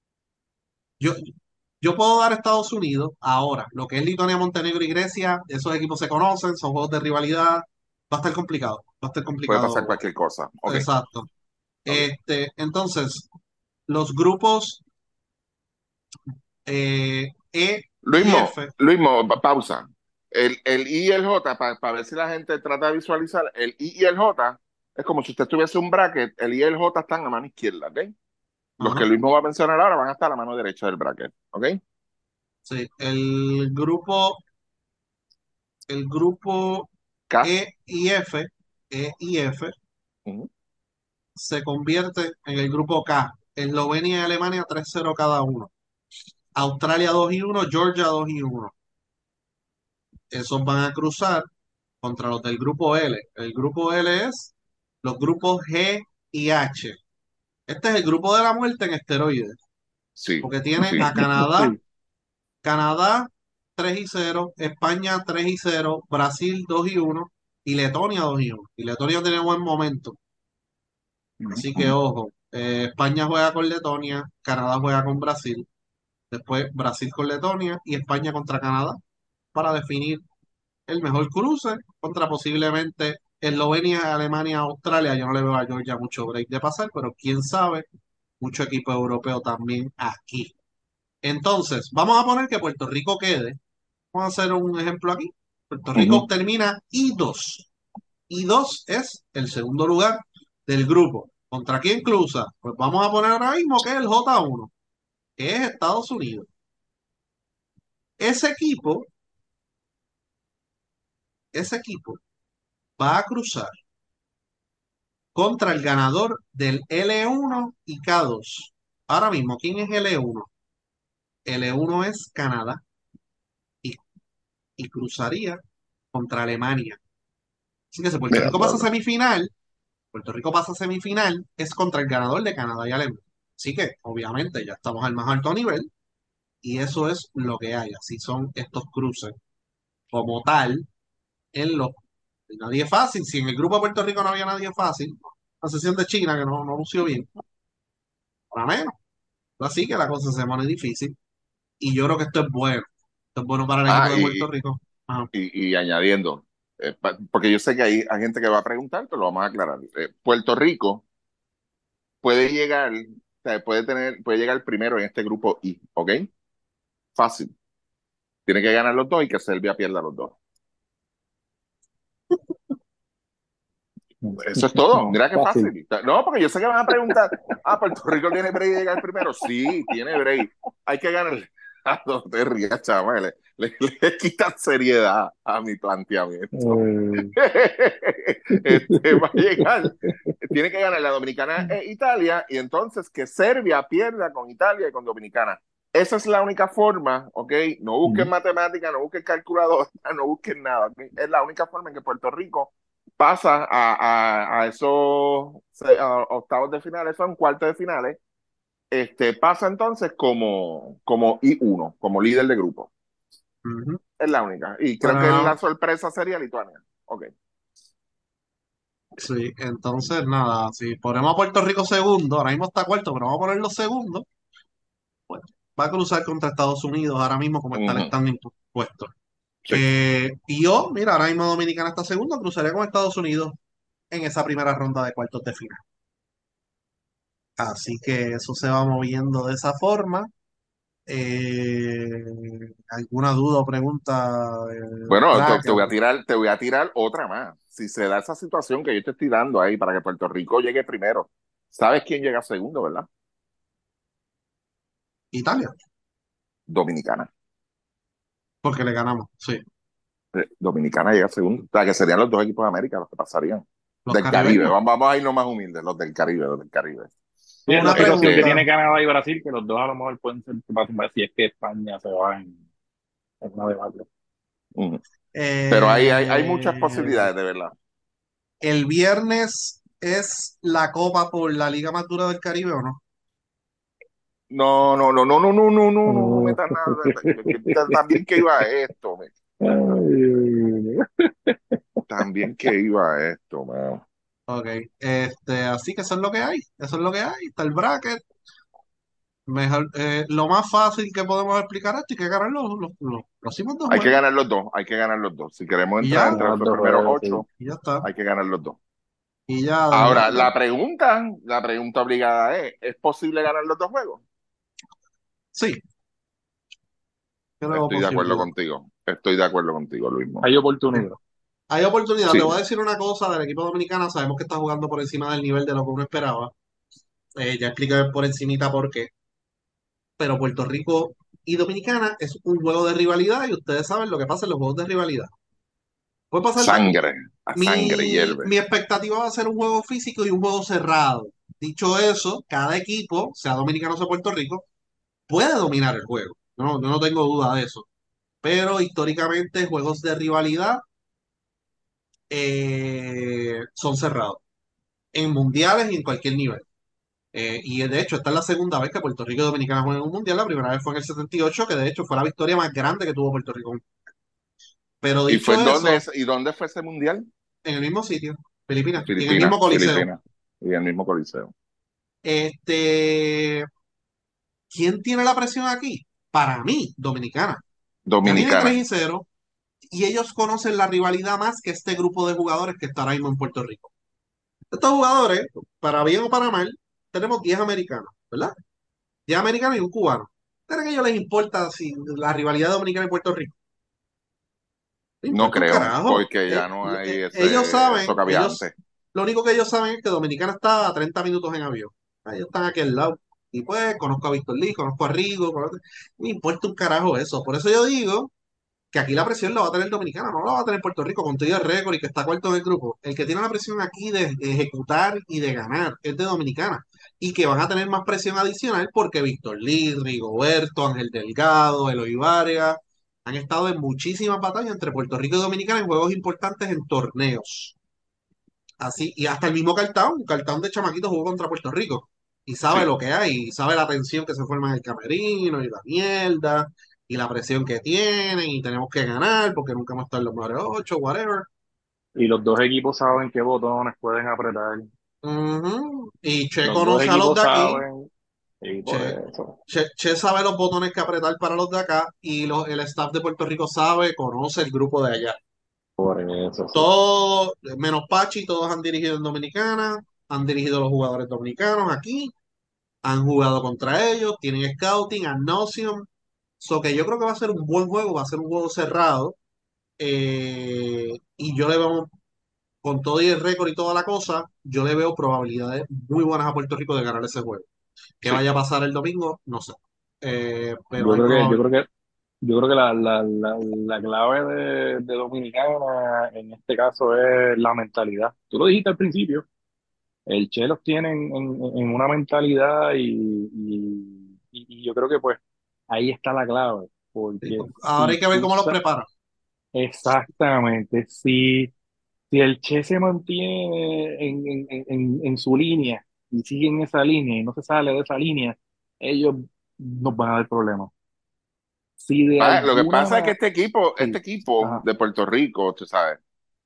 yo, yo puedo dar Estados Unidos ahora. Lo que es Lituania, Montenegro y Grecia, esos equipos se conocen, son juegos de rivalidad. Va a estar complicado, va a estar Puede pasar complicado. cualquier cosa. Ok, Exacto. ok. Este, entonces, los grupos eh, E y Luismo, F. Luismo, pa- pausa. El, el I y el J, para ver si la gente trata de visualizar, el I y el J es como si usted tuviese un bracket, el I y el J están a mano izquierda, ¿ok? Los que Ajá, Luismo va a mencionar ahora van a estar a la mano derecha del bracket, ¿ok? sí, el grupo, el grupo K. E y F, E y F Ujú. se convierte en el grupo K. Eslovenia y Alemania tres cero cada uno. Australia dos y uno, Georgia dos y uno. Esos van a cruzar contra los del grupo L. El grupo L es los grupos G y H. Este es el grupo de la muerte en esteroides, Sí, porque tiene sí. a Canadá, Sí. Canadá tres y cero, España tres y cero, Brasil dos y uno y Letonia dos y uno. Y Letonia tiene buen momento, Ujú. así que ojo. Eh, España juega con Letonia, Canadá juega con Brasil, después Brasil con Letonia y España contra Canadá para definir el mejor cruce contra posiblemente Eslovenia, Alemania, Australia. Yo no le veo a Georgia mucho break de pasar, pero quién sabe, mucho equipo europeo también aquí. Entonces, vamos a poner que Puerto Rico quede. Vamos a hacer un ejemplo aquí. Puerto Rico Ujú. termina I dos. I dos es el segundo lugar del grupo. ¿Contra quién cruza? Pues vamos a poner ahora mismo que es el J uno, que es Estados Unidos. Ese equipo, ese equipo va a cruzar contra el ganador del L uno y K dos. Ahora mismo, ¿quién es L uno? L uno es Canadá y, y cruzaría contra Alemania. Así que si Puerto Mira, Rico pasa a bueno. semifinal, Puerto Rico pasa a semifinal, es contra el ganador de Canadá y Alemania. Así que, obviamente, ya estamos al más alto nivel y eso es lo que hay. Así son estos cruces. Como tal, en los... Nadie es fácil. Si en el grupo de Puerto Rico no había nadie fácil, la sesión de China que no, no lució bien, para menos. Así que la cosa se pone difícil. Y yo creo que esto es bueno. Esto es bueno para el equipo Ah, de y, Puerto Rico. Ajá. y, y añadiendo, eh, pa- porque yo sé que hay, hay gente que va a preguntar, pero lo vamos a aclarar. Eh, Puerto Rico puede llegar, o sea, puede tener, puede llegar primero en este grupo I, ¿ok? Fácil. Tiene que ganar los dos y que Serbia pierda los dos. Eso es todo. Mira qué Fácil. fácil. No, porque yo sé que van a preguntar, ah, Puerto Rico tiene break de llegar primero. Sí, tiene break. Hay que ganar. Ah, no te rías, chaval. Le, le, le quitan seriedad a mi planteamiento. Eh, Este, va a llegar, tiene que ganar la Dominicana e Italia y entonces que Serbia pierda con Italia y con Dominicana. Esa es la única forma, ¿ok? No busquen matemática, no busquen calculadora, no busquen nada. ¿Ok? Es la única forma en que Puerto Rico pasa a, a, a esos a octavos de finales, son cuartos de finales. Este, pasa entonces como, como I uno, como líder de grupo. Ujú. Es la única. Y creo Pero que no, la sorpresa sería Lituania. Ok. sí, entonces nada, si ponemos a Puerto Rico segundo, ahora mismo está cuarto, pero vamos a ponerlo segundo, pues va a cruzar contra Estados Unidos ahora mismo como está el Ujú. standing puesto. Sí. Eh, y yo, mira, ahora mismo Dominicana está segundo, cruzaría con Estados Unidos en esa primera ronda de cuartos de final. Así que eso se va moviendo de esa forma. Eh, ¿alguna duda o pregunta del Bueno, te, te bracket? voy a tirar, te voy a tirar otra más. Si se da esa situación que yo te estoy dando ahí para que Puerto Rico llegue primero, ¿sabes quién llega segundo, verdad? Italia, Dominicana. porque le ganamos, sí. Eh, Dominicana llega segundo. O sea, que serían los dos equipos de América los que pasarían. Los Del Caribe. caribeños. Vamos, vamos a irnos más humildes, los del Caribe, los del Caribe. sí, es la Una situación que Este, tiene pregunta, Canadá y Brasil, que los dos a lo mejor pueden ser que pasen, si es que España se va en, en una debacle. mm. Pero hay, hay, hay muchas eh, posibilidades, de verdad. ¿el viernes es la copa por la Liga Más Dura del Caribe o no? No, no, no, no, no, no, no, no, no, no Oh. metas nada. También que iba a esto, man. Ay, También que iba a esto, man. Ok, este, así que eso es lo que hay, eso es lo que hay, está el bracket. Mejor, eh, lo más fácil que podemos explicar esto y que ganar los, los, los próximos dos Hay que juegos. ganar los dos, hay que ganar los dos. Si queremos Y entrar ya, entre no, los dos primeros juegos, sí. ocho, y ya está. hay que ganar los dos. Y ya del Ahora, resto, la pregunta, la pregunta obligada es, ¿es posible ganar los dos juegos? sí, yo lo veo Estoy de acuerdo posible. contigo. Estoy de acuerdo contigo, Luis. Hay oportunidad. Hay oportunidad, te Sí, voy a decir una cosa del equipo dominicano, sabemos que está jugando por encima del nivel de lo que uno esperaba. Eh, ya expliqué por encimita por qué. Pero Puerto Rico y Dominicana es un juego de rivalidad y ustedes saben lo que pasa en los juegos de rivalidad. Puede pasar de todo. sangre, a sangre Mi, hierve. mi expectativa va a ser un juego físico y un juego cerrado. Dicho eso, cada equipo, sea dominicano o sea Puerto Rico, puede dominar el juego. Yo no, yo no tengo duda de eso. Pero históricamente juegos de rivalidad eh, son cerrados. En mundiales y en cualquier nivel. Eh, y de hecho, esta es la segunda vez que Puerto Rico y Dominicana juegan en un mundial. La primera vez fue en el setenta y ocho, que de hecho fue la victoria más grande que tuvo Puerto Rico. Pero ¿Y fue dicho en dónde, eso, es- y dónde fue ese mundial? en el mismo sitio, Filipinas, En y en el mismo Filipinas, Coliseo. Filipinas. Y el mismo Coliseo. Este, ¿quién tiene la presión aquí? Para mí, Dominicana. Ya tiene tres Dominicana. y cero y ellos conocen la rivalidad más que este grupo de jugadores que está ahora mismo en Puerto Rico. Estos jugadores, para bien o para mal, tenemos diez americanos, ¿verdad? diez americanos y un cubano. ¿Pero a ellos les importa si la rivalidad dominicana y Puerto Rico? No No importa un creo, carajo. porque Eh, ya no hay eh, ellos ese, eso saben, que había ellos, antes. lo único que ellos saben es que Dominicana está a treinta minutos en avión. Ellos están aquí al lado. Y pues conozco a Víctor Lee, conozco a Rigo, conozco- no me importa un carajo eso. Por eso yo digo que aquí la presión la va a tener Dominicana, no la va a tener Puerto Rico con todo y el récord y que está cuarto del grupo. El que tiene la presión aquí de, de ejecutar y de ganar es de Dominicana. Y que van a tener más presión adicional porque Víctor Lee, Rigoberto, Ángel Delgado, Eloy Vargas han estado en muchísimas batallas entre Puerto Rico y Dominicana en juegos importantes en torneos. Así, y hasta el mismo Cartón, Cartón de chamaquito jugó contra Puerto Rico y sabe Sí. lo que hay, y sabe la tensión que se forma en el camerino y la mierda y la presión que tienen y tenemos que ganar porque nunca hemos estado en los mejores ocho, whatever. Y los dos equipos saben qué botones pueden apretar. Ujú. Y Che Los dos conoce a los equipos de aquí, saben, y por che, eso, che, Che sabe los botones que apretar para los de acá y los, el staff de Puerto Rico sabe, conoce el grupo de allá. por eso, sí. Todos, menos Pachi, todos han dirigido en Dominicana, han dirigido los jugadores dominicanos aquí, han jugado contra ellos, tienen scouting, ad nauseam. So que yo creo que va a ser un buen juego, va a ser un juego cerrado. eh, y yo le veo, con todo y el récord y toda la cosa, yo le veo probabilidades muy buenas a Puerto Rico de ganar ese juego. ¿Qué Sí. vaya a pasar el domingo? No sé. Eh, pero Yo hay creo que, yo probabilidad. creo que, yo creo que la, la, la, la clave de, de Dominicana en este caso es la mentalidad. Tú lo dijiste al principio, el Che los tiene en, en- en una mentalidad y, y, y- y yo creo que pues ahí está la clave, porque Ahora hay si que ver tú cómo los sa- prepara. exactamente, si, si el Che se mantiene en, en, en, en en su línea y sigue en esa línea y no se sale de esa línea, ellos nos van a dar problemas. Si de Ah, lo que alguna pasa es que manera, este equipo, este sí, equipo ajá, de Puerto Rico, tú sabes,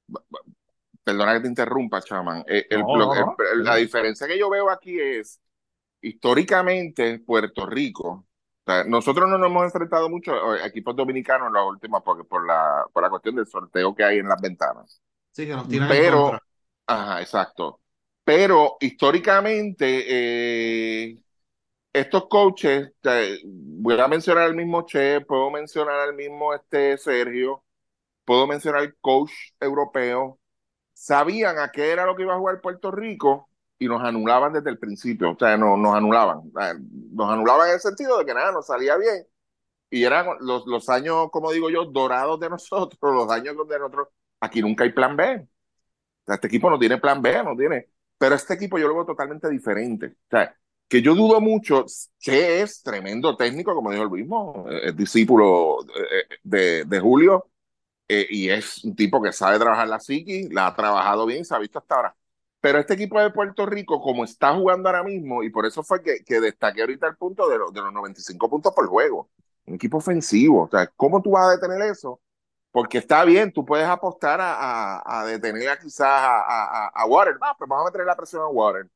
perdona que te interrumpa, chaman, eh, el- no, lo- no, el- no, la dime. diferencia que yo veo aquí es, históricamente, Puerto Rico, o sea, nosotros no nos hemos enfrentado mucho a equipos dominicanos en las últimas, porque por la, por la cuestión del sorteo que hay en las ventanas. Sí, que nos tiran Ujú. en contra. Pero, ajá, exacto. Pero históricamente, eh, estos coaches, eh, voy a mencionar al mismo Che, puedo mencionar al mismo este Sergio, puedo mencionar al coach europeo, sabían a qué era lo que iba a jugar Puerto Rico y nos anulaban desde el principio, o sea, no, nos anulaban, eh, nos anulaban en el sentido de que nada, nos salía bien y eran los, los años, como digo yo, dorados de nosotros, los años donde nosotros, aquí nunca hay plan B, o sea, este equipo no tiene plan B, no tiene, pero este equipo yo lo veo totalmente diferente, o sea, que yo dudo mucho, que es tremendo técnico, como dijo el mismo, es discípulo de, de, de Julio, eh, y es un tipo que sabe trabajar la psiqui, la ha trabajado bien, se ha visto hasta ahora. Pero este equipo de Puerto Rico, como está jugando ahora mismo, y por eso fue que, que destaqué ahorita el punto de, lo, de los noventa y cinco puntos por juego, un equipo ofensivo, o sea, ¿cómo tú vas a detener eso? Porque está bien, tú puedes apostar a, a, a detener a quizás a, a, a Water, ah, pues vamos a meter la presión a Water,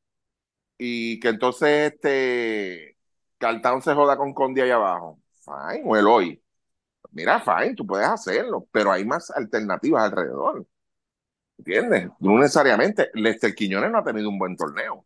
y que entonces este Cartown se joda con Condi ahí abajo, fine, o Eloy. Mira, fine, tú puedes hacerlo, pero hay más alternativas alrededor, ¿entiendes? No necesariamente. Lester Quiñones no ha tenido un buen torneo.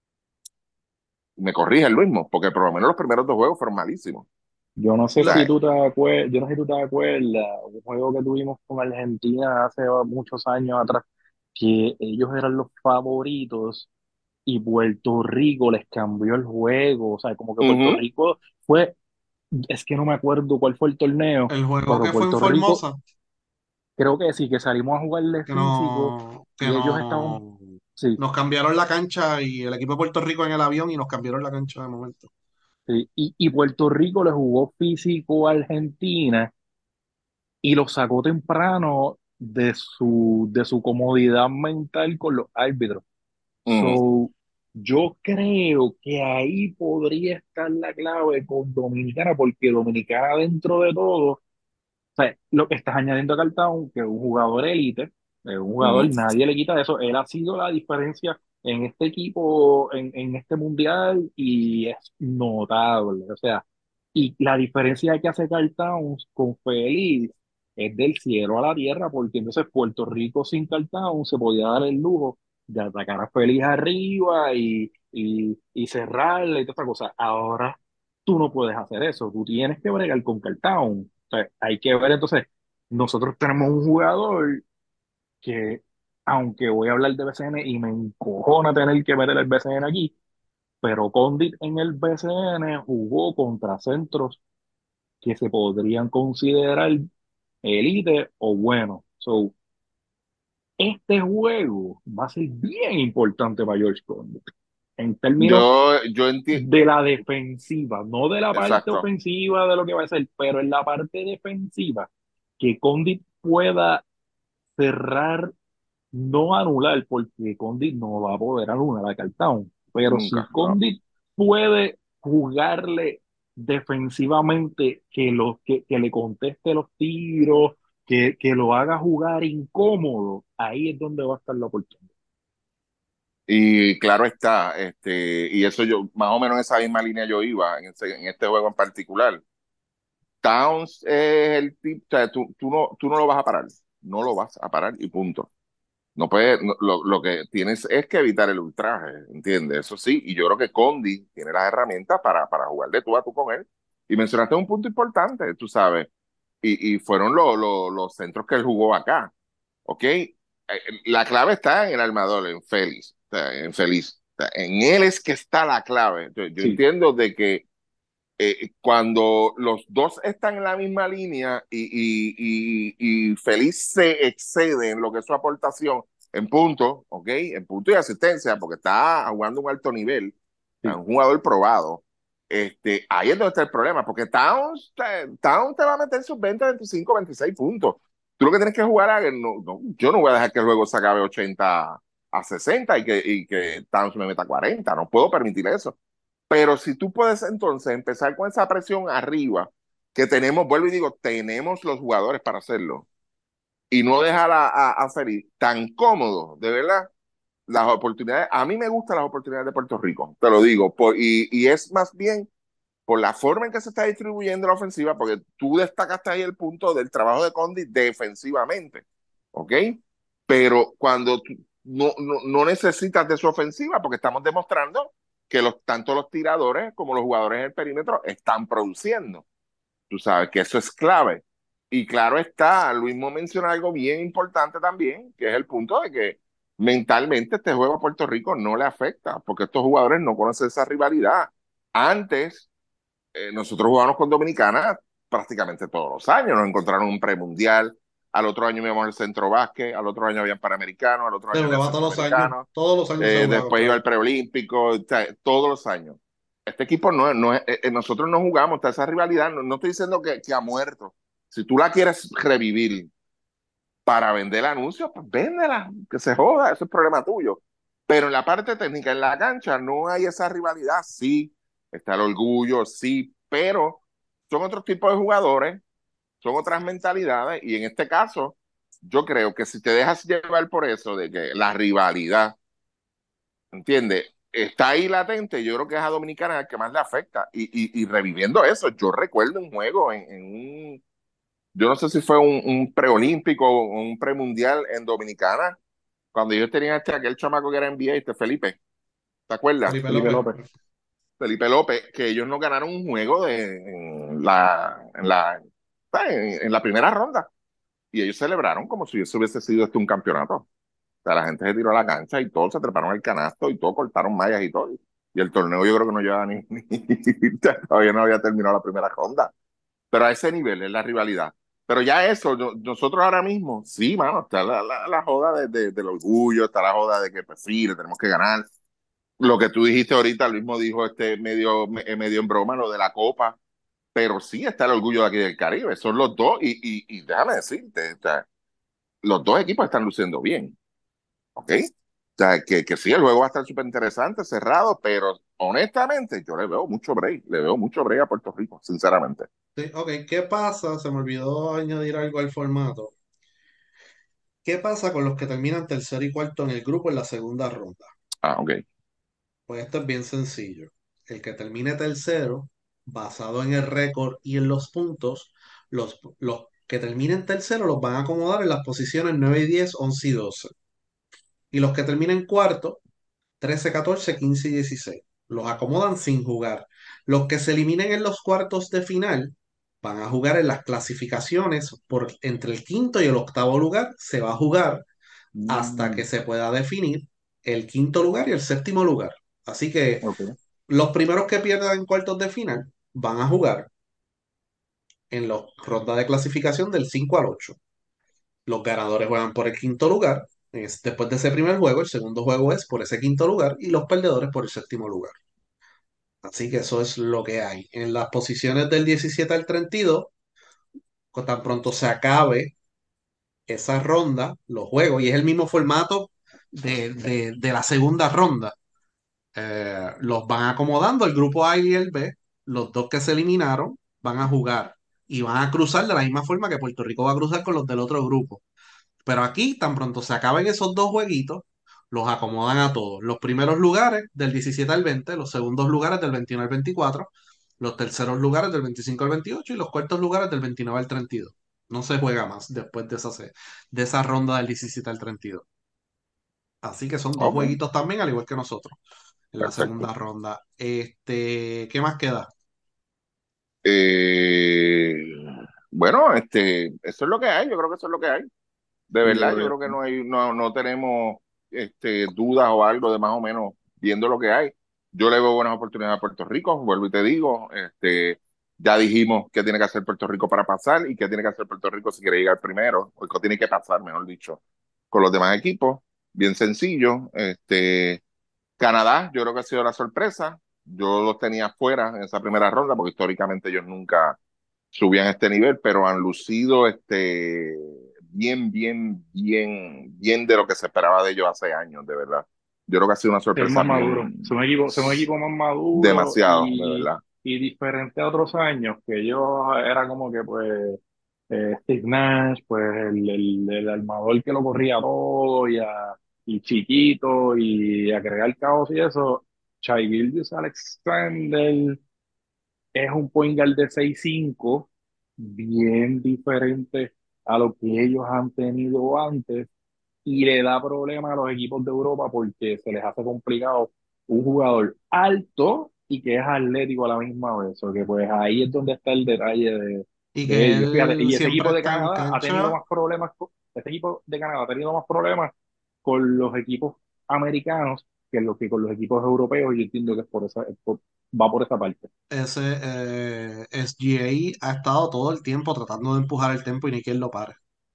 Me corrige el mismo, porque por lo menos los primeros dos juegos fueron malísimos. Yo no sé O Lo si sea, que, tú te acuerdas, yo no sé si tú te acuerdas, un juego que tuvimos con Argentina hace muchos años atrás, que ellos eran los favoritos y Puerto Rico les cambió el juego, o sea, como que Puerto uh-huh, Rico fue, es que no me acuerdo cuál fue el torneo, el juego pero que fue en Puerto Rico, Formosa, creo que sí, que salimos a jugarle que físico no, que y ellos estaban, no, sí, nos cambiaron la cancha y el equipo de Puerto Rico en el avión y nos cambiaron la cancha de momento. sí, y, y Puerto Rico le jugó físico a Argentina y lo sacó temprano de su, de su comodidad mental con los árbitros. uh-huh. So, yo creo que ahí podría estar la clave con Dominicana, porque Dominicana dentro de todo, o sea, lo que estás añadiendo a Cartaón, que es un jugador élite, es un jugador, Uh-huh. nadie le quita eso, él ha sido la diferencia en este equipo, en, en este mundial, y es notable. O sea, y la diferencia que hace Carl Towns con Félix es del cielo a la tierra, porque entonces Puerto Rico sin Carl Towns se podía dar el lujo de atacar a Félix arriba y, y, y cerrarle y toda esa cosa. Ahora tú no puedes hacer eso, tú tienes que bregar con Carl Towns. O sea, hay que ver entonces, nosotros tenemos un jugador que, aunque voy a hablar de B C N y me encojona tener que meter el B C N aquí, pero Condit en el B C N jugó contra centros que se podrían considerar elite o bueno. So, este juego va a ser bien importante para George Condit en términos Yo, yo entiendo, de la defensiva, no de la parte exacto. ofensiva de lo que va a ser, pero en la parte defensiva, que Condit pueda cerrar, no anular, porque Condit no va a poder anular a Cartown, pero si Nunca, no. Condit puede jugarle defensivamente, que, lo, que, que le conteste los tiros, que, que lo haga jugar incómodo, ahí es donde va a estar la oportunidad. Y claro está, este, y eso yo, más o menos en esa misma línea yo iba en, ese- en este juego en particular. Towns es el tipo, o sea, tú, tú no, tú no lo vas a parar, no lo vas a parar y punto. No puede, no- lo, lo que tienes es que evitar el ultraje, ¿entiendes? Eso sí, y yo creo que Condi tiene las herramientas para, para jugar de tú a tú con él. Y mencionaste un punto importante, tú sabes, y, y fueron lo- lo- los centros que él jugó acá, ¿ok? Eh, La clave está en el armador, en Félix, o sea, en Félix. O sea, en él es que está la clave. Yo, yo Sí, entiendo de que eh, cuando los dos están en la misma línea y, y, y, y Feliz se excede en lo que es su aportación en punto, ¿ok? En punto y asistencia, porque está jugando un alto nivel, es sí. un jugador probado. Este, ahí es donde está el problema, porque Towns, te- Towns te va a meter sus veinte, veinticinco, veintiséis puntos. Tú lo que tienes que jugar a, no, no, yo no voy a dejar que el juego se acabe ochenta a sesenta y que, y que Towns me meta cuarenta, no puedo permitir eso. Pero si tú puedes entonces empezar con esa presión arriba, que tenemos, vuelvo y digo, tenemos los jugadores para hacerlo, y no dejar a, a, a Feliz tan cómodo, de verdad, las oportunidades, a mí me gustan las oportunidades de Puerto Rico, te lo digo, por, y, y es más bien por la forma en que se está distribuyendo la ofensiva, porque tú destacaste ahí el punto del trabajo de Condi defensivamente, ¿ok? Pero cuando tú no, no, no necesitas de su ofensiva, porque estamos demostrando que los, tanto los tiradores como los jugadores en el perímetro están produciendo. Tú sabes que eso es clave. Y claro está, Luis Mo menciona algo bien importante también, que es el punto de que mentalmente este juego a Puerto Rico no le afecta, porque estos jugadores no conocen esa rivalidad. Antes, eh, nosotros jugábamos con Dominicana prácticamente todos los años. Nos encontraron un premundial. Al otro año íbamos al centro básquet, al otro año había panamericano, al otro Se año había jugaba todos los años, centroamericano, todos los años se eh, jugaba, después iba al correcto. preolímpico, o sea, todos los años. Este equipo no, no es, eh, nosotros no jugamos, está esa rivalidad, no, no estoy diciendo que, que ha muerto. Si tú la quieres revivir para vender anuncios, pues véndela, que se joda, eso es problema tuyo. Pero en la parte técnica, en la cancha, no hay esa rivalidad. Sí, está el orgullo, sí, pero son otros tipos de jugadores, son otras mentalidades, y en este caso, yo creo que si te dejas llevar por eso, de que la rivalidad, ¿entiendes? Está ahí latente, yo creo que es a Dominicana el que más le afecta. Y, y, y reviviendo eso, yo recuerdo un juego en, en un yo no sé si fue un, un preolímpico o un premundial en Dominicana, cuando ellos tenían este, aquel chamaco que era N B A, este Felipe, ¿te acuerdas? Felipe Felipe López. López. Felipe López, que ellos no ganaron un juego de, en, la, en, la, en, en la primera ronda. Y ellos celebraron como si eso hubiese sido este un campeonato. O sea, la gente se tiró a la cancha y todos se treparon el canasto y todos cortaron mallas y todo. Y el torneo yo creo que no llevaba ni, ni todavía no había terminado la primera ronda. Pero a ese nivel es la rivalidad. Pero ya eso, no- nosotros ahora mismo, sí, mano, está la, la, la joda de, de- del orgullo, está la joda de que, pues sí, le tenemos que ganar. Lo que tú dijiste ahorita, el mismo dijo este medio, me- eh, medio en broma, lo de la Copa, pero sí está el orgullo de aquí del Caribe, son los dos, y, y, y déjame decirte, o sea, los dos equipos están luciendo bien, ¿ok? O sea, que, que sí, el juego va a estar súper interesante, cerrado, pero honestamente yo le veo mucho break, le veo mucho break a Puerto Rico, sinceramente. Sí, ok, ¿qué pasa? Se me olvidó añadir algo al formato. ¿Qué pasa con los que terminan tercero y cuarto en el grupo en la segunda ronda? Ah, ok. Pues esto es bien sencillo. El que termine tercero, basado en el récord y en los puntos, los, los que terminen tercero los van a acomodar en las posiciones nueve y diez, once y doce. Y los que terminen cuarto, trece, catorce, quince y dieciséis. Los acomodan sin jugar. Los que se eliminen en los cuartos de final van a jugar en las clasificaciones por entre el quinto y el octavo lugar. Se va a jugar hasta que Mm, se pueda definir el quinto lugar y el séptimo lugar. Así que Ok. los primeros que pierdan en cuartos de final van a jugar en la ronda de clasificación del cinco al ocho. Los ganadores juegan por el quinto lugar. Es, después de ese primer juego, el segundo juego es por ese quinto lugar y los perdedores por el séptimo lugar. Así que eso es lo que hay. En las posiciones del diecisiete al treinta y dos, con tan pronto se acabe esa ronda, los juegos, y es el mismo formato de, de- de la segunda ronda. Eh, los van acomodando el grupo A y el B, los dos que se eliminaron van a jugar y van a cruzar de la misma forma que Puerto Rico va a cruzar con los del otro grupo. Pero aquí, tan pronto se acaben esos dos jueguitos, los acomodan a todos. Los primeros lugares del diecisiete al veinte, los segundos lugares del veintiuno al veinticuatro, los terceros lugares del veinticinco al veintiocho y los cuartos lugares del veintinueve al treinta y dos. No se juega más después de esa, se- de esa ronda del diecisiete al treinta y dos. Así que son dos ok, jueguitos también, al igual que nosotros, en la perfecto. segunda ronda. Este, ¿qué más queda? Eh, bueno, este, eso es lo que hay, yo creo que eso es lo que hay. De Sí, yo verdad, yo creo creo que que no hay, no, no tenemos este, dudas o algo de más o menos viendo lo que hay. Yo le veo buenas oportunidades a Puerto Rico, vuelvo y te digo, este, ya dijimos qué tiene que hacer Puerto Rico para pasar y qué tiene que hacer Puerto Rico si quiere llegar primero, o qué tiene que pasar, mejor dicho, con los demás equipos. Bien sencillo. Este, Canadá, yo creo que ha sido la sorpresa. Yo los tenía fuera en esa primera ronda porque históricamente ellos nunca subían a este nivel, pero han lucido este, bien, bien, bien, bien de lo que se esperaba de ellos hace años, de verdad. Yo creo que ha sido una es sorpresa más maduro. bien, Son un equipo, son un equipo más maduro demasiado, de y, verdad. y diferente a otros años, que ellos era como que pues eh, Steve Nash, pues el, el, el armador que lo corría todo y, a, y chiquito y a crear caos y eso. Shai Gilgeous-Alexander es un point guard de seis cinco bien diferente a lo que ellos han tenido antes y le da problema a los equipos de Europa porque se les hace complicado un jugador alto y que es atlético a la misma vez. O que pues ahí es donde está el detalle de, Y de que ellos. Fíjate, él y ese siempre equipo de está en Canadá ha tenido cancha. más problemas, con, este equipo de Canadá ha tenido más problemas con los equipos americanos que lo que con los equipos europeos. Y yo entiendo que es por esa, es por- va por esa parte. Ese eh, S G A ha estado todo el tiempo tratando de empujar el tempo y ni quien lo pare.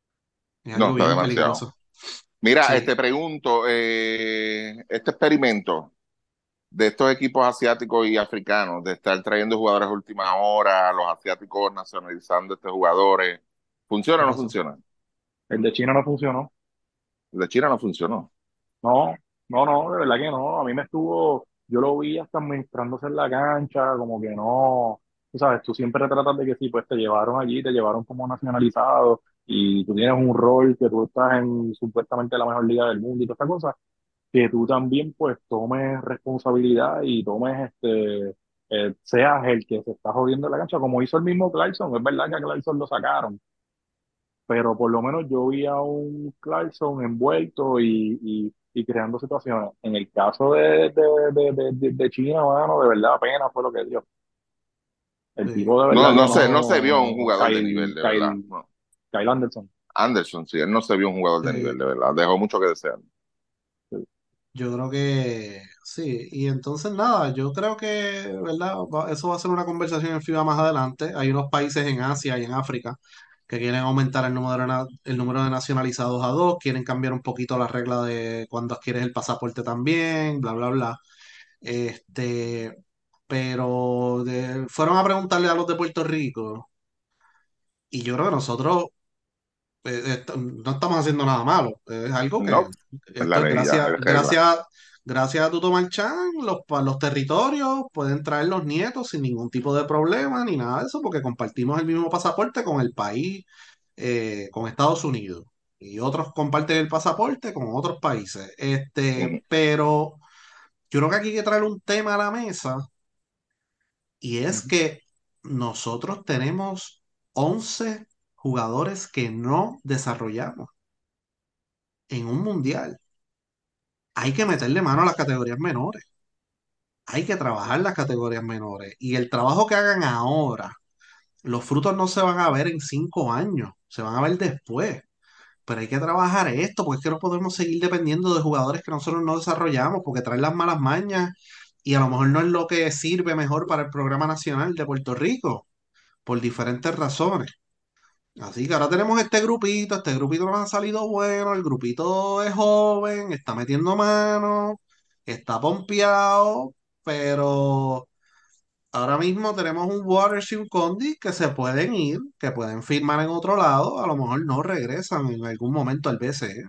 Es No, algo está bien demasiado. peligroso. Mira, Sí, este pregunto, eh, este experimento de estos equipos asiáticos y africanos, de estar trayendo jugadores a última hora, los asiáticos nacionalizando estos jugadores, ¿funciona ¿qué o no pasó? funciona? El de China no funcionó. El de China no funcionó. No, no, no, de verdad que no. A mí me estuvo, yo lo vi hasta administrándose en la cancha, como que no, tú sabes, tú siempre tratas de que sí, pues te llevaron allí, te llevaron como nacionalizado y tú tienes un rol que tú estás en supuestamente la mejor liga del mundo y todas estas cosas, que tú también pues tomes responsabilidad y tomes este, eh, seas el que se está jodiendo en la cancha, como hizo el mismo Clarkson. Es verdad que a Clarkson lo sacaron, pero por lo menos yo vi a un Clarkson envuelto y, y, y creando situaciones. En el caso de, de, de, de, de- de China, mano, de verdad, apenas fue lo que dio. El Sí. tipo de No, verdad que no se, no se vio un no, jugador de nivel, Kyle, de verdad. Kyle, No. Kyle Anderson. Anderson, sí, él no se vio un jugador de Sí, nivel, de verdad. Dejó mucho que desear. Sí. yo creo que sí. Y entonces nada, yo creo que, ¿verdad? Va- Eso va a ser una conversación en FIBA más adelante. Hay unos países en Asia y en África que quieren aumentar el número de, na- el número de nacionalizados a dos, quieren cambiar un poquito la regla de cuando adquieres el pasaporte también, bla, bla, bla. Este, pero de- fueron a preguntarle a los de Puerto Rico y yo creo que nosotros eh, esto- no estamos haciendo nada malo. Es algo que No, es la esto es ley ya, gracias, es regla. gracias, gracias a Tuto Marchán, los, pa- los territorios pueden traer los nietos sin ningún tipo de problema ni nada de eso, porque compartimos el mismo pasaporte con el país, eh, con Estados Unidos. Y otros comparten el pasaporte con otros países. Este, Ujú. pero yo creo que aquí hay que traer un tema a la mesa y es Ujú. que nosotros tenemos once jugadores que no desarrollamos en un mundial. Hay que meterle mano a las categorías menores. Hay que trabajar las categorías menores. Y el trabajo que hagan ahora, los frutos no se van a ver en cinco años, se van a ver después. Pero hay que trabajar esto, porque es que no podemos seguir dependiendo de jugadores que nosotros no desarrollamos, porque traen las malas mañas y a lo mejor no es lo que sirve mejor para el programa nacional de Puerto Rico, por diferentes razones. Así que ahora tenemos este grupito, este grupito nos ha salido bueno, el grupito es joven, está metiendo mano, está pompeado, pero ahora mismo tenemos un Waters y un Condi que se pueden ir, que pueden firmar en otro lado, a lo mejor no regresan en algún momento al B C N.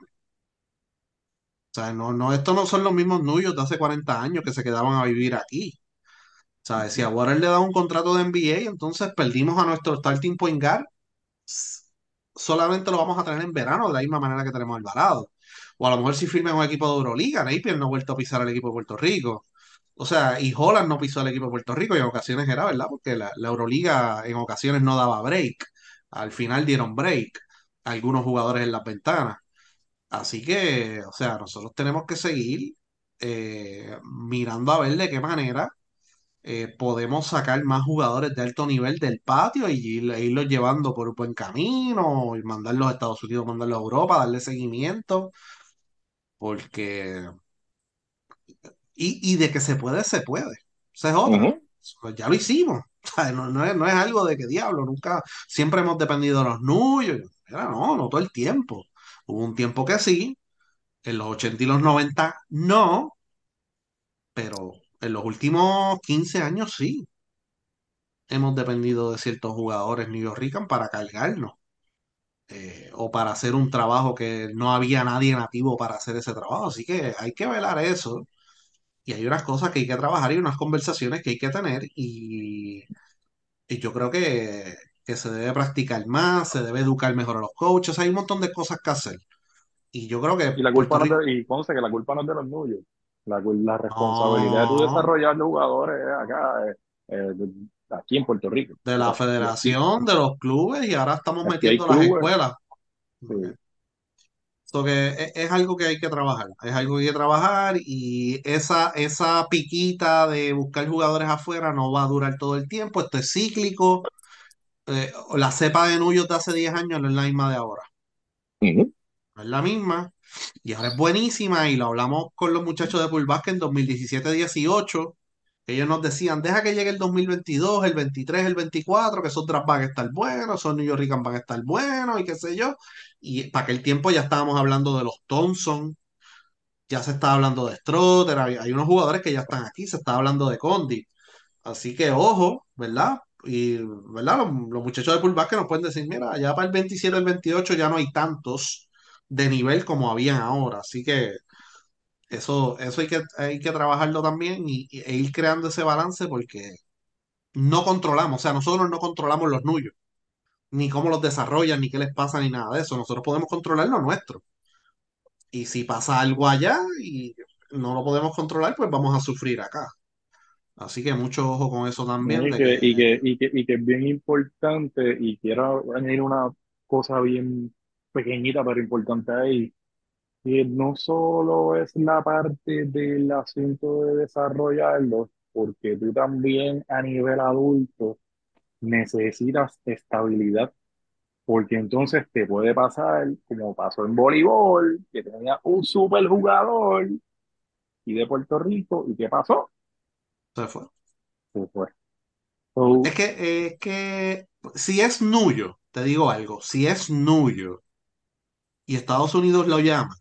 O sea, no, no, estos no son los mismos Nuyos de hace cuarenta años que se quedaban a vivir aquí. O sea, si a Waters le da un contrato de N B A, entonces perdimos a nuestro starting point guard, s- solamente lo vamos a tener en verano, de la misma manera que tenemos el Alvarado. O a lo mejor si firma en un equipo de Euroliga, Napier no ha vuelto a pisar el equipo de Puerto Rico. O sea, y Holland no pisó el equipo de Puerto Rico y en ocasiones era, ¿verdad? Porque la, la Euroliga en ocasiones no daba break. Al final dieron break a algunos jugadores en las ventanas. Así que, o sea, nosotros tenemos que seguir eh, mirando a ver de qué manera eh, podemos sacar más jugadores de alto nivel del patio y ir- e irlos llevando por un buen camino, y mandarlos a Estados Unidos, mandarlos a Europa, darle seguimiento, porque... Y, y de que se puede, se puede. Esa es otra. Ujú. Pues ya lo hicimos. O sea, no, no es, no es algo de que diablo, nunca, siempre hemos dependido de los nuyos. Era, no, no todo el tiempo. Hubo un tiempo que sí, en los ochenta y los noventa no, pero en los últimos quince años sí hemos dependido de ciertos jugadores New York para cargarnos eh, o para hacer un trabajo que no había nadie nativo para hacer ese trabajo. Así que hay que velar eso y hay unas cosas que hay que trabajar y unas conversaciones que hay que tener y, y yo creo que, que se debe practicar más, se debe educar mejor a los coaches, hay un montón de cosas que hacer. Y yo creo que Y la Puerto culpa no es Rico, de, y Ponce, que la culpa no es de los Nuyos. La, cul- la responsabilidad de tu no, desarrollar los jugadores es acá, eh, eh, de- aquí en Puerto Rico. de Y, la pues, y aquí, federación, de los clubes y ahora estamos aquí hay metiendo las clubes. escuelas. Sí. So que es, es algo que hay que trabajar, es algo que hay que trabajar y esa, esa piquita de buscar jugadores afuera no va a durar todo el tiempo, esto es cíclico, eh, la cepa de Nuyos de hace diez años no es la misma de ahora, Ujú. no es la misma y ahora es buenísima y lo hablamos con los muchachos de Bull Basket en dos mil diecisiete dieciocho, ellos nos decían, deja que llegue el dos mil veintidós, el veintitrés, el veinticuatro, que esos drafts van a estar buenos, esos New York Ricans van a estar buenos y qué sé yo, y para aquel tiempo ya estábamos hablando de los Thompson, ya se está hablando de Strotter, hay, hay unos jugadores que ya están aquí, se está hablando de Condi. Así que ojo, ¿verdad? Y, ¿verdad? Los, los muchachos de Pullback que nos pueden decir, mira, ya para el veintisiete, el veintiocho ya no hay tantos de nivel como habían ahora. Así que eso, eso hay que, hay que trabajarlo también y, y- e ir creando ese balance porque no controlamos, o sea, nosotros no controlamos los nuyos, ni cómo los desarrollan, ni qué les pasa, ni nada de eso. Nosotros podemos controlar lo nuestro. Y si pasa algo allá y no lo podemos controlar, pues vamos a sufrir acá. Así que mucho ojo con eso ¿No? también, Y de que, que y que, y que, y que es bien importante, y quiero añadir una cosa bien pequeñita pero importante ahí, que no solo es la parte del asunto de desarrollarlos, porque tú también a nivel adulto necesitas estabilidad, porque entonces te puede pasar como pasó en voleibol, que tenía un super jugador y de Puerto Rico, ¿y qué pasó? se fue. Se fue. So, Es que, es que si es Nuyo, te digo algo, si es Nuyo y Estados Unidos lo llama,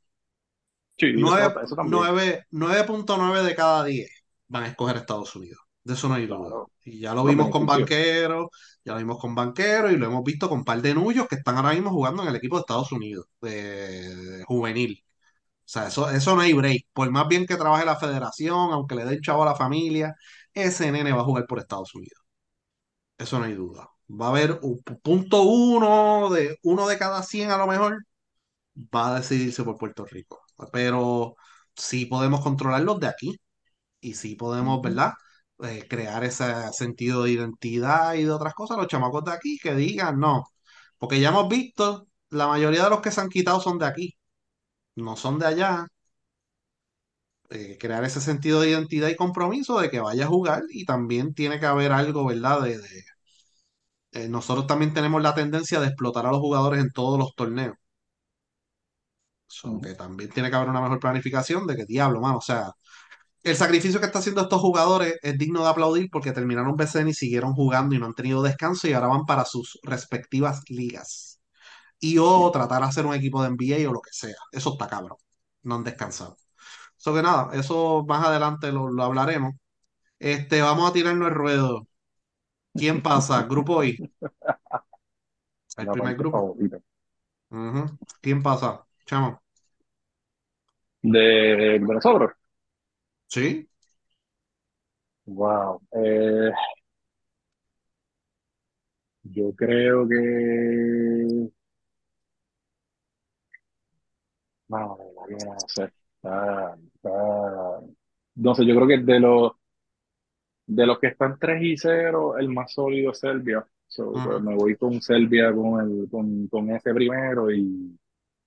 sí, eso, nueve eso también, nueve nueve punto nueve de cada diez van a escoger Estados Unidos. De eso no hay duda. claro, Y ya lo los vimos con beneficios. Banquero, ya lo vimos con Banquero y lo hemos visto con un par de Nuyos que están ahora mismo jugando en el equipo de Estados Unidos, de, de juvenil. O sea, eso, eso no hay break. Por más bien que trabaje la federación, aunque le den chavo a la familia, ese nene va a jugar por Estados Unidos. Eso no hay duda. Va a haber un pu- punto uno de uno de cada cien a lo mejor va a decidirse por Puerto Rico. Pero sí podemos controlar los de aquí. y sí podemos, Ujú. ¿verdad? Eh, crear ese sentido de identidad y de otras cosas, los chamacos de aquí que digan no, porque ya hemos visto, la mayoría de los que se han quitado son de aquí, no son de allá. Eh, crear ese sentido de identidad y compromiso de que vaya a jugar y también tiene que haber algo, ¿verdad? De, de- eh, nosotros también tenemos la tendencia de explotar a los jugadores en todos los torneos. So, Ujú. que también tiene que haber una mejor planificación de que diablo, mano. O sea, el sacrificio que están haciendo estos jugadores es digno de aplaudir porque terminaron B C N y siguieron jugando y no han tenido descanso y ahora van para sus respectivas ligas. Y o tratar de hacer un equipo de N B A o lo que sea. Eso está cabrón. No han descansado. So que nada, eso más adelante lo, lo hablaremos. Este, vamos a tirarnos el ruedo. ¿Quién pasa? Grupo I. El La primer parte grupo. favorita. Ujú. ¿Quién pasa? Chamo. De, de nosotros. ¿Sí? Wow. Eh, yo creo que. No, no sé. Está- está- No sé, yo creo que de los de los que están tres y cero el más sólido es Serbia. So, pues Ujú. me voy con Serbia con el, con, con ese primero y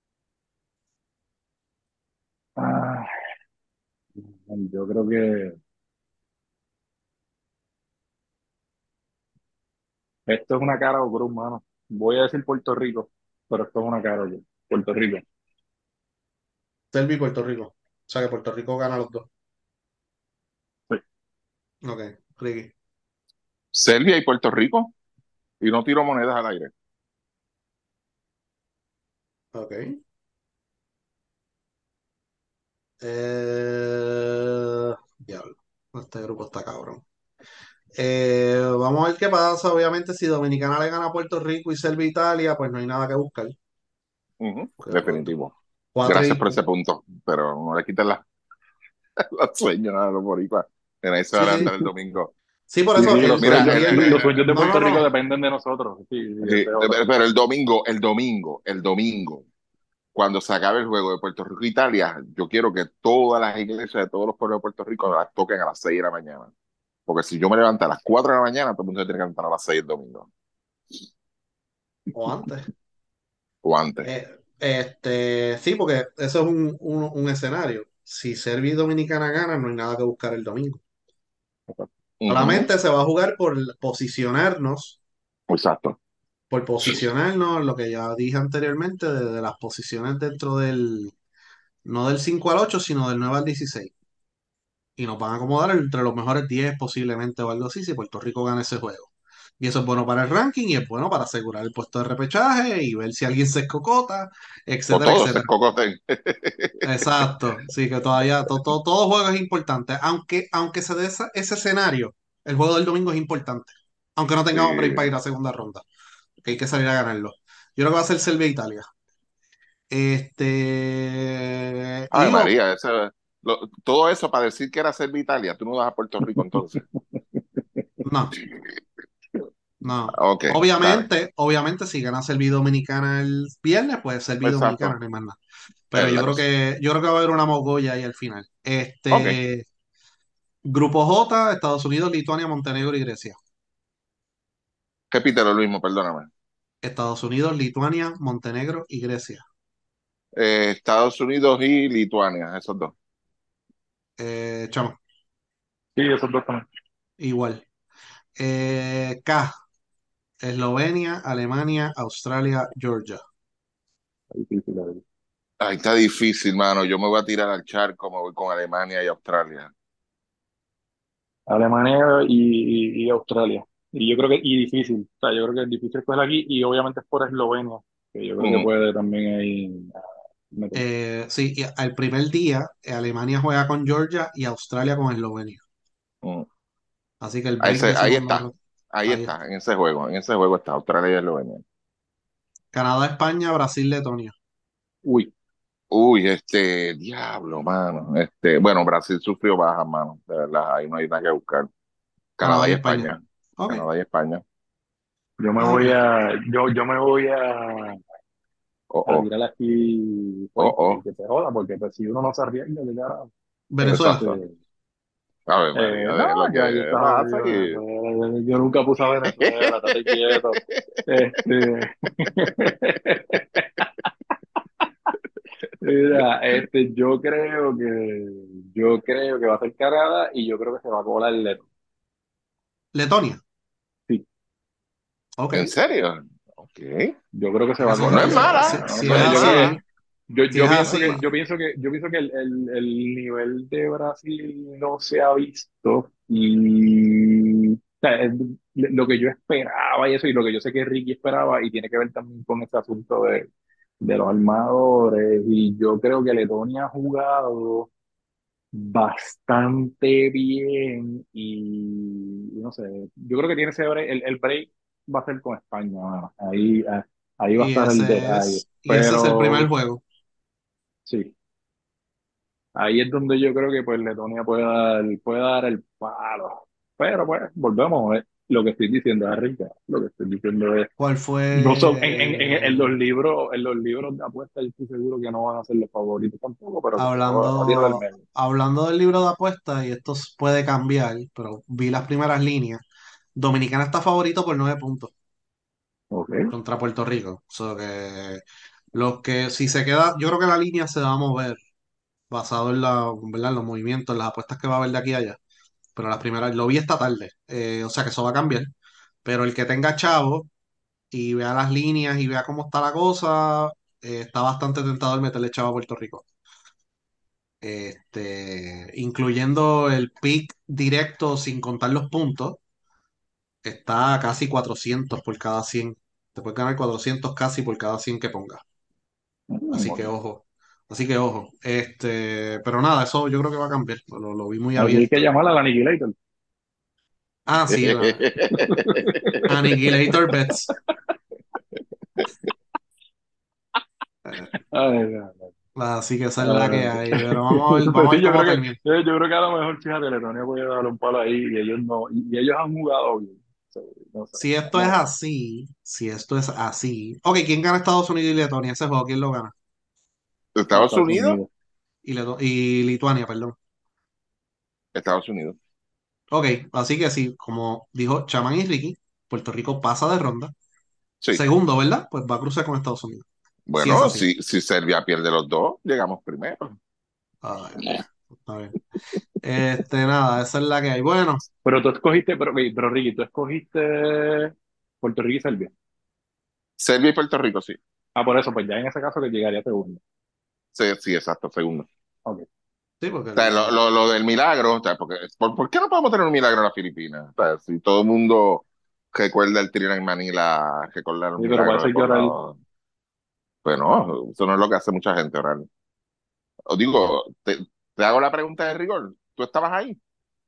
ah, yo creo que esto es una cara o cruz, mano. Voy a decir Puerto Rico, pero esto es una cara o cruz. Puerto Rico. Serbia y Puerto Rico. O sea que Puerto Rico gana los dos. Sí. Ok, Ricky. Serbia y Puerto Rico, y no tiro monedas al aire. Ok. Eh... Diablo. Este grupo está cabrón. Eh, vamos a ver qué pasa. Obviamente, si Dominicana le gana a Puerto Rico y Serbia a Italia, pues no hay nada que buscar. Ujú, Porque cuatro, definitivo. cuatro Gracias y... por ese punto, pero no le quiten la, la sueño nada a los boricuas. En ahí se va a Sí, levantar el domingo. sí, por Sí, eso sí, que el, los Mira, sueños, el el, el- viernes. los sueños de No, Puerto no, Rico no. dependen de nosotros. Sí, sí, esa eh, es otra. pero el domingo, el domingo, el domingo, cuando se acabe el juego de Puerto Rico-Italia, yo quiero que todas las iglesias de todos los pueblos de Puerto Rico las toquen a las seis de la mañana. Porque si yo me levanto a las cuatro de la mañana, todo el mundo se tiene que levantar a las seis el domingo. O antes. O antes. Eh, este, sí, porque eso es un, un, un escenario. Si Serbia y Dominicana ganan, no hay nada que buscar el domingo. Ujú, Solamente se va a jugar por posicionarnos, exacto. por posicionarnos, lo que ya dije anteriormente, de, de las posiciones dentro del, no del cinco al ocho sino del nueve al dieciséis. Y nos van a acomodar entre los mejores diez posiblemente o algo así si Puerto Rico gana ese juego. Y eso es bueno para el ranking y es bueno para asegurar el puesto de repechaje y ver si alguien se escocota, O etcétera, todos se etcétera. escocoten. Exacto, sí, que todavía to- to- todo juego es importante. Aunque, aunque se dé esa- ese escenario, el juego del domingo es importante. Aunque no tengamos break para Sí. ir a segunda ronda, que hay que salir a ganarlo. Yo creo que va a ser Serbia e Italia. Este, Ay, y o- María, eso- lo- todo eso para decir que era ser Italia, tú no vas a Puerto Rico entonces. no, no. Ok, está bien. Obviamente, obviamente, si gana Serbia y Dominicana el viernes, pues Serbia y Dominicana, Exacto. no hay más nada. Pero yo creo Exacto. que, yo creo que va a haber una mogolla ahí al final. Ok, Este, Grupo J, Estados Unidos, Lituania, Montenegro y Grecia. repítelo lo mismo, perdóname. Estados Unidos, Lituania, Montenegro y Grecia. Eh, Estados Unidos y Lituania, esos dos. Eh, chamo, Sí, esos dos también. igual. Eh, K, Eslovenia, Alemania, Australia, Georgia. Está difícil, ahí. Ahí está difícil, mano. Yo me voy a tirar al charco, me voy con Alemania y Australia. Alemania y, y, y Australia. Y yo creo que, y difícil, o sea, yo creo que es difícil coger aquí, y obviamente es por Eslovenia, que yo creo que Ujú, puede también ahí ah, meter. Eh, sí, y al primer día, eh, Alemania juega con Georgia y Australia con Eslovenia. ujú. Así que el Ahí, break se- de ahí segunda está, ronda. ahí Ahí está, está. en ese juego, en ese juego está Australia y Eslovenia. Canadá, España, Brasil, Letonia. Uy, Uy, este, diablo, mano. Este, bueno, Brasil sufrió bajas, mano. De verdad, ahí no hay nada que buscar. Canadá Canadá y y España. España. Ok, Canadá y España. yo me ok. voy a, yo, yo me voy a, Oh, a oh, tirar aquí oh, fuerte y oh. que se joda, porque pues, si uno no se arriesga, ¿qué carajo? Venezuela. Exacto. Este, Ave Eh, María, no, déjelo que aquí que está pasa jodido aquí. Venezuela. Yo nunca puse a Venezuela, estate quieto. Este, mira, este, yo creo que, yo creo que va a ser Canadá y yo creo que se va a colar el Leto. Letonia. Sí, Ok. ¿En serio? Ok. yo creo que se Es va que a si, No colar es el si- Leto. si- mala, No si no es es sé, yo creo que, mala. así, yo, si es yo pienso así, que, yo pienso que, yo pienso que el, el, el nivel de Brasil no se ha visto y o sea, es lo que yo esperaba y eso, y lo que yo sé que Ricky esperaba, y tiene que ver también con ese asunto de, de los armadores, y yo creo que Letonia ha jugado bastante bien y no sé, yo creo que tiene ese break, el, el break va a ser con España, mano. Ahí, ah, ahí va a y estar el ese detalle, es, y ese es el primer pero juego. sí, ahí es donde yo creo que pues Letonia puede dar, puede dar el palo, pero pues volvemos, eh, lo que estoy diciendo es rica, lo que estoy diciendo es ¿Cuál no son, en, en, en, en los fue libros, en los libros de apuestas yo estoy seguro que no van a ser los favoritos tampoco, pero como que va, va a tirar al hablando, medio. hablando del libro de apuestas? Y esto s- puede cambiar, pero vi las primeras líneas. Dominicana está favorito por nueve puntos Ok. contra Puerto Rico. O sea que los que si se queda, yo creo que la línea se va a mover basado en la, ¿verdad? En los movimientos, en las apuestas que va a haber de aquí a allá. Pero las primeras, lo vi esta tarde. Eh, o sea que eso va a cambiar. Pero el que tenga chavo y vea las líneas y vea cómo está la cosa, eh, está bastante tentado el meterle chavo a Puerto Rico. Este, incluyendo el pick directo sin contar los puntos, está a casi cuatrocientos por cada cien. Te puedes ganar cuatrocientos casi por cada cien que pongas. Así que Mm, ojo. Así que ojo. Este, pero nada, eso yo creo que va a cambiar. Lo, lo vi muy aquí hay que abierto. llamar al Annihilator. Ah, sí, la Annihilator Bets. Eh, Ay, no, no. Así que esa es la que Ah, hay. Pero vamos a ver, pues vamos a ver sí, yo cómo creo que termina. eh, yo creo que a lo mejor fíjate, Letonia puede dar un palo ahí y ellos no, y, y ellos han jugado bien. So, no sé, Si esto es vamos a ver. así, si esto es así. Ok, ¿quién gana Estados Unidos y Letonia? Ese juego, ¿quién lo gana? Estados Estados Unidos, Unidos. Y, Leto- y Lituania, perdón. Estados Unidos. Ok, así que sí, como dijo Chaman y Ricky, Puerto Rico pasa de ronda. Sí. Segundo, ¿verdad? Pues va a cruzar con Estados Unidos. Si es Bueno, así. si, si Serbia pierde los dos, llegamos primero. Ay, está bien. Este, nada, esa es la que hay. Bueno, Pero tú escogiste, pero, ok, pero Ricky, tú escogiste Puerto Rico y Serbia. Serbia y Puerto Rico, sí. Ah, por eso, pues ya en ese caso que llegaría segundo. Sí, sí, exacto, segundo. O Ok. sí, porque sea, lo, la... lo, lo del milagro, o sea, porque, ¿por, por qué no podemos tener un milagro en las Filipinas? O sea, si todo el mundo recuerda el tiro en Manila, recordar un Sí, pero para milagro eso de hay que todos orar. lados. Pues no, eso no es lo que hace mucha gente, orar. Os digo, te, te hago la pregunta de rigor. ¿Tú estabas ahí?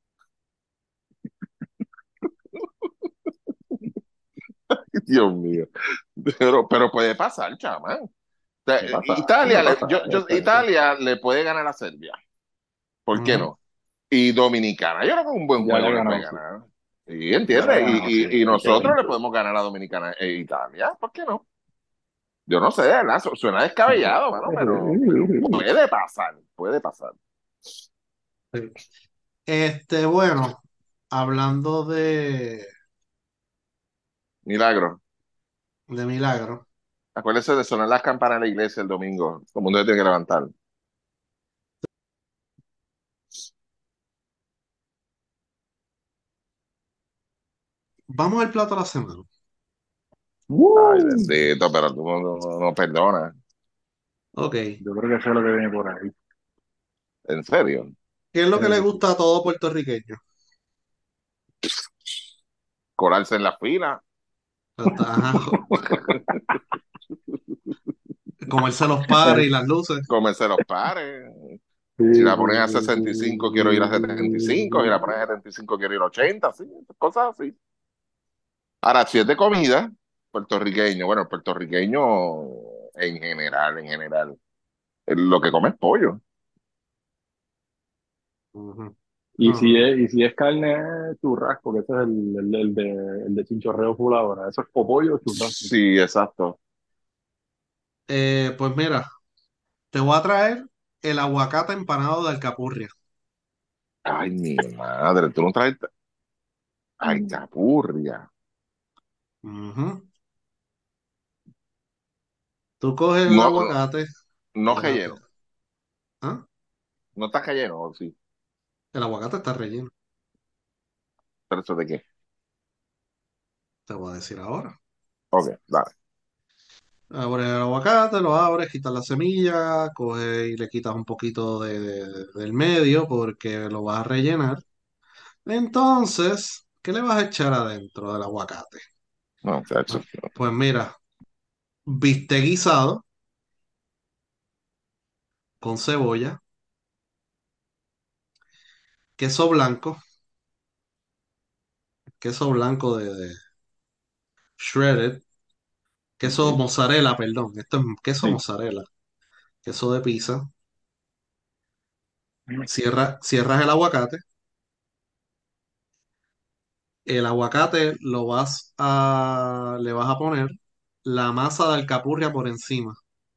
Dios mío. Pero, pero puede pasar, chamán. O sea, Me pasa, Italia, me le- pasa. yo, yo- Este, Italia le puede ganar a Serbia. ¿Por qué Ujú. no? Y Dominicana, yo creo que es un buen ya le juego he le puede ganado, sí. ganar. ¿Sí? Ya le he ¿Entiendes? ganado, sí. Y, y, y Hay que ver. nosotros le podemos ganar a Dominicana e Italia. ¿Por qué no? Yo no sé, ¿verdad? Su- Suena descabellado, mano, pero puede pasar, puede pasar. Sí. Este, bueno, hablando de, Milagro. de milagro, Acuérdese de sonar las campanas en la iglesia el domingo. Todo el mundo se tiene que levantar. vamos al plato de la semana. Ay, ¡Woo! bendito, pero tú no, no, no perdonas. Ok, ¿qué Yo creo que eso es lo que viene por ahí. En serio. es lo que Creo le que sí. gusta a todo puertorriqueño? Colarse en la fila, Hasta- Ajá, comerse los pares y las luces. comerse los pares. Sí, Si la sí, ponen a sí, sí, sesenta y cinco, quiero ir a setenta y cinco. Si la ponen a setenta y cinco, quiero ir a ochenta. Sí, cosas así. Ahora, si es de comida, puertorriqueño, bueno, el puertorriqueño en general, en general, eh, lo que come es pollo. Ujú. Y No, si no. es, y si es carne, churrasco, que ese es el, el, el de, el de chinchorreo full ahora. Eso es popollo o churrasco. Sí, exacto. Eh, pues mira, te voy a traer el aguacate empanado de alcapurria. Ay, mi madre, tú no traes. Ay, capurria. Ujú. Tú coges el No, no, aguacate, no espérate, relleno. ¿ah? No está relleno, ¿o sí? El aguacate está relleno, ¿Pero eso de qué? te voy a decir ahora. Ok, dale. Abres el aguacate, lo abres, quitas la semilla, coges y le quitas un poquito de, de- del medio porque lo vas a rellenar. Entonces, ¿qué le vas a echar adentro del aguacate? No, chacho. Pues, pues mira, bistec guisado con cebolla, queso blanco, queso blanco de, de shredded, queso Ok. mozzarella, perdón, esto es queso Sí. mozzarella, queso de pizza. Cierra, cierras el aguacate. El aguacate lo vas a, le vas a poner la masa de alcapurria por encima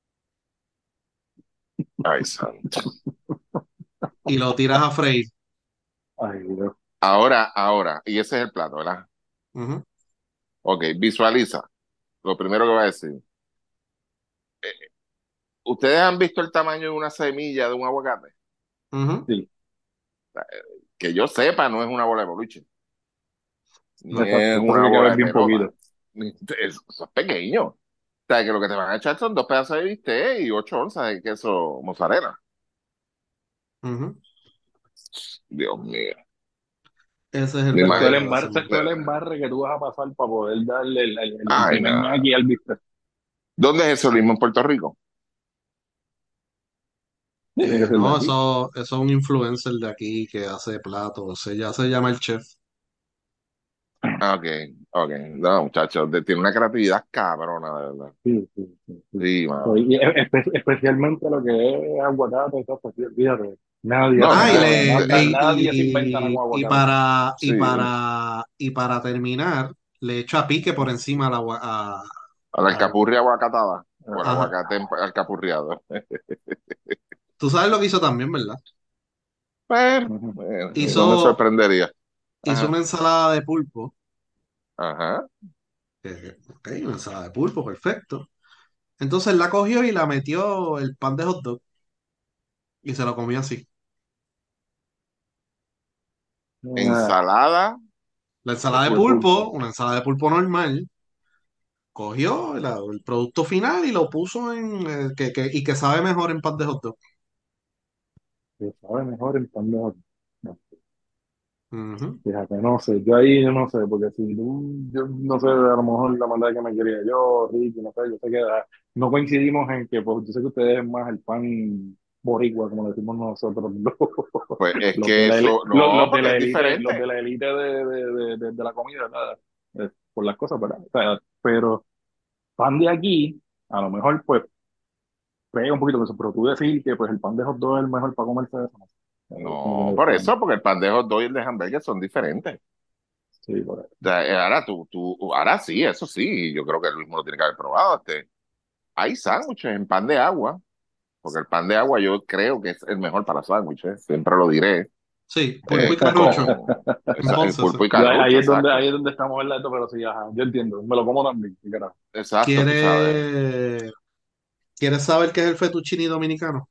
Ay, santo. y lo tiras a freír. Ay, Dios. Ahora, ahora, y ese es el plato, ¿verdad? Ujú, Ok, visualiza. Lo primero que voy a decir. ¿Ustedes han visto el tamaño de una semilla de un aguacate? ujú. Sí, Que yo sepa, no es una bola de boliche, ni es exacto. Esto una tiene que bola ver de bien pelota. poquito. Ni- Es, eso es pequeño. O sea, que lo que te van a echar son dos pedazos de bistec y ocho onzas de queso mozzarella. Ujú. Dios mío. Ese es el Me Esto es el verdadero de imagino. ese embarre, esto es el montaje. embarre que tú vas a pasar para poder darle el, el, el- el Ay, primer nada. ñaqui al bistec. ¿Dónde es eso mismo en Puerto Rico? Tiene que Eh, ser de no, aquí. eso, eso es un influencer de aquí que hace platos. Se, ya se llama el chef. Ah, ok, ok. No, muchachos, de- tiene una creatividad cabrona, de verdad. Sí, sí, sí, sí. Sí, Pues, mano. y espe- especialmente lo que es aguacate, y todo, pues, fíjate, nadie No, se Ah, y, nada. atreve, le, nada- de- y, nadie se inventa nada y, con y aguacate. para, y, sí, para, y para terminar, le echo a pique por encima al agua, a- a la al- alcapurria aguacatada, o el ajá. aguacate empa- alcapurriado. Tú sabes lo que hizo también, ¿verdad? Bueno, Ujú. bueno, no me Hizo, sorprendería. hizo Ajá, una ensalada de pulpo. ajá. que- ok, una ensalada de pulpo, perfecto. Entonces la cogió y la metió el pan de hot dog y se lo comió así. Ah, Ensalada La de ensalada de de pulpo. pulpo, pulpo. una ensalada de pulpo normal, cogió la- el producto final y lo puso en, eh, que, que- y que sabe mejor en pan de hot dog. Que sabe mejor el pan de hot dog. Ujú. Fíjate, no sé, yo ahí yo no sé, porque si tú, yo no sé, a lo mejor la maldad que me quería yo, Ricky, no sé, yo sé que ah, no coincidimos en que, pues yo sé que ustedes es más el pan boricua, como le decimos nosotros, los, Pues es los de que la, ele- eso, los, no, los de porque la es élite, los de diferente. la élite de, de, de, de- de la comida, ¿verdad? Eh, por las cosas, ¿verdad? O sea, pero pan de aquí, a lo mejor, pues, pega un poquito con eso, pero tú decir que, pues, el pan de hot dog es el mejor para comerse eso, no sé, eh, como que No, me por extraña. eso, porque el pan de hot dog y el de hamburgues son diferentes. Sí, por ahí. O sea, eh, ahora tú, tú, ahora sí, eso sí, yo creo que el mismo lo tiene que haber probado. Este. Hay sándwiches en pan de agua, porque el pan de agua yo creo que es el mejor para sándwiches, siempre lo diré. Sí, pulpo Eh, y carrucho. con En esa- el Ponce, sí. pulpo y Yo, ahí carrucho, es donde, ahí exacto. es donde estamos en la esto, pero sí, ajá, yo entiendo, me lo como también, sí, carajo. Exacto, tú sabes. ¿Quieres, ¿quieres saber qué es el fettuccine dominicano?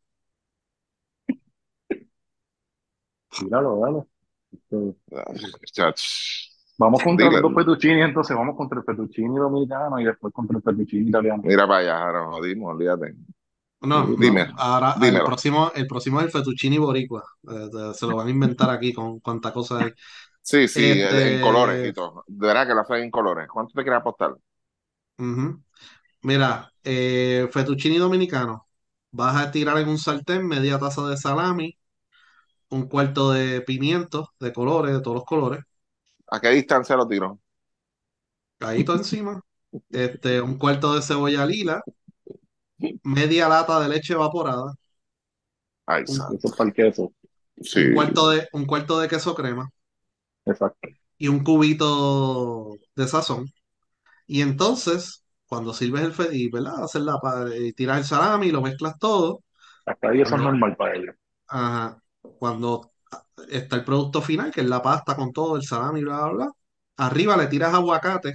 Tíralo, dale. Este, Chach, vamos contra los dos dile, fettuccini, entonces vamos contra el fettuccine dominicano y después contra el fettuccine italiano. mira para allá, ahora nos jodimos, olvídate. No, Dime, no. Ahora el dímelo. próximo, el próximo es el fettuccine boricua. Eh, te- se lo van a inventar aquí con cuánta cosa hay. Sí, sí, eh, en colores Este, y todo. De verdad que lo hacen en colores. ¿Cuánto te quieres apostar? ujú. Mira, eh, fettuccine dominicano. Vas a tirar en un sartén media taza de salami, un cuarto de pimientos de colores, de todos los colores, ¿A qué distancia lo tiro? caído encima. Este, un cuarto de cebolla lila, media lata de leche evaporada, Ay, un, Eso es santo. para el queso, un Sí. cuarto de, un cuarto de queso crema exacto. y un cubito de sazón. Y entonces, cuando sirves el fe y, ¿verdad? Hacer la, pa- y tiras el salami y lo mezclas todo. Hasta ahí eso es Cuando, normal para ellos. ajá, cuando está el producto final, que es la pasta con todo, el salami, bla, bla, bla. Arriba le tiras aguacate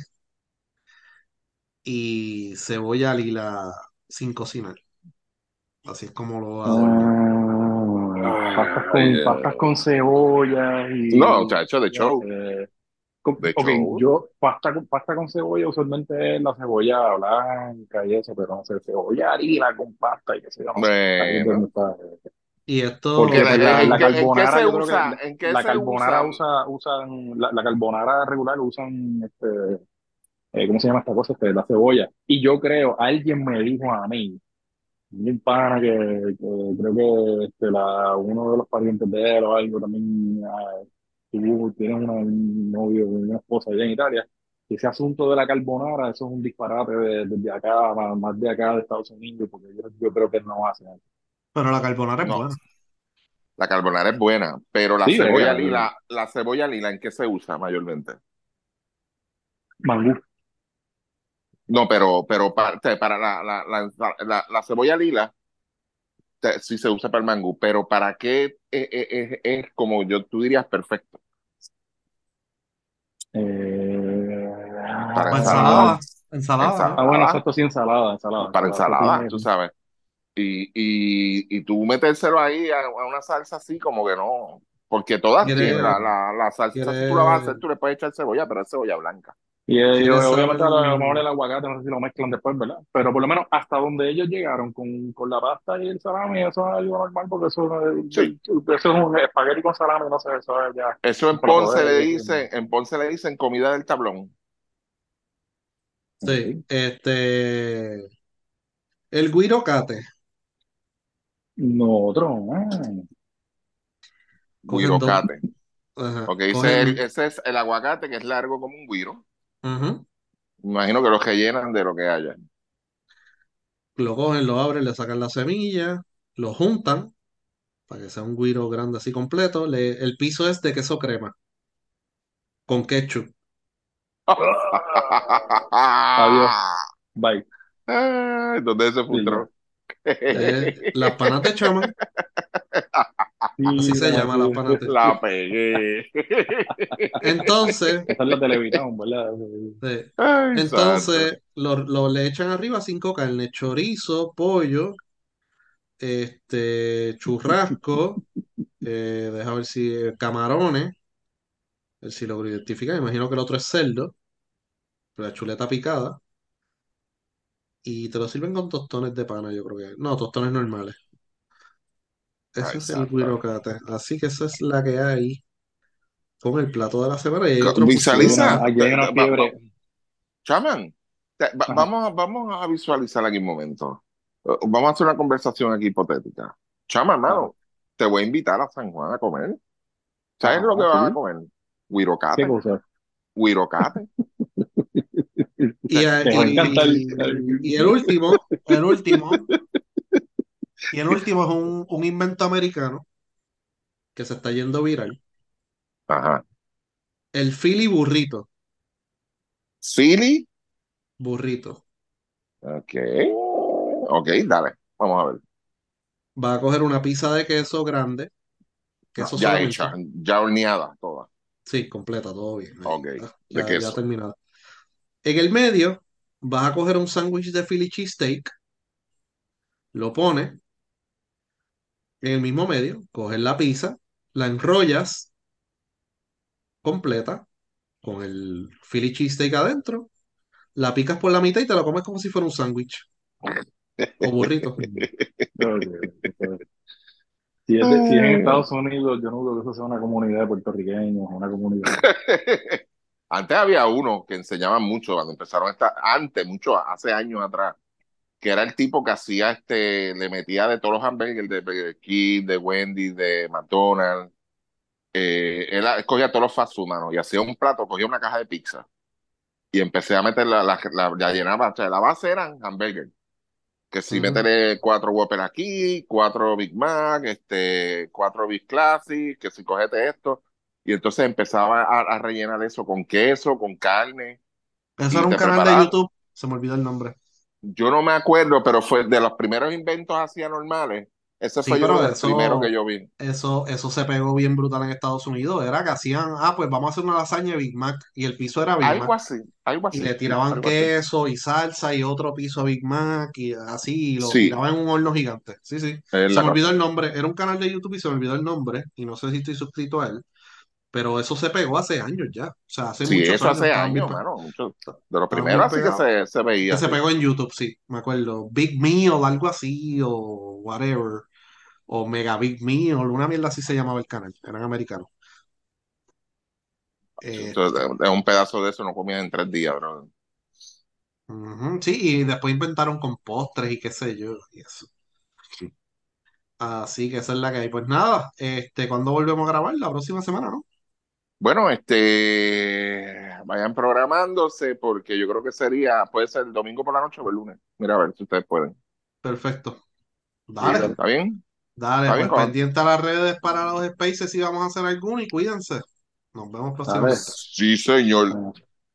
y cebolla lila sin cocinar. Así es como lo adorno. Ah, pastas Ay, con, pastas eh, con cebolla no, y, chacho, de y show, hace- con- de ok, show. yo pasta con, pasta con cebolla usualmente es la cebolla blanca y eso, pero no sé, cebolla harina con pasta y qué sé yo, no sé. Ahí es donde Bueno, está. Y que Porque esto, la- pues eh, la, ¿en la qué, en qué carbonara, se yo creo que usa? la, ¿En qué la se carbonara usa? usa, usan, la, la carbonara regular usan, este, eh, ¿cómo se llama esta cosa? Este, la cebolla. Y yo creo, alguien me dijo a mí, un pana que, que creo que este, la, uno de los parientes de él o algo también ah, tuvo, tiene una- un novio, una esposa allá en Italia. Y ese asunto de la carbonara, eso es un disparate de- desde acá, más, más de acá de Estados Unidos, porque yo, yo creo que no hacen eso. pero la carbonara es No, buena. la carbonara es buena, pero la Sí, cebolla brega, lila, la cebolla lila, ¿en qué se usa mayormente? mangú. No, pero, pero para, para la, la, la, la, la cebolla lila te- sí se usa para el mangú, pero ¿para qué es, es- es como yo, tú dirías perfecto? Eh, Para Para ensalada, ensalada, ensalada, ¿sí? ah, bueno, ensalada, exacto, sí, ensalada, ensalada, para ensalada, eso ensalada, tiene, tú sabes. Y, y, y tú metérselo ahí a, a una salsa así como que no, porque todas tienen ¿Quieres, la, la, la salsa, si tú la vas a quieres, hacer, tú le puedes echar cebolla, pero es cebolla blanca. y eh, quieres obviamente a, saber? lo a lo mejor el aguacate, no sé si lo mezclan después, ¿verdad? Pero por lo menos hasta donde ellos llegaron con, con la pasta y el salami, eso es algo normal, porque eso, eh, Sí, eso es un espagueti con salami, no sé, eso es ya eso un en plato Ponce de le ellos. dicen, en Ponce le dicen comida del tablón, Sí, Ok. este, el guirocate. Nosotros, ah, Cogen dos, guirocate. ajá, Porque ese es, el, cogen, ese es el aguacate que es largo como un guiro. ujú, Me imagino que los que llenan de lo que haya. lo cogen, lo abren, le sacan la semilla, lo juntan para que sea un guiro grande así completo. Le- el piso es de queso crema con ketchup. adiós, bye. Ay, ¿dónde se Sí, ya. frustró? Eh, las panas de chaman, así se Mira, llama las sí, panas de. La pegué. Entonces, esa es la televisión, ¿verdad? eh, Ay, santo. entonces lo, lo- le echan arriba cinco carnes, chorizo, pollo, este, churrasco, eh, deja ver si eh, camarones, a ver si logro identificar, imagino que el otro es cerdo, la chuleta picada, y te lo sirven con tostones de pana, yo creo que, no, tostones normales. Ese Ay, es el santo. guirocate, así que esa es la que hay con el plato de la semana y hay Co- otros muy Aquí hay una, similares. Visualiza. aquí hay te- una te- va- va- fiebre. Chaman, te- va- Ajá, vamos, a- vamos a visualizar aquí un momento. Eh, Vamos a hacer una conversación aquí hipotética. Chaman, ajá. hermano, te voy a invitar a San Juan a comer. ¿Sabes lo que Ajá, vas a sí. comer? ¿Qué Huirocate. cosa? Huirocate. Y, a- Te va a encantar. y, y el último, el último, y el último es un, un invento americano que se está yendo viral. Ajá. El Philly burrito, Philly. burrito. Ok. Ok, dale. Vamos a ver. Va a coger una pizza de queso grande, No, queso ya hecha, solamente. ya horneada toda. Sí, completa, todo bien. Ahí, Ok. ah, De ya, ya queso. terminado. En el medio, vas a coger un sándwich de Philly cheesesteak, lo pones en el mismo medio, coges la pizza, la enrollas completa con el Philly cheesesteak adentro, la picas por la mitad y te la comes como si fuera un sándwich o burrito. Ok, ok. Si es, de- si es en Estados Unidos, yo no creo que eso sea una comunidad de puertorriqueños, una comunidad. Antes había uno que enseñaba mucho cuando empezaron esta, antes, mucho, hace años atrás, que era el tipo que hacía este, le metía de todos los hamburgers de Burger King, de Wendy's, de McDonald's. Eh, él escogía todos los fast food, mano, y hacía un plato, cogía una caja de pizza y empecé a meter la, la, la, la llenaba, o sea, la base eran hamburgers. Que si Ujú. meterle cuatro Whopper aquí, cuatro Big Mac, este, cuatro Big Classic, que si cogete esto. Y entonces empezaba a, a rellenar eso con queso, con carne, Eso y era un te canal de preparaban. YouTube, se me olvidó el nombre. Yo no me acuerdo, pero fue de los primeros inventos así anormales. Ese Sí, fue yo creo pero que el primero que eso, yo vi. eso, eso se pegó bien brutal en Estados Unidos. Era que hacían, ah, pues vamos a hacer una lasaña de Big Mac y el piso era Big Algo Mac. así, algo Y así, le sí, tiraban algo así. queso y salsa y otro piso a Big Mac y así, y lo Sí, tiraban en un horno gigante. Sí, sí. es Se la me olvidó cosa. el nombre. Era un canal de YouTube y se me olvidó el nombre. Y no sé si estoy suscrito a él. Pero eso se pegó hace años ya. O sea, hace Sí, muchos eso años hace estaban bien, años, pe- mano, mucho, de los estaban bien primeros así que pegados. se, se Que veía se así. pegó en YouTube, sí, me acuerdo. Big Meal, algo así, o whatever. O Mega Big Meal, una mierda así se llamaba el canal. Eran americanos. Entonces, Este, de un pedazo de eso no comían en tres días, bro. ujú, sí, y después inventaron con postres y qué sé yo. Y eso. Así que esa es la que hay. Pues nada, este, ¿cuándo volvemos a grabar? La próxima semana, ¿no? Bueno, este, vayan programándose porque yo creo que sería, puede ser el domingo por la noche o el lunes. Mira, a ver si ustedes pueden. Perfecto. Sí, Dale, dale. ¿Está bien? dale, ¿Está bien? pues Con... pendiente a las redes para los spaces si vamos a hacer alguno y cuídense. Nos vemos Dale. próximamente. Sí, señor.